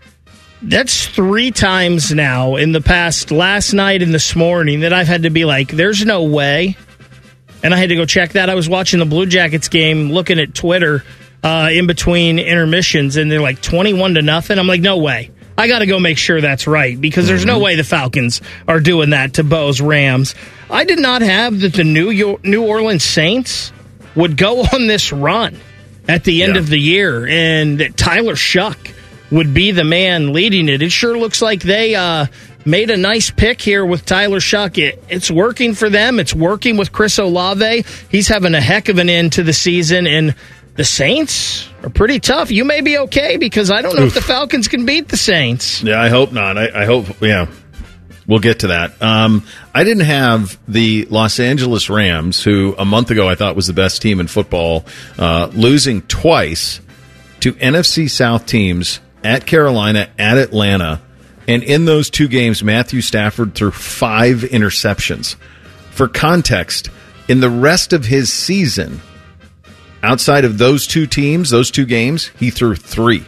That's 3 times now in the past, last night and this morning, that I've had to be like, there's no way. And I had to go check that. I was watching the Blue Jackets game, looking at Twitter in between intermissions, and they're like 21-0. I'm like, no way. I got to go make sure that's right, because there's no way the Falcons are doing that to Bo's Rams. I did not have that the New Orleans Saints would go on this run at the end of the year, and that Tyler Shuck would be the man leading it. It sure looks like they made a nice pick here with Tyler Shuck. It's working for them. It's working with Chris Olave. He's having a heck of an end to the season, and the Saints are pretty tough. You may be okay, because I don't know if the Falcons can beat the Saints. Yeah, I hope not. I hope, we'll get to that. I didn't have the Los Angeles Rams, who a month ago I thought was the best team in football, losing twice to NFC South teams, at Carolina, at Atlanta, and in those 2 games, Matthew Stafford threw 5 interceptions. For context, in the rest of his season, outside of those 2 teams, those 2 games, he threw 3.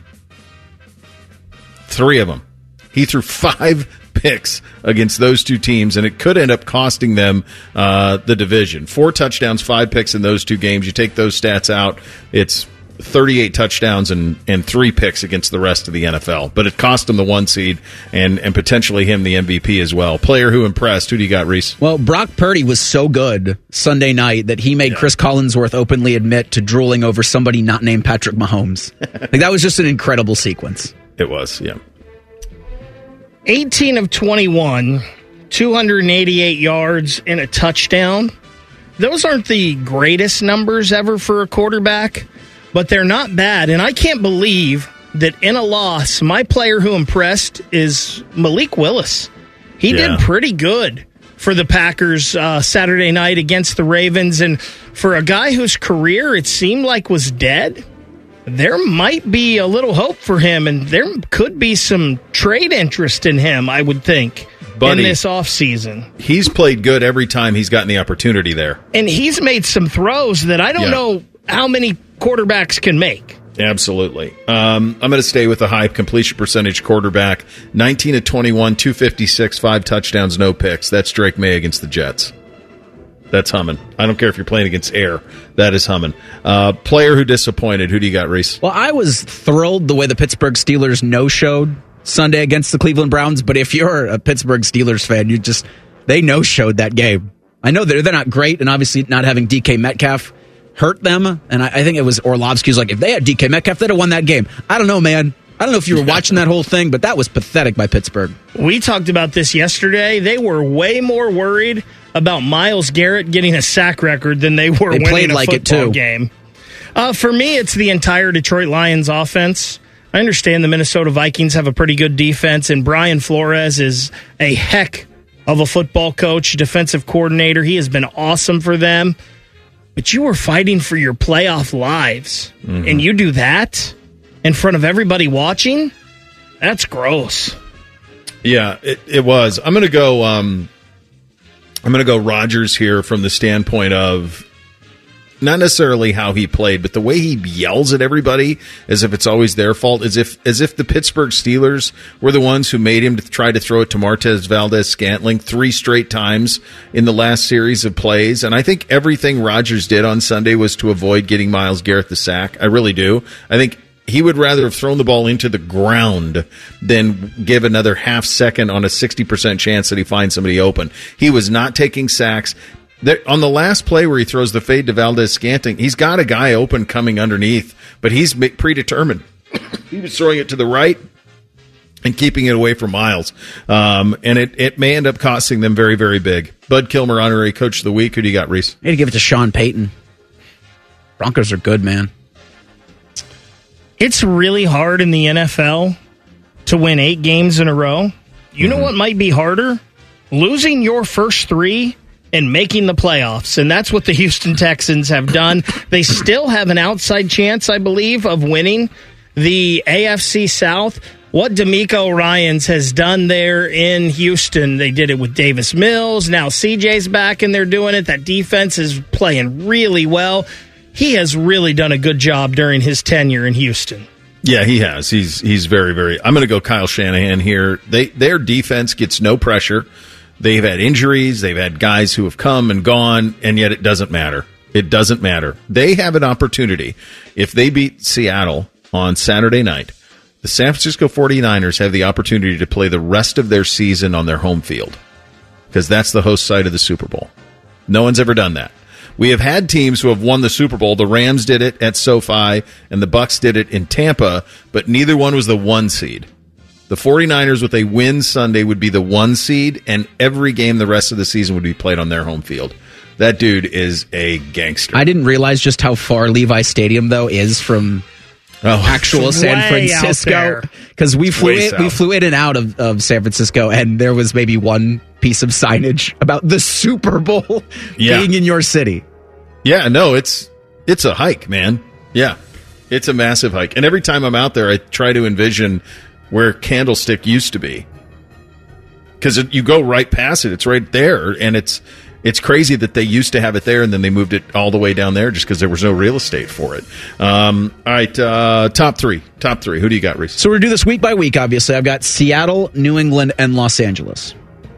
3 of them. He threw 5 picks against those 2 teams, and it could end up costing them the division. 4 touchdowns, 5 picks in those 2 games. You take those stats out, it's 38 touchdowns and 3 picks against the rest of the NFL. But it cost him the 1 seed and potentially him the MVP as well. Player who impressed. Who do you got, Reese? Well, Brock Purdy was so good Sunday night that he made Chris Collinsworth openly admit to drooling over somebody not named Patrick Mahomes. That was just an incredible sequence. It was, yeah. 18 of 21, 288 yards and a touchdown. Those aren't the greatest numbers ever for a quarterback, but they're not bad. And I can't believe that in a loss, my player who impressed is Malik Willis. He did pretty good for the Packers Saturday night against the Ravens. And for a guy whose career it seemed like was dead, there might be a little hope for him, and there could be some trade interest in him, I would think, in this offseason. He's played good every time he's gotten the opportunity there. And he's made some throws that I don't know how many quarterbacks can make. Absolutely. I'm going to stay with the high completion percentage quarterback. 19 of 21, 256, 5 touchdowns, no picks. That's Drake May against the Jets. That's humming. I don't care if you're playing against air. That is humming. Player who disappointed. Who do you got, Reese? Well, I was thrilled the way the Pittsburgh Steelers no-showed Sunday against the Cleveland Browns, but if you're a Pittsburgh Steelers fan, they no-showed that game. I know they're not great, and obviously not having DK Metcalf hurt them, and I think it was Orlovsky's like, if they had DK Metcalf, they'd have won that game. I don't know, man. I don't know if you were watching that whole thing, but that was pathetic by Pittsburgh. We talked about this yesterday. They were way more worried about Myles Garrett getting a sack record than they were winning a football game. For me, it's the entire Detroit Lions offense. I understand the Minnesota Vikings have a pretty good defense, and Brian Flores is a heck of a football coach, defensive coordinator. He has been awesome for them. But you were fighting for your playoff lives, and you do that in front of everybody watching? That's gross. Yeah, it was. I'm going to go Rodgers here from the standpoint of not necessarily how he played, but the way he yells at everybody as if it's always their fault, as if the Pittsburgh Steelers were the ones who made him to try to throw it to Martez Valdez-Scantling 3 straight times in the last series of plays. And I think everything Rodgers did on Sunday was to avoid getting Myles Garrett the sack. I really do. I think he would rather have thrown the ball into the ground than give another half second on a 60% chance that he finds somebody open. He was not taking sacks. On the last play where he throws the fade to Valdez-Scantling, he's got a guy open coming underneath, but he's predetermined. He was throwing it to the right and keeping it away from Myles. And it may end up costing them very, very big. Bud Kilmer, honorary coach of the week. Who do you got, Reese? I need to give it to Sean Payton. Broncos are good, man. It's really hard in the NFL to win 8 games in a row. You know what might be harder? Losing your first 3 and making the playoffs. And that's what the Houston Texans have done. They still have an outside chance, I believe, of winning the AFC South. What DeMeco Ryans has done there in Houston, they did it with Davis Mills. Now CJ's back and they're doing it. That defense is playing really well. He has really done a good job during his tenure in Houston. Yeah, he has. He's very, very... I'm going to go Kyle Shanahan here. Their defense gets no pressure. They've had injuries. They've had guys who have come and gone, and yet it doesn't matter. It doesn't matter. They have an opportunity. If they beat Seattle on Saturday night, the San Francisco 49ers have the opportunity to play the rest of their season on their home field because that's the host site of the Super Bowl. No one's ever done that. We have had teams who have won the Super Bowl. The Rams did it at SoFi, and the Bucs did it in Tampa, but neither one was the 1 seed. The 49ers, with a win Sunday, would be the 1 seed, and every game the rest of the season would be played on their home field. That dude is a gangster. I didn't realize just how far Levi Stadium, though, is from actual San Francisco. Because we flew in and out of San Francisco, and there was maybe one piece of signage about the Super Bowl being in your city. Yeah, no, it's a hike, man. Yeah, it's a massive hike. And every time I'm out there, I try to envision where Candlestick used to be. Because you go right past it. It's right there. And it's crazy that they used to have it there and then they moved it all the way down there just because there was no real estate for it. All right, top three. Who do you got, Reese? So we're going to do this week by week, obviously. I've got Seattle, New England, and Los Angeles.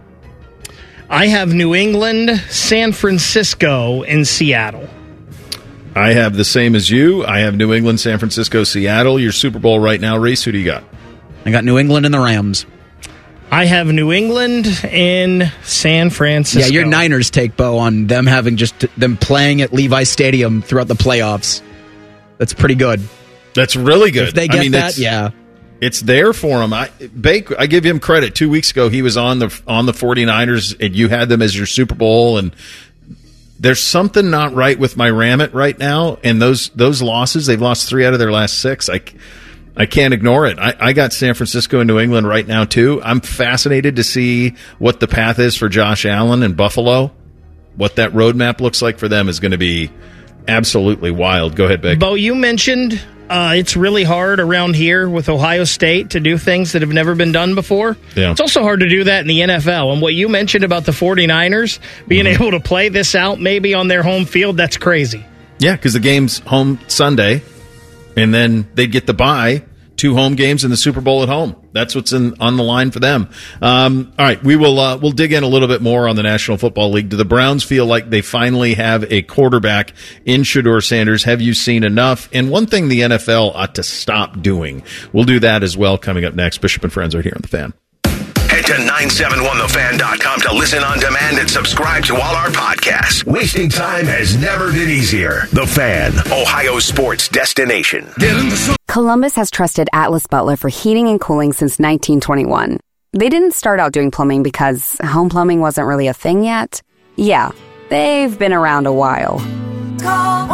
I have New England, San Francisco, and Seattle. I have the same as you. I have New England, San Francisco, Seattle. Your Super Bowl right now, Reese. Who do you got? I got New England and the Rams. I have New England and San Francisco. Yeah, your Niners take, Bo, on them having them playing at Levi Stadium throughout the playoffs. That's pretty good. That's really good. If they get that, yeah. It's there for him. I give him credit. 2 weeks ago, he was on the 49ers, and you had them as your Super Bowl. And there's something not right with my Ramit right now. And those losses, they've lost 3 out of their last 6. I can't ignore it. I got San Francisco and New England right now, too. I'm fascinated to see what the path is for Josh Allen and Buffalo. What that roadmap looks like for them is going to be absolutely wild. Go ahead, Big. Bo, you mentioned it's really hard around here with Ohio State to do things that have never been done before. Yeah. It's also hard to do that in the NFL. And what you mentioned about the 49ers being able to play this out maybe on their home field, that's crazy. Yeah, because the game's home Sunday, and then they'd get the bye. 2 home games in the Super Bowl at home. That's what's on the line for them. All right, we'll dig in a little bit more on the National Football League. Do the Browns feel like they finally have a quarterback in Shedeur Sanders? Have you seen enough? And one thing the NFL ought to stop doing. We'll do that as well coming up next. Bishop and Friends right here on The Fan. Head to 971thefan.com to listen on demand and subscribe to all our podcasts. Wasting time has never been easier. The Fan, Ohio sports destination. Columbus has trusted Atlas Butler for heating and cooling since 1921. They didn't start out doing plumbing because home plumbing wasn't really a thing yet. Yeah, they've been around a while. Call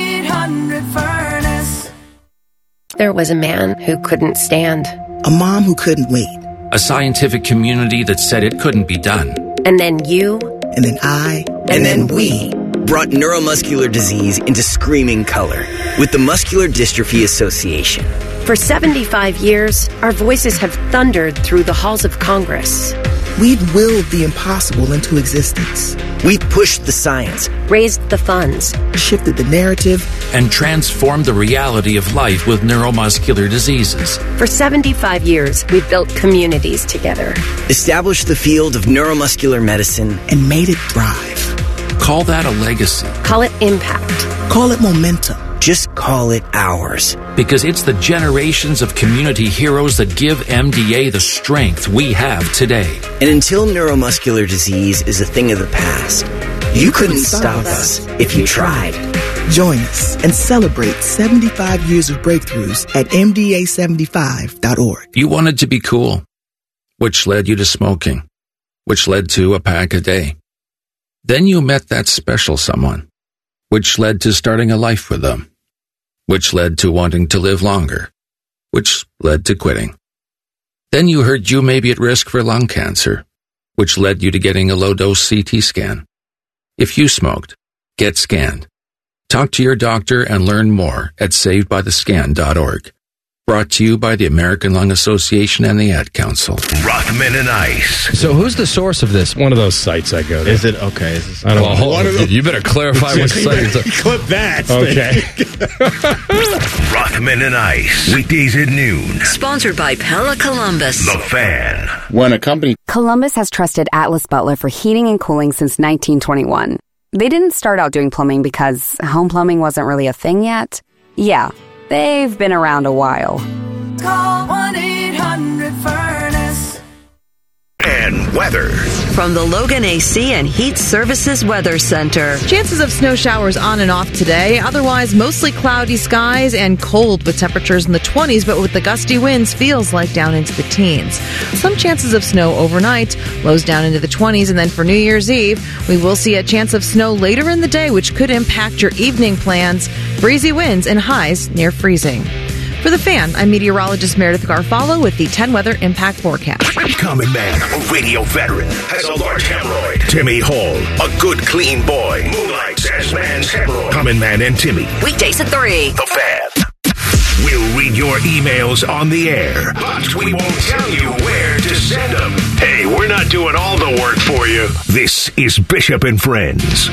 1-800-FURNACE. There was a man who couldn't stand. A mom who couldn't wait. A scientific community that said it couldn't be done. And then you. And then I. And then we. Brought neuromuscular disease into screaming color with the Muscular Dystrophy Association. For 75 years, our voices have thundered through the halls of Congress. We've willed the impossible into existence. We've pushed the science, raised the funds, shifted the narrative, and transformed the reality of life with neuromuscular diseases. For 75 years, we've built communities together. Established the field of neuromuscular medicine, and made it thrive. Call that a legacy. Call it impact. Call it momentum. Just call it ours. Because it's the generations of community heroes that give MDA the strength we have today. And until neuromuscular disease is a thing of the past, you couldn't stop us if you tried. Join us and celebrate 75 years of breakthroughs at MDA75.org. You wanted to be cool, which led you to smoking, which led to a pack a day. Then you met that special someone, which led to starting a life with them, which led to wanting to live longer, which led to quitting. Then you heard you may be at risk for lung cancer, which led you to getting a low-dose CT scan. If you smoked, get scanned. Talk to your doctor and learn more at savedbythescan.org. Brought to you by the American Lung Association and the Ad Council. Rothman and Ice. So who's the source of this? One of those sites I go to. Is it? Okay. I don't know. You better clarify which site. Clip that. Okay. Rothman and Ice. Weekdays at noon. Sponsored by Pella Columbus. The Fan. When a company... Columbus has trusted Atlas Butler for heating and cooling since 1921. They didn't start out doing plumbing because home plumbing wasn't really a thing yet. Yeah, they've been around a while. Call 1-800-FURNACE. And weather. From the Logan AC and Heat Services Weather Center. Chances of snow showers on and off today. Otherwise, mostly cloudy skies and cold with temperatures in the 20s, but with the gusty winds, feels like down into the teens. Some chances of snow overnight, lows down into the 20s, and then for New Year's Eve, we will see a chance of snow later in the day, which could impact your evening plans. Breezy winds and highs near freezing. For The Fan, I'm meteorologist Meredith Garfalo with the 10 Weather Impact Forecast. Common Man, a radio veteran, has a large hemorrhoid. Timmy Hall, a good, clean boy, moonlights as man's hemorrhoid. Common Man and Timmy. Weekdays at 3. The Fan. We'll read your emails on the air, but we won't tell you where to send them. Hey, we're not doing all the work for you. This is Bishop and Friends.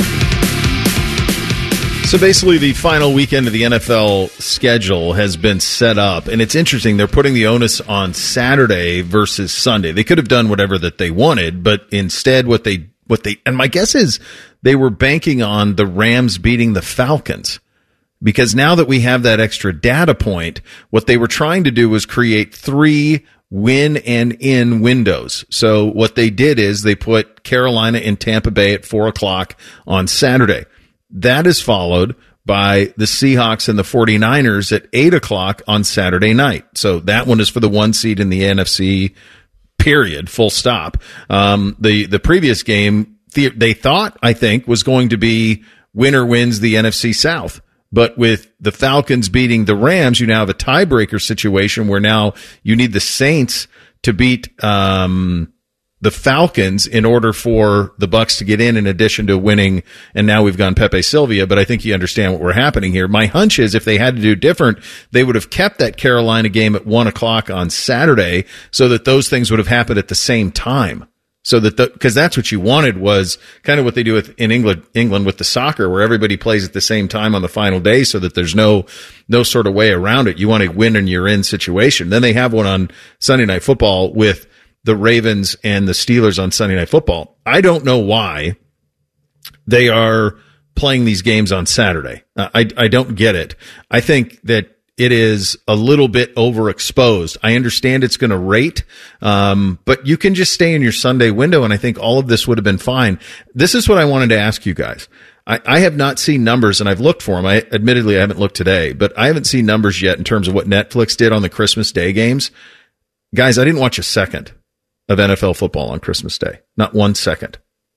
So basically, the final weekend of the NFL schedule has been set up, and it's interesting. They're putting the onus on Saturday versus Sunday. They could have done whatever that they wanted, but instead, what they, and my guess is they were banking on the Rams beating the Falcons, because now that we have that extra data point, what they were trying to do was create 3 win and in windows. So what they did is they put Carolina and Tampa Bay at 4:00 on Saturday. That is followed by the Seahawks and the 49ers at 8 o'clock on Saturday night. So that one is for the 1 seed in the NFC, period, full stop. The previous game, they thought, I think, was going to be winner wins the NFC South. But with the Falcons beating the Rams, you now have a tiebreaker situation where now you need the Saints to beat the Falcons in order for the Bucs to get in addition to winning. And now we've gone Pepe Sylvia, but I think you understand what we're happening here. My hunch is if they had to do different, they would have kept that Carolina game at 1 o'clock on Saturday so that those things would have happened at the same time. So that because that's what you wanted was kind of what they do in England with the soccer, where everybody plays at the same time on the final day, so that there's no sort of way around it. You want a win and you're in situation. Then they have one on Sunday Night Football with the Ravens and the Steelers on Sunday Night Football. I don't know why they are playing these games on Saturday. I don't get it. I think that it is a little bit overexposed. I understand it's going to rate, but you can just stay in your Sunday window, and I think all of this would have been fine. This is what I wanted to ask you guys. I have not seen numbers, and I've looked for them. Admittedly, I haven't looked today, but I haven't seen numbers yet in terms of what Netflix did on the Christmas Day games. Guys, I didn't watch a second of NFL football on Christmas Day. Not 1 second.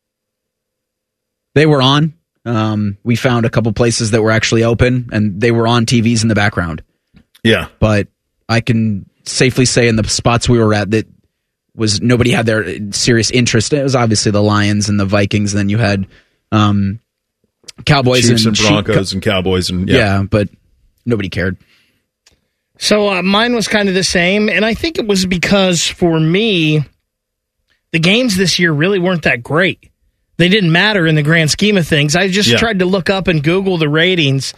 They were on. We found a couple places that were actually open, and they were on TVs in the background. Yeah. But I can safely say in the spots we were at that was nobody had their serious interest. It was obviously the Lions and the Vikings, and then you had Cowboys Chiefs and Broncos and Cowboys. And yeah, but nobody cared. So mine was kind of the same, and I think it was because for me, the games this year really weren't that great. They didn't matter in the grand scheme of things. I just tried to look up and Google the ratings,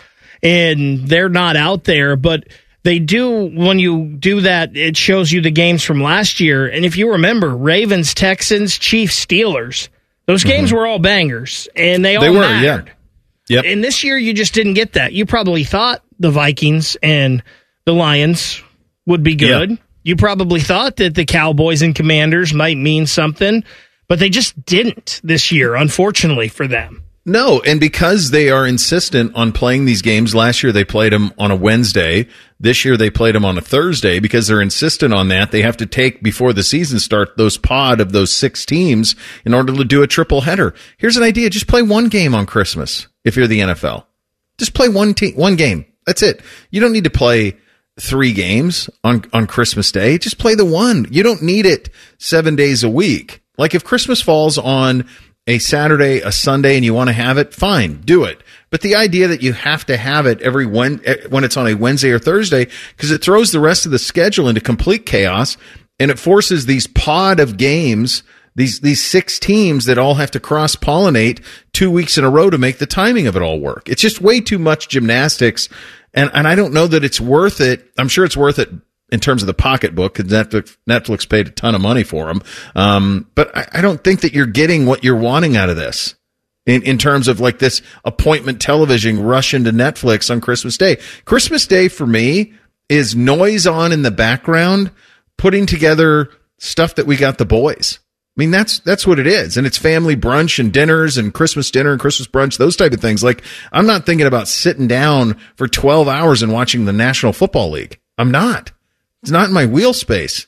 and they're not out there, but they do. When you do that, it shows you the games from last year. And if you remember, Ravens, Texans, Chiefs, Steelers, those games were all bangers, and they all mattered. Yeah. Yep. And this year, you just didn't get that. You probably thought the Vikings and the Lions would be good. Yeah. You probably thought that the Cowboys and Commanders might mean something, but they just didn't this year, unfortunately for them. No, and because they are insistent on playing these games, last year they played them on a Wednesday. This year they played them on a Thursday. Because they're insistent on that, they have to take, before the season starts, those pod of those 6 teams in order to do a triple header. Here's an idea. Just play one game on Christmas if you're the NFL. Just play one game. That's it. You don't need to play 3 games on Christmas Day. Just play the one. You don't need it 7 days a week. Like if Christmas falls on a Saturday, a Sunday, and you want to have it, fine, do it. But the idea that you have to have it every when it's on a Wednesday or Thursday, because it throws the rest of the schedule into complete chaos, and it forces these pod of games, these 6 teams that all have to cross-pollinate 2 weeks in a row to make the timing of it all work. It's just way too much gymnastics, and I don't know that it's worth it. I'm sure it's worth it in terms of the pocketbook, because Netflix paid a ton of money for them. But I don't think that you're getting what you're wanting out of this in terms of like this appointment television rush into Netflix on Christmas Day. Christmas Day for me is noise on in the background, putting together stuff that we got the boys. I mean, that's what it is. And it's family brunch and dinners and Christmas dinner and Christmas brunch, those type of things. Like, I'm not thinking about sitting down for 12 hours and watching the National Football League. I'm not. It's not in my wheel space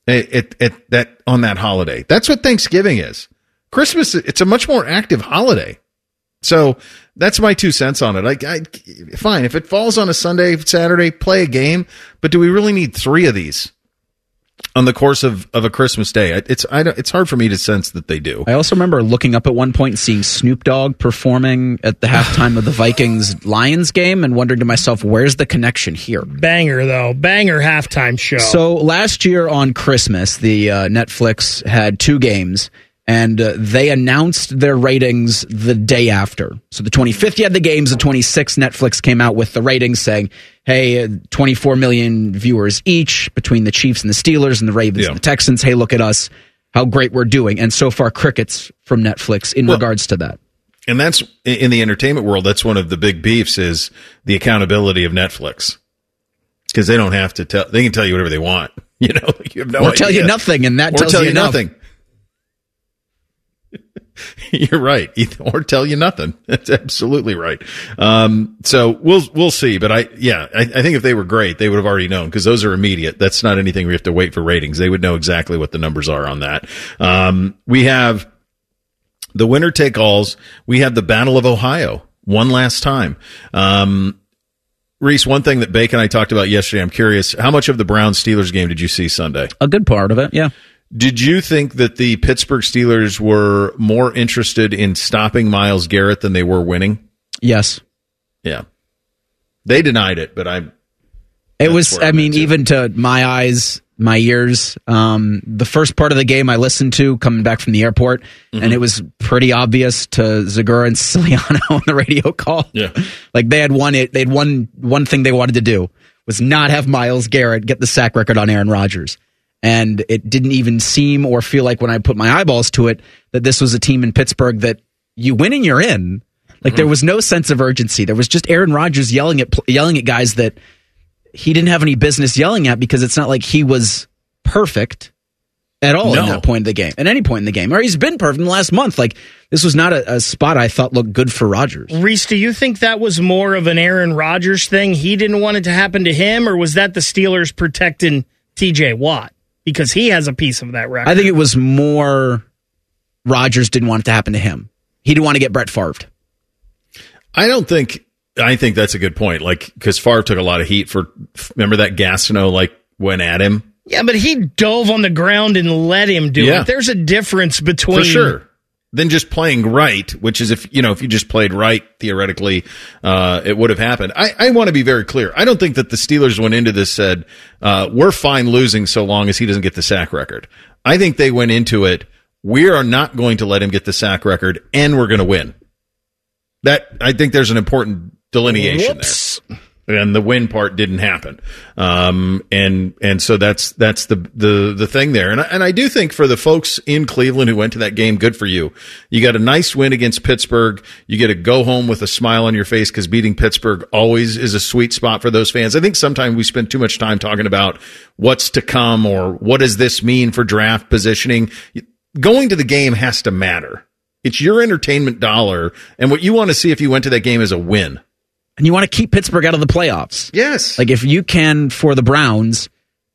on that holiday. That's what Thanksgiving is. Christmas, it's a much more active holiday. So that's my 2 cents on it. Fine. If it falls on a Sunday, Saturday, play a game. But do we really need 3 of these on the course of a Christmas Day? It's hard for me to sense that they do. I also remember looking up at one point and seeing Snoop Dogg performing at the halftime of the Vikings-Lions game and wondering to myself, where's the connection here? Banger, though. Banger halftime show. So last year on Christmas, the Netflix had 2 games, and they announced their ratings the day after. So the 25th, you had the games. The 26th, Netflix came out with the ratings saying, hey, 24 million viewers each between the Chiefs and the Steelers and the Ravens and the Texans. Hey, look at us, how great we're doing. And so far, crickets from Netflix in regards to that. And that's, in the entertainment world, that's one of the big beefs is the accountability of Netflix. Because they don't have to tell, they can tell you whatever they want. You know, you have no idea. Or tell you nothing, and that tells you nothing. You're right. Or tell you nothing. That's absolutely right. So we'll see. But I think if they were great, they would have already known, because those are immediate. That's not anything we have to wait for ratings. They would know exactly what the numbers are on that. We have the winner take alls. We have the Battle of Ohio one last time. Reese, one thing that Bake and I talked about yesterday, I'm curious, how much of the Browns-Steelers game did you see Sunday? A good part of it, yeah. Did you think that the Pittsburgh Steelers were more interested in stopping Myles Garrett than they were winning? Yes. Yeah. They denied it, but even to my eyes, my ears, the first part of the game I listened to coming back from the airport, and it was pretty obvious to Zagura and Siciliano on the radio call. Yeah. Like they had one thing they wanted to do was not have Myles Garrett get the sack record on Aaron Rodgers. And it didn't even seem or feel like, when I put my eyeballs to it, that this was a team in Pittsburgh that you win and you're in. Like there was no sense of urgency. There was just Aaron Rodgers yelling at guys that he didn't have any business yelling at, because it's not like he was perfect at all in that point of the game, at any point in the game. Or he's been perfect in the last month. Like this was not a spot I thought looked good for Rodgers. Reese, do you think that was more of an Aaron Rodgers thing? He didn't want it to happen to him, or was that the Steelers protecting TJ Watt? Because he has a piece of that record. I think it was more Rodgers didn't want it to happen to him. He didn't want to get Brett Favre'd. I think that's a good point. Like, because Favre took a lot of heat for, remember that Gastineau went at him? Yeah, but he dove on the ground and let him do it. There's a difference between... For sure. Than just playing right, which is if you just played right, theoretically, it would have happened. I want to be very clear. I don't think that the Steelers went into this said, we're fine losing so long as he doesn't get the sack record. I think they went into it, we are not going to let him get the sack record, and we're going to win. I think there's an important delineation there. And the win part didn't happen. And so that's the thing there. And I do think for the folks in Cleveland who went to that game, good for you. You got a nice win against Pittsburgh. You get to go home with a smile on your face, because beating Pittsburgh always is a sweet spot for those fans. I think sometimes we spend too much time talking about what's to come or what does this mean for draft positioning. Going to the game has to matter. It's your entertainment dollar. And what you want to see if you went to that game is a win. And you want to keep Pittsburgh out of the playoffs. Yes. Like if you can, for the Browns,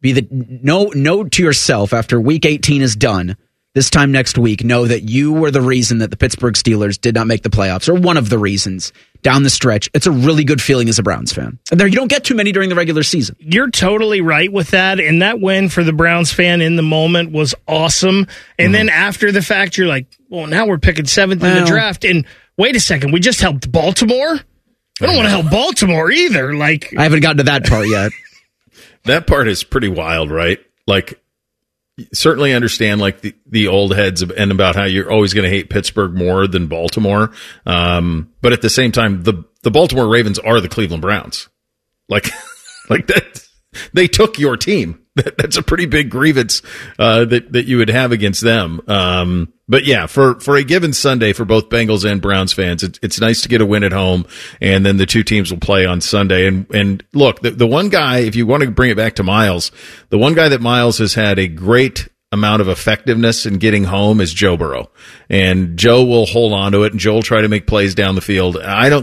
know to yourself after week 18 is done, this time next week, know that you were the reason that the Pittsburgh Steelers did not make the playoffs, or one of the reasons down the stretch. It's a really good feeling as a Browns fan. And there, you don't get too many during the regular season. You're totally right with that. And that win for the Browns fan in the moment was awesome. And then after the fact, you're like, well, now we're picking 7th in the draft. And wait a second, we just helped Baltimore? I don't want to help Baltimore either. Like, I haven't gotten to that part yet. That part is pretty wild, right? Like, certainly understand the old heads and about how you're always going to hate Pittsburgh more than Baltimore. But at the same time, the Baltimore Ravens are the Cleveland Browns. Like that, they took your team. That's a pretty big grievance that you would have against them. But yeah, for a given Sunday for both Bengals and Browns fans, it's nice to get a win at home, and then the two teams will play on Sunday. And look, the one guy, if you want to bring it back to Myles, the one guy that Myles has had a great amount of effectiveness in getting home is Joe Burrow. And Joe will hold on to it, and Joe will try to make plays down the field.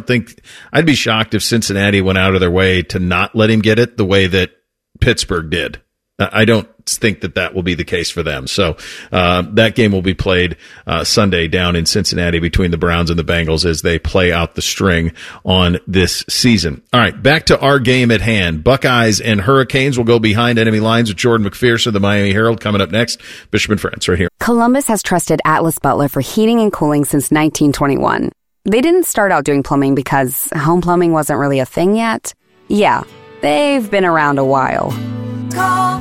I'd be shocked if Cincinnati went out of their way to not let him get it the way that Pittsburgh did. I don't think that will be the case for them. So that game will be played Sunday down in Cincinnati between the Browns and the Bengals as they play out the string on this season. All right, back to our game at hand. Buckeyes and Hurricanes will go behind enemy lines with Jordan McPherson of the Miami Herald coming up next. Bishop and Friends right here. Columbus has trusted Atlas Butler for heating and cooling since 1921. They didn't start out doing plumbing because home plumbing wasn't really a thing yet. Yeah, they've been around a while. Call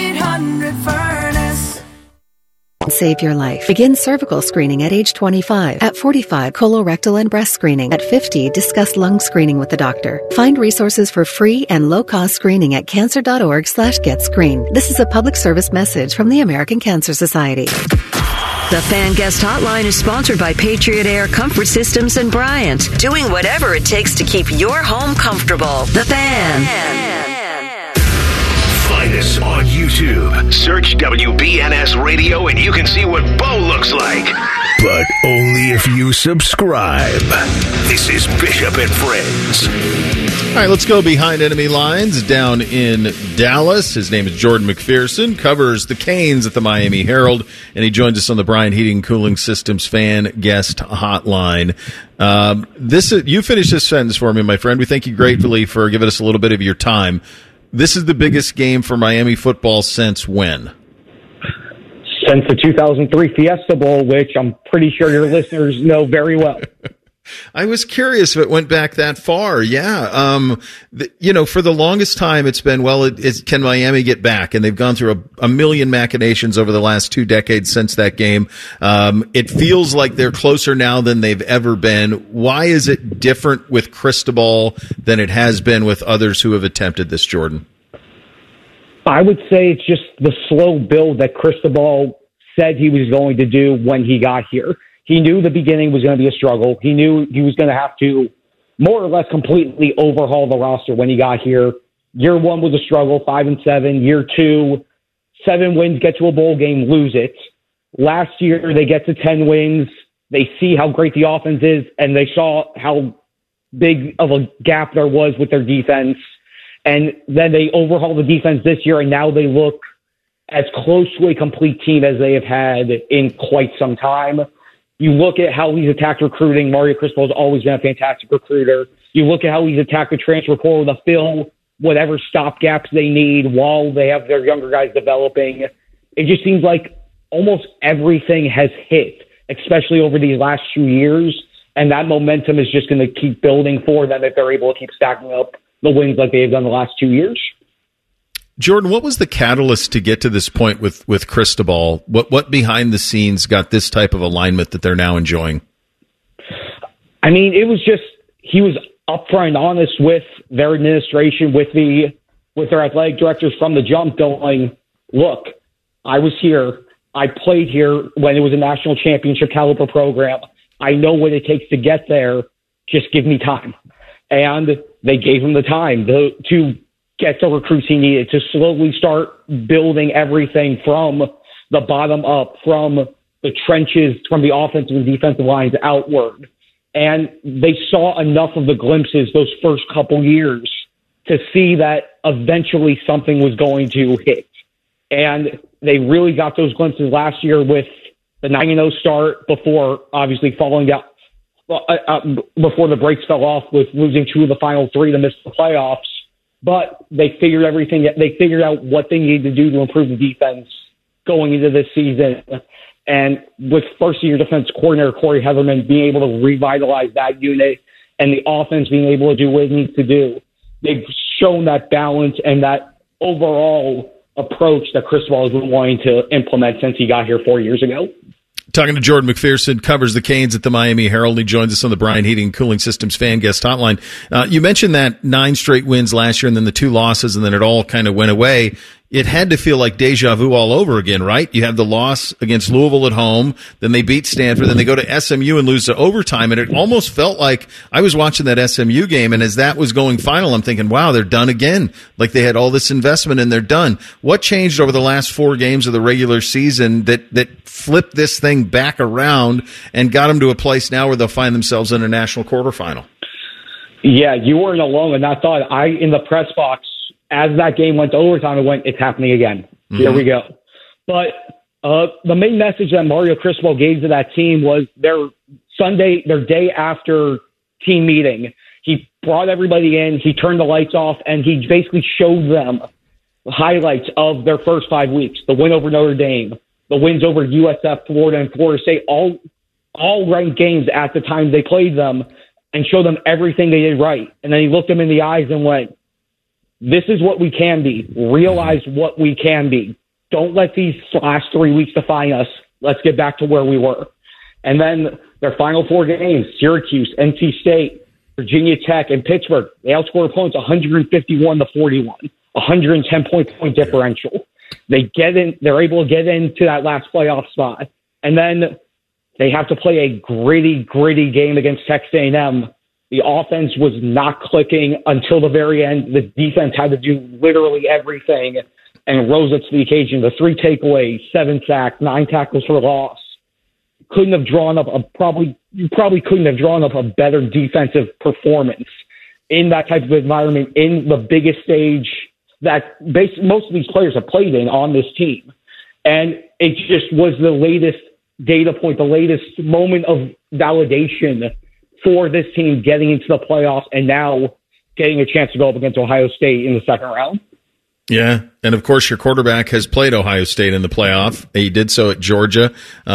1-800-FURNACE. Save your life. Begin cervical screening at age 25. At 45, colorectal and breast screening. At 50, discuss lung screening with the doctor. Find resources for free and low-cost screening at cancer.org/getscreened. This is a public service message from the American Cancer Society. The Fan Guest Hotline is sponsored by Patriot Air Comfort Systems and Bryant, doing whatever it takes to keep your home comfortable. The Fan. Find us on YouTube. Search WBNS Radio and you can see what Bo looks like. but only if you subscribe. This is Bishop and Friends. All right, let's go behind enemy lines down in Dallas. His name is Jordan McPherson, covers the Canes at the Miami Herald, and he joins us on the Bryant Heating and Cooling Systems fan guest hotline. You finish this sentence for me, my friend. We thank you gratefully for giving us a little bit of your time. This is the biggest game for Miami football since when? Since the 2003 Fiesta Bowl, which I'm pretty sure your listeners know very well. I was curious if it went back that far. Yeah. For the longest time, it's been, can Miami get back? And they've gone through a million machinations over the last 2 decades since that game. It feels like they're closer now than they've ever been. Why is it different with Cristobal than it has been with others who have attempted this, Jordan? I would say it's just the slow build that Cristobal said he was going to do when he got here. He knew the beginning was going to be a struggle. He knew he was going to have to more or less completely overhaul the roster when he got here. Year 1 was a struggle, 5-7. Year 2, 7 wins, get to a bowl game, lose it. Last year, they get to 10 wins. They see how great the offense is, and they saw how big of a gap there was with their defense. And then they overhaul the defense this year, and now they look as close to a complete team as they have had in quite some time. You look at how he's attacked recruiting. Mario Cristobal has always been a fantastic recruiter. You look at how he's attacked the transfer portal to fill whatever stopgaps they need while they have their younger guys developing. It just seems like almost everything has hit, especially over these last 2 years, and that momentum is just going to keep building for them if they're able to keep stacking up the wins like they have done the last 2 years. Jordan, what was the catalyst to get to this point with Cristobal? What behind the scenes got this type of alignment that they're now enjoying? I mean, it was just he was upfront and honest with their administration, with their athletic directors from the jump, going, "Look, I was here. I played here when it was a national championship caliber program. I know what it takes to get there. Just give me time." And they gave him the time to get the recruits he needed, to slowly start building everything from the bottom up, from the trenches, from the offensive and defensive lines outward. And they saw enough of the glimpses those first couple years to see that eventually something was going to hit. And they really got those glimpses last year with the 9-0 start before obviously falling down, before the brakes fell off with losing 2 of the final 3 to miss the playoffs. But they figured out what they needed to do to improve the defense going into this season. And with first-year defense coordinator Corey Heatherman being able to revitalize that unit and the offense being able to do what it needs to do, they've shown that balance and that overall approach that Cristobal has been wanting to implement since he got here 4 years ago. Talking to Jordan McPherson, covers the Canes at the Miami Herald. He joins us on the Bryant Heating and Cooling Systems fan guest hotline. You mentioned that 9 straight wins last year and then the 2 losses, and then it all kind of went away. It had to feel like deja vu all over again, right? You have the loss against Louisville at home, then they beat Stanford, then they go to SMU and lose to overtime, and it almost felt like I was watching that SMU game, and as that was going final, I'm thinking, wow, they're done again. Like they had all this investment and they're done. What changed over the last 4 games of the regular season that flipped this thing back around and got them to a place now where they'll find themselves in a national quarterfinal? Yeah, you weren't alone in that thought. In the press box, as that game went to overtime, it's happening again. Mm-hmm. Here we go. But the main message that Mario Cristobal gave to that team was their day after team meeting. He brought everybody in, he turned the lights off, and he basically showed them highlights of their first 5 weeks. The win over Notre Dame, the wins over USF, Florida, and Florida State, all ranked games at the time they played them, and showed them everything they did right. And then he looked them in the eyes and went, "This is what we can be. Realize what we can be. Don't let these last 3 weeks define us. Let's get back to where we were." And then their final 4 games, Syracuse, NC State, Virginia Tech, and Pittsburgh, they outscored opponents 151-41, 110-point differential. They're able to get into that last playoff spot. And then they have to play a gritty game against Texas A&M. The offense was not clicking until the very end. The defense had to do literally everything and rose up to the occasion. The 3 takeaways, 7 sacks, 9 tackles for loss. couldn't have drawn up you probably couldn't have drawn up a better defensive performance in that type of environment in the biggest stage that most of these players have played in on this team. And it just was the latest data point, the latest moment of validation for this team getting into the playoffs and now getting a chance to go up against Ohio State in the second round. Yeah, and of course your quarterback has played Ohio State in the playoff. He did so at Georgia.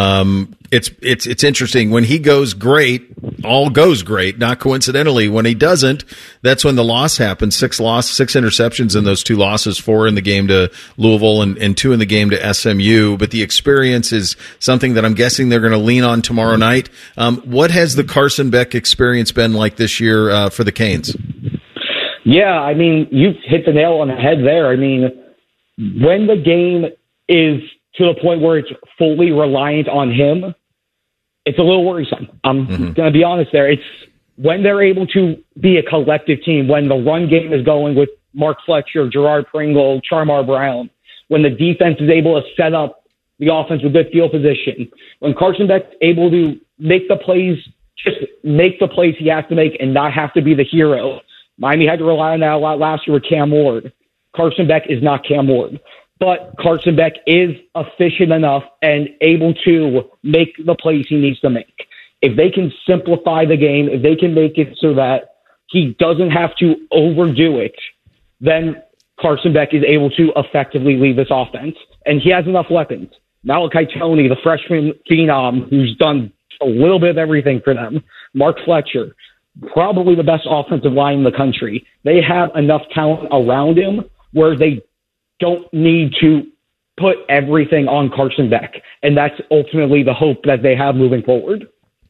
It's interesting when he goes great, all goes great. Not coincidentally, when he doesn't, that's when the loss happens. 6 interceptions in those 2 losses, 4 in the game to Louisville and 2 in the game to SMU. But the experience is something that I'm guessing they're going to lean on tomorrow night. What has the Carson Beck experience been like this year for the Canes? Yeah, I mean, you've hit the nail on the head there. I mean, when the game is to the point where it's fully reliant on him, it's a little worrisome. I'm going to be honest there. It's when they're able to be a collective team, when the run game is going with Mark Fletcher, Gerard Pringle, Charmar Brown, when the defense is able to set up the offense with good field position, when Carson Beck's able to make the plays, just make the plays he has to make and not have to be the hero. Miami had to rely on that a lot last year with Cam Ward. Carson Beck is not Cam Ward. But Carson Beck is efficient enough and able to make the plays he needs to make. If they can simplify the game, if they can make it so that he doesn't have to overdo it, then Carson Beck is able to effectively lead this offense. And he has enough weapons. Malachi Toney, the freshman phenom, who's done a little bit of everything for them. Mark Fletcher, probably the best offensive line in the country. They have enough talent around him where they don't need to put everything on Carson Beck. And that's ultimately the hope that they have moving forward.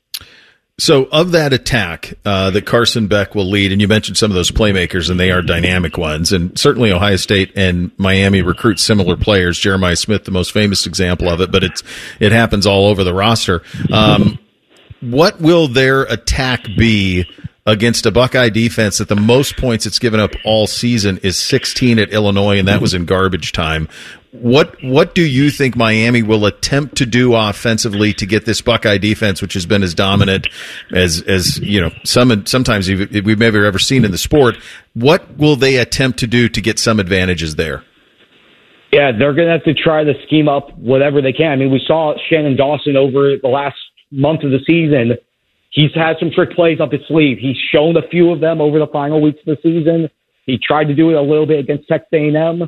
So of that attack that Carson Beck will lead, and you mentioned some of those playmakers, and they are dynamic ones, and certainly Ohio State and Miami recruit similar players. Jeremiah Smith, the most famous example of it, but it happens all over the roster. What will their attack be against a Buckeye defense that the most points it's given up all season is 16 at Illinois, and that was in garbage time? What do you think Miami will attempt to do offensively to get this Buckeye defense, which has been as dominant as you know, sometimes we've never ever seen in the sport? What will they attempt to do to get some advantages there? Yeah, they're going to have to try to scheme up whatever they can. I mean, we saw Shannon Dawson over the last month of the season. He's had some trick plays up his sleeve. He's shown a few of them over the final weeks of the season. He tried to do it a little bit against Texas A&M,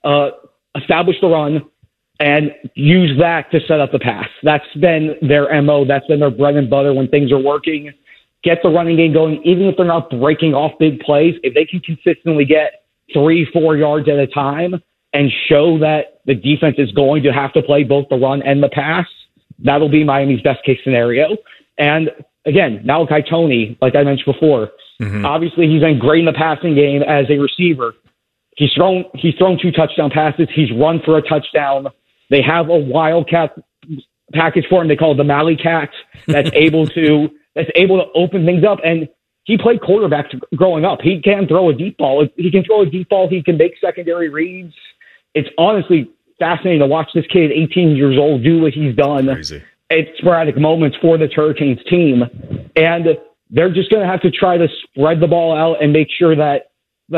establish the run, and use that to set up the pass. That's been their MO. That's been their bread and butter when things are working. Get the running game going, even if they're not breaking off big plays. If they can consistently get 3-4 yards at a time and show that the defense is going to have to play both the run and the pass, that'll be Miami's best case scenario. And again, Malachi Toney, like I mentioned before, obviously he's been great in the passing game as a receiver. He's thrown 2 touchdown passes. He's run for a touchdown. They have a wildcat package for him. They call it the Mally Cat. That's able to open things up. And he played quarterback growing up. He can throw a deep ball. He can throw a deep ball. He can make secondary reads. It's honestly fascinating to watch this kid, 18 years old, do what he's done. Crazy. At sporadic moments for the Hurricanes team. And they're just going to have to try to spread the ball out and make sure that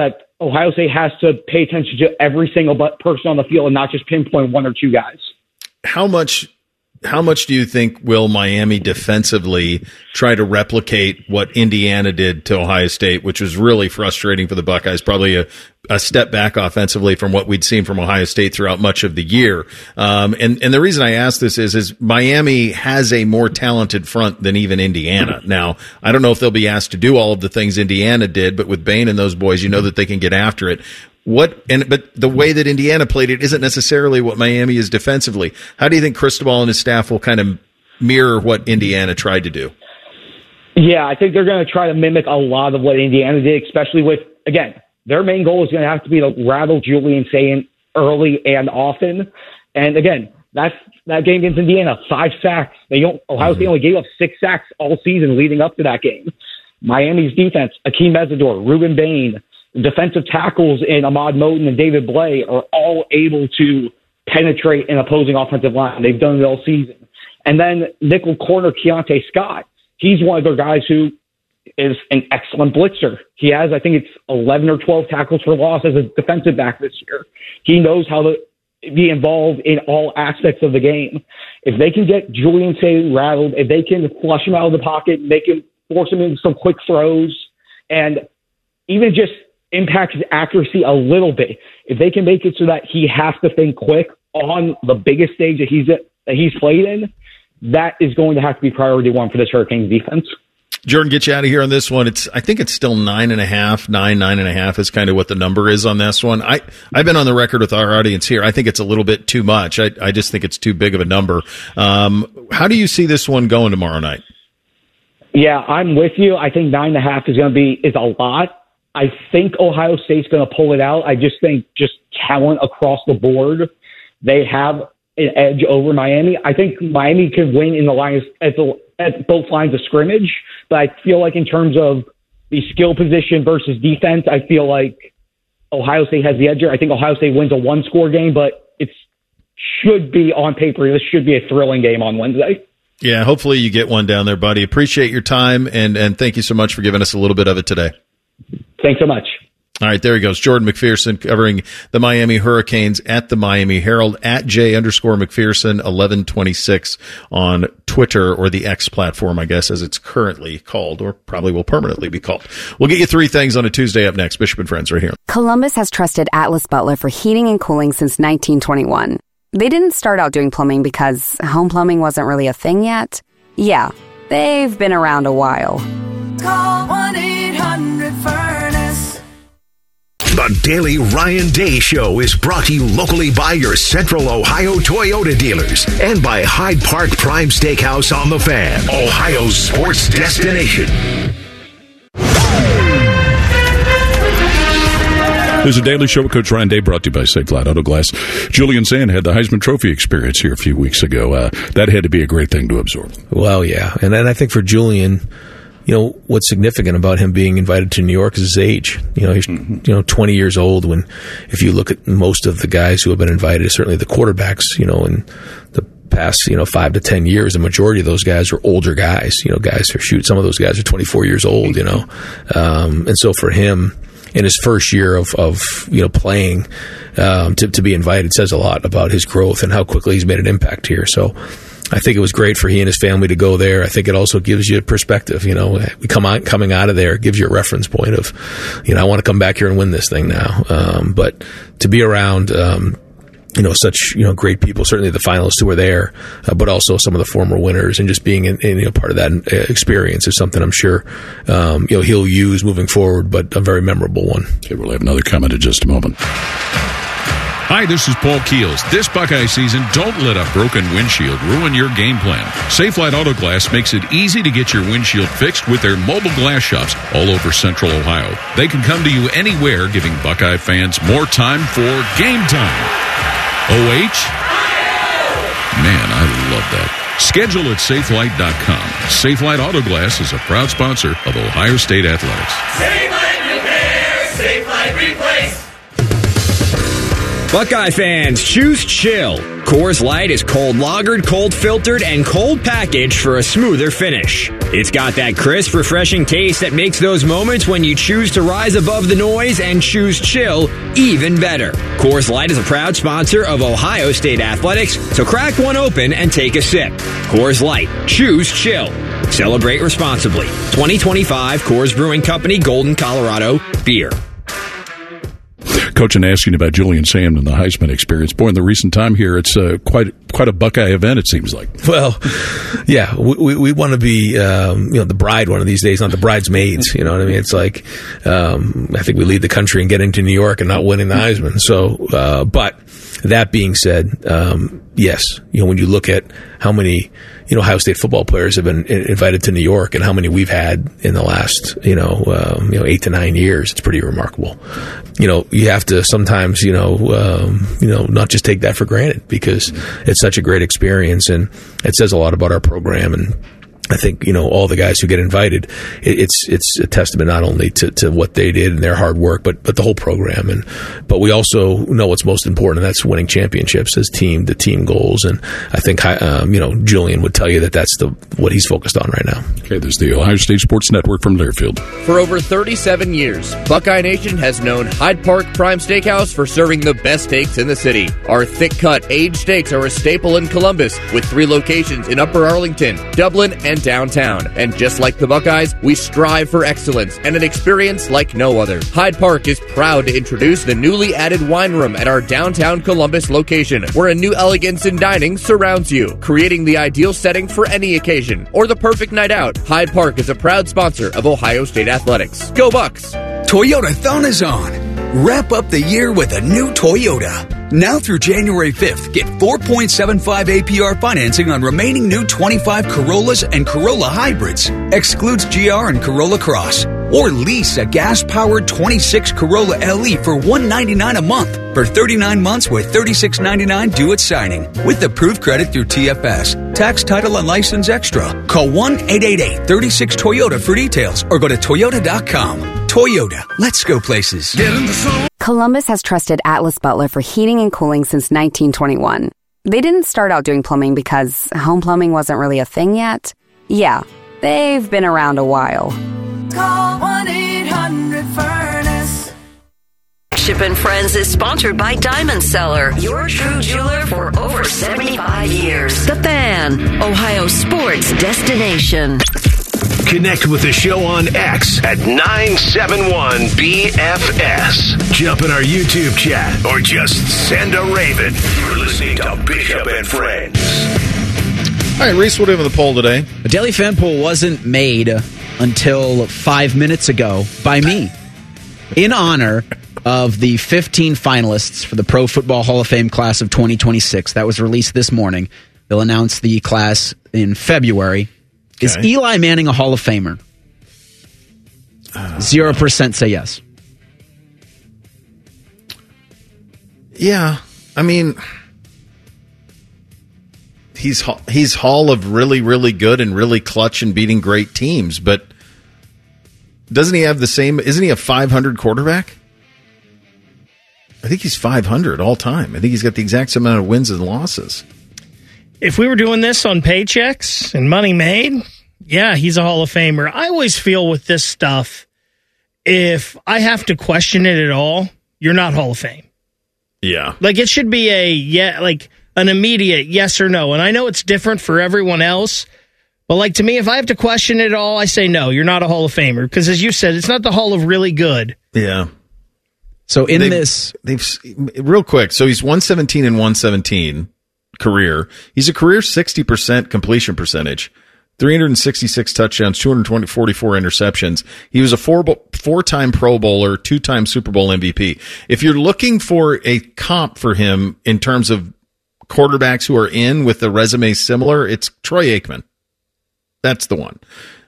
Ohio State has to pay attention to every single person on the field and not just pinpoint 1 or 2 guys. How much do you think will Miami defensively try to replicate what Indiana did to Ohio State, which was really frustrating for the Buckeyes, probably a step back offensively from what we'd seen from Ohio State throughout much of the year? And the reason I ask this is Miami has a more talented front than even Indiana. Now, I don't know if they'll be asked to do all of the things Indiana did, but with Bain and those boys, you know that they can get after it. But the way that Indiana played it isn't necessarily what Miami is defensively. How do you think Cristobal and his staff will kind of mirror what Indiana tried to do? Yeah, I think they're going to try to mimic a lot of what Indiana did, especially with, again, their main goal is going to have to be to rattle Julian Sayin early and often. And again, that game against Indiana, 5 sacks. Ohio State only gave up 6 sacks all season leading up to that game. Miami's defense, Akeem Mesidor, Ruben Bain, defensive tackles in Ahmad Moten and David Blay are all able to penetrate an opposing offensive line. They've done it all season. And then nickel corner Keontae Scott. He's one of their guys who is an excellent blitzer. He has, I think it's 11 or 12 tackles for loss as a defensive back this year. He knows how to be involved in all aspects of the game. If they can get Julian Say rattled, if they can flush him out of the pocket, make him force him into some quick throws, and even just impact his accuracy a little bit, if they can make it so that he has to think quick on the biggest stage that he's played in, that is going to have to be priority one for this Hurricanes defense. Jordan, get you out of here on this one. I think it's still 9.5 is kind of what the number is on this one. I've been on the record with our audience here. I think it's a little bit too much. I just think it's too big of a number. How do you see this one going tomorrow night? Yeah, I'm with you. I think 9.5 is a lot. I think Ohio State's going to pull it out. I just think just talent across the board, they have an edge over Miami. I think Miami can win in the lines at both lines of scrimmage, but I feel like in terms of the skill position versus defense, I feel like Ohio State has the edge here. I think Ohio State wins a one-score game, but it should be on paper. This should be a thrilling game on Wednesday. Yeah, hopefully you get one down there, buddy. Appreciate your time, and thank you so much for giving us a little bit of it today. Thanks so much. All right, there he goes. Jordan McPherson covering the Miami Hurricanes at the Miami Herald, at J_McPherson 1126 on Twitter, or the X platform, I guess, as it's currently called, or probably will permanently be called. We'll get you three things on a Tuesday up next. Bishop and Friends right here. Columbus has trusted Atlas Butler for heating and cooling since 1921. They didn't start out doing plumbing because home plumbing wasn't really a thing yet. Yeah, they've been around a while. Call 1-800-FURNACE. The Daily Ryan Day Show is brought to you locally by your Central Ohio Toyota dealers and by Hyde Park Prime Steakhouse on the Fan, Ohio's sports destination. There's a Daily Show with Coach Ryan Day, brought to you by Safe Flight Auto Glass. Julian Sand had the Heisman Trophy experience here a few weeks ago. That had to be a great thing to absorb. Well, yeah. And then I think for Julian, you know, what's significant about him being invited to New York is his age. You know, he's 20 years old. When, if you look at most of the guys who have been invited, certainly the quarterbacks, you know, in the past, 5 to 10 years, the majority of those guys are older guys. You know, some of those guys are 24 years old, you know. And so for him, in his first year of playing, to be invited says a lot about his growth and how quickly he's made an impact here. So I think it was great for he and his family to go there. I think it also gives you a perspective. You know, coming out of there, it gives you a reference point of, I want to come back here and win this thing now. But to be around, such, great people, certainly the finalists who were there, but also some of the former winners, and just being in part of that experience is something I'm sure, he'll use moving forward, but a very memorable one. Okay, we'll have another comment in just a moment. Hi, this is Paul Keels. This Buckeye season, don't let a broken windshield ruin your game plan. Safelite Auto Glass makes it easy to get your windshield fixed with their mobile glass shops all over Central Ohio. They can come to you anywhere, giving Buckeye fans more time for game time. OH? Man, I love that. Schedule at SafeLight.com. SafeLight Auto Glass is a proud sponsor of Ohio State Athletics. SafeLight Repair, SafeLight Replace. Buckeye fans, choose chill. Coors Light is cold lagered, cold filtered, and cold packaged for a smoother finish. It's got that crisp, refreshing taste that makes those moments when you choose to rise above the noise and choose chill even better. Coors Light is a proud sponsor of Ohio State Athletics, so crack one open and take a sip. Coors Light, choose chill. Celebrate responsibly. 2025 Coors Brewing Company, Golden, Colorado, beer. Coach, and asking about Julian Sand and the Heisman experience. Boy, in the recent time here, it's quite a Buckeye event, it seems like. Well, yeah, we want to be, the bride one of these days, not the bridesmaids. You know what I mean? It's like, I think we lead the country in getting to New York and not winning the Heisman. So, but that being said, yes, when you look at how many, Ohio State football players have been invited to New York and how many we've had in the last, 8 to 9 years, it's pretty remarkable. You have to sometimes, not just take that for granted, because it's such a great experience, and it says a lot about our program. And I think, all the guys who get invited, it's a testament not only to what they did and their hard work, but the whole program. But we also know what's most important, and that's winning championships as the team goals. And I think, Julian would tell you that's what he's focused on right now. Okay, there's the Ohio State Sports Network from Learfield. For over 37 years, Buckeye Nation has known Hyde Park Prime Steakhouse for serving the best steaks in the city. Our thick-cut, aged steaks are a staple in Columbus, with 3 locations in Upper Arlington, Dublin, and downtown. And just like the Buckeyes, we strive for excellence and an experience like no other. Hyde Park is proud to introduce the newly added wine room at our downtown Columbus location, where a new elegance in dining surrounds you, creating the ideal setting for any occasion or the perfect night out. Hyde Park is a proud sponsor of Ohio State Athletics. Go Bucks! Toyota-thon is on. Wrap up the year with a new Toyota. Now through January 5th, get 4.75 APR financing on remaining new 25 Corollas and Corolla hybrids. Excludes GR and Corolla Cross. Or lease a gas-powered 26 Corolla LE for $199 a month for 39 months with $36.99 due at signing. With approved credit through TFS. Tax, title, and license extra. Call 1-888-36-TOYOTA for details or go to Toyota.com. Toyota. Let's go places. Columbus has trusted Atlas Butler for heating and cooling since 1921. They didn't start out doing plumbing because home plumbing wasn't really a thing yet. Yeah, they've been around a while. Call 1-800-FURNACE. Bishop and Friends is sponsored by Diamond Seller, your true jeweler for over 75 years. The Fan, Ohio sports destination. Connect with the show on X at 971BFS. Jump in our YouTube chat or just send a raven. You're listening to Bishop and Friends. All right, Reese, what do we have on the poll today? The Daily Fan Poll wasn't made until 5 minutes ago by me in honor of the 15 finalists for the Pro Football Hall of Fame class of 2026. That was released this morning. They'll announce the class in February. Okay. Is Eli Manning a Hall of Famer? 0% say yes. Yeah, I mean, he's Hall of really, really good and really clutch and beating great teams, but doesn't he have the same? Isn't he a 500 quarterback? I think he's 500 all time. I think he's got the exact same amount of wins and losses. If we were doing this on paychecks and money made, yeah, he's a Hall of Famer. I always feel with this stuff, if I have to question it at all, you're not Hall of Fame. Yeah. Like, it should be an immediate yes or no. And I know it's different for everyone else, but to me, if I have to question it at all, I say no, you're not a Hall of Famer. Because as you said, it's not the Hall of really good. Yeah. So they've real quick, so he's 117 and 117 career. He's a career 60% completion percentage, 366 touchdowns, 244 interceptions. He was a four-time Pro Bowler, 2-time Super Bowl MVP. If you're looking for a comp for him in terms of quarterbacks who are in with the resume similar, it's Troy Aikman. That's the one.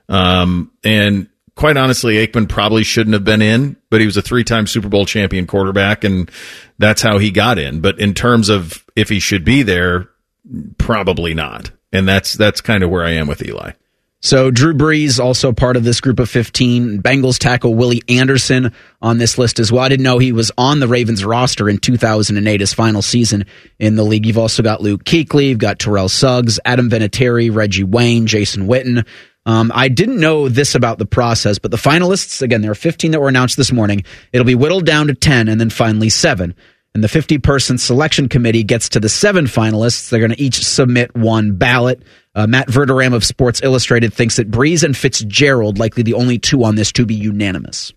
And quite honestly, Aikman probably shouldn't have been in, but he was a 3-time Super Bowl champion quarterback, and that's how he got in. But in terms of if he should be there, probably not. And that's kind of where I am with Eli. So Drew Brees, also part of this group of 15. Bengals tackle Willie Anderson on this list as well. I didn't know he was on the Ravens roster in 2008, his final season in the league. You've also got Luke Kuechly, you've got Terrell Suggs, Adam Vinatieri, Reggie Wayne, Jason Witten. I didn't know this about the process, but the finalists, again, there are 15 that were announced this morning. It'll be whittled down to 10 and then finally 7. And the 50-person selection committee gets to the 7 finalists. They're going to each submit one ballot. Matt Verderam of Sports Illustrated thinks that Brees and Fitzgerald likely the only 2 on this to be unanimous.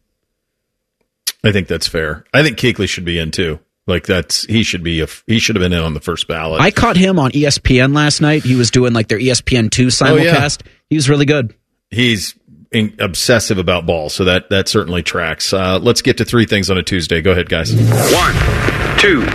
I think that's fair. I think Kuechly should be in too. He should have been in on the first ballot. I caught him on ESPN last night. He was doing their ESPN2 simulcast. Oh, yeah. He was really good. He's obsessive about ball, so that certainly tracks. Let's get to 3 things on a Tuesday. Go ahead, guys. 1, 2,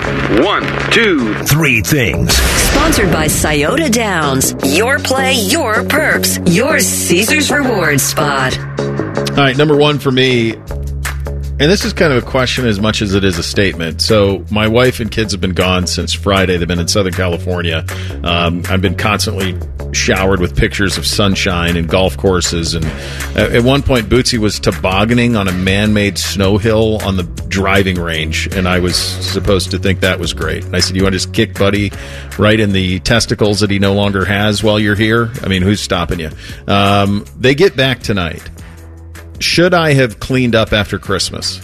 3 things. Sponsored by Scioto Downs. Your play, your perks, your Caesars Rewards spot. All right, number 1 for me. And this is kind of a question as much as it is a statement. So my wife and kids have been gone since Friday. They've been in Southern California. I've been constantly showered with pictures of sunshine and golf courses. And at one point, Bootsy was tobogganing on a man-made snow hill on the driving range. And I was supposed to think that was great. And I said, you want to just kick Buddy right in the testicles that he no longer has while you're here? I mean, who's stopping you? They get back tonight. Should I have cleaned up after Christmas?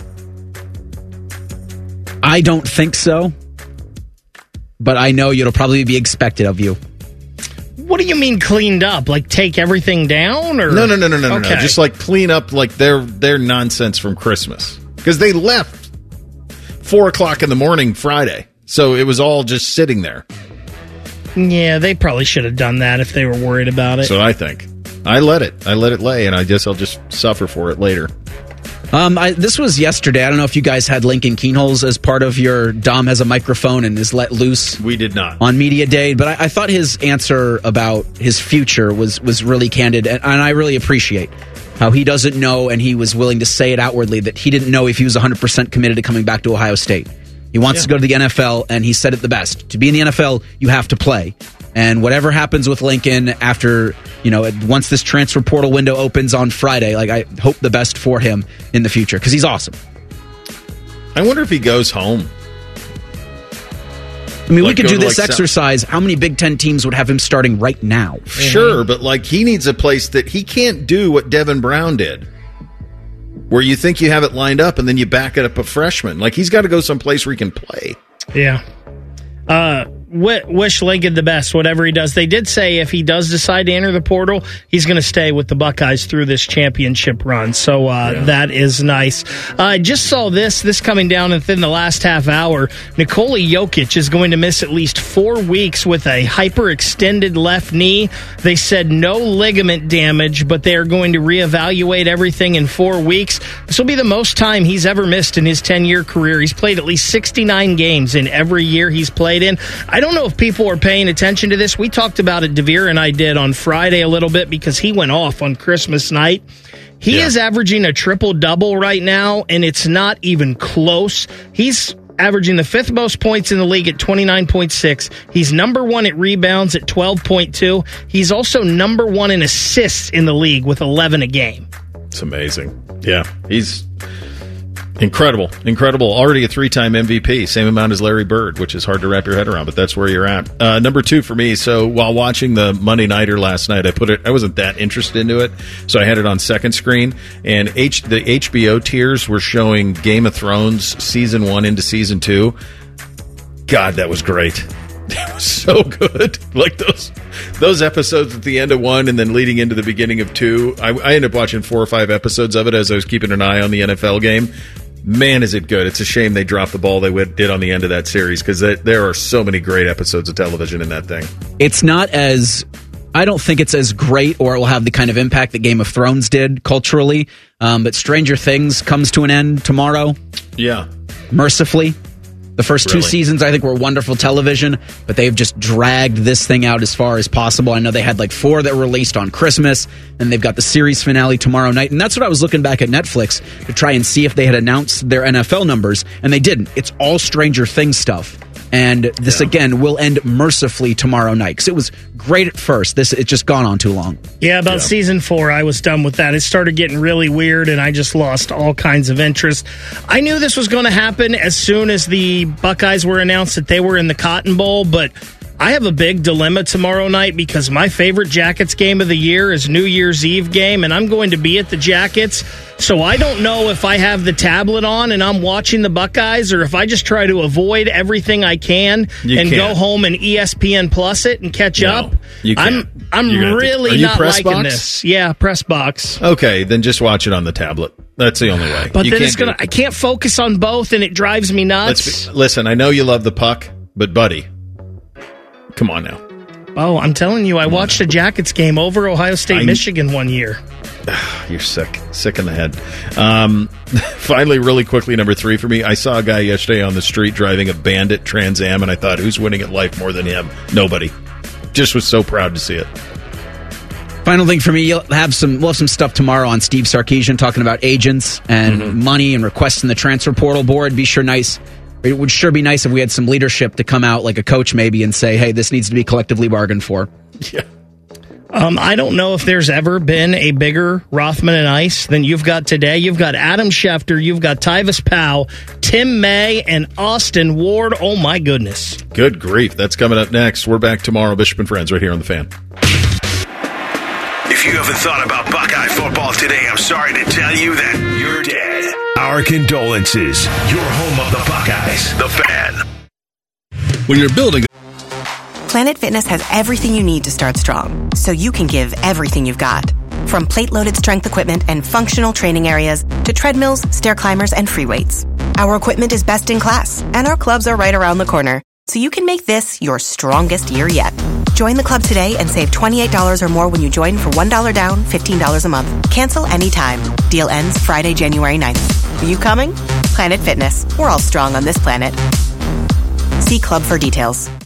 I don't think so, but I know it'll probably be expected of you. What do you mean cleaned up? Like take everything down? Or No. Just like clean up like their nonsense from Christmas. Because they left 4 o'clock in the morning Friday. So it was all just sitting there. Yeah, they probably should have done that if they were worried about it. So I think. I let it lay, and I guess I'll just suffer for it later. This was yesterday. I don't know if you guys had Lincoln Keenholz as part of your Dom has a microphone and is let loose. We did not. On Media Day, but I thought his answer about his future was really candid, and I really appreciate how he doesn't know, and he was willing to say it outwardly, that he didn't know if he was 100% committed to coming back to Ohio State. He wants to go to the NFL, and he said it the best. To be in the NFL, you have to play. And whatever happens with Lincoln after, once this transfer portal window opens on Friday, I hope the best for him in the future because he's awesome. I wonder if he goes home. I mean, we could do this exercise. How many Big Ten teams would have him starting right now? Sure, but he needs a place that he can't do what Devin Brown did, where you think you have it lined up and then you back it up a freshman. He's got to go someplace where he can play. Yeah. Wish Lincoln the best, whatever he does. They did say if he does decide to enter the portal, he's going to stay with the Buckeyes through this championship run. So that is nice. I just saw this coming down within the last half hour. Nikola Jokic is going to miss at least 4 weeks with a hyperextended left knee. They said no ligament damage, but they are going to reevaluate everything in 4 weeks. This will be the most time he's ever missed in his 10-year career. He's played at least 69 games in every year he's played in. I don't know if people are paying attention to this. We talked about it, DeVere and I did, on Friday a little bit because he went off on Christmas night. He is averaging a triple-double right now, and it's not even close. He's averaging the 5th most points in the league at 29.6. He's number 1 at rebounds at 12.2. He's also number 1 in assists in the league with 11 a game. It's amazing. Yeah, he's incredible. Already a 3-time MVP, same amount as Larry Bird, which is hard to wrap your head around, but that's where you're at. Number 2 for me. So while watching the Monday Nighter last night, I wasn't that interested into it, so I had it on second screen, and the HBO tiers were showing Game of Thrones season 1 into season 2. God, that was great. It was so good. Those episodes at the end of 1 and then leading into the beginning of 2. I ended up watching 4 or 5 episodes of it as I was keeping an eye on the NFL game. Man, is it good. It's a shame they dropped the ball they did on the end of that series because there are so many great episodes of television in that thing. It's not I don't think it's as great or it will have the kind of impact that Game of Thrones did culturally, but Stranger Things comes to an end tomorrow. Yeah. Mercifully. The first 2 seasons, I think, were wonderful television, but they've just dragged this thing out as far as possible. I know they had 4 that were released on Christmas, and they've got the series finale tomorrow night. And that's what I was looking back at Netflix to try and see if they had announced their NFL numbers, and they didn't. It's all Stranger Things stuff. And this, again, will end mercifully tomorrow night. Because it was great at first. It's just gone on too long. Yeah, about season 4, I was done with that. It started getting really weird, and I just lost all kinds of interest. I knew this was going to happen as soon as the Buckeyes were announced that they were in the Cotton Bowl, but I have a big dilemma tomorrow night because my favorite Jackets game of the year is New Year's Eve game, and I'm going to be at the Jackets. So I don't know if I have the tablet on and I'm watching the Buckeyes or if I just try to avoid everything I can go home and ESPN Plus it and catch up. I'm really not liking this. Yeah, press box. Okay, then just watch it on the tablet. That's the only way. But then I can't focus on both and it drives me nuts. Listen, I know you love the puck, but buddy, come on now. Oh, I'm telling you, I watched a Jackets game over Ohio State, Michigan one year. You're sick in the head. Finally, really quickly, number 3 for me. I saw a guy yesterday on the street driving a Bandit Trans Am, and I thought, who's winning at life more than him? Nobody. Just was so proud to see it. Final thing for me, we'll have some stuff tomorrow on Steve Sarkisian talking about agents and money and requests in the transfer portal board. It would sure be nice if we had some leadership to come out, like a coach maybe, and say, hey, this needs to be collectively bargained for. Yeah. I don't know if there's ever been a bigger Rothman and Ice than you've got today. You've got Adam Schefter, you've got Tyvis Powell, Tim May, and Austin Ward. Oh, my goodness. Good grief. That's coming up next. We're back tomorrow, Bishop and Friends, right here on The Fan. If you haven't thought about Buckeye football today, I'm sorry to tell you that you're dead. Our condolences. You're home of the Buckeyes, The Fan. When you're building... Planet Fitness has everything you need to start strong, so you can give everything you've got. From plate-loaded strength equipment and functional training areas to treadmills, stair climbers, and free weights. Our equipment is best in class, and our clubs are right around the corner, so you can make this your strongest year yet. Join the club today and save $28 or more when you join for $1 down, $15 a month. Cancel anytime. Deal ends Friday, January 9th. Are you coming? Planet Fitness. We're all strong on this planet. See club for details.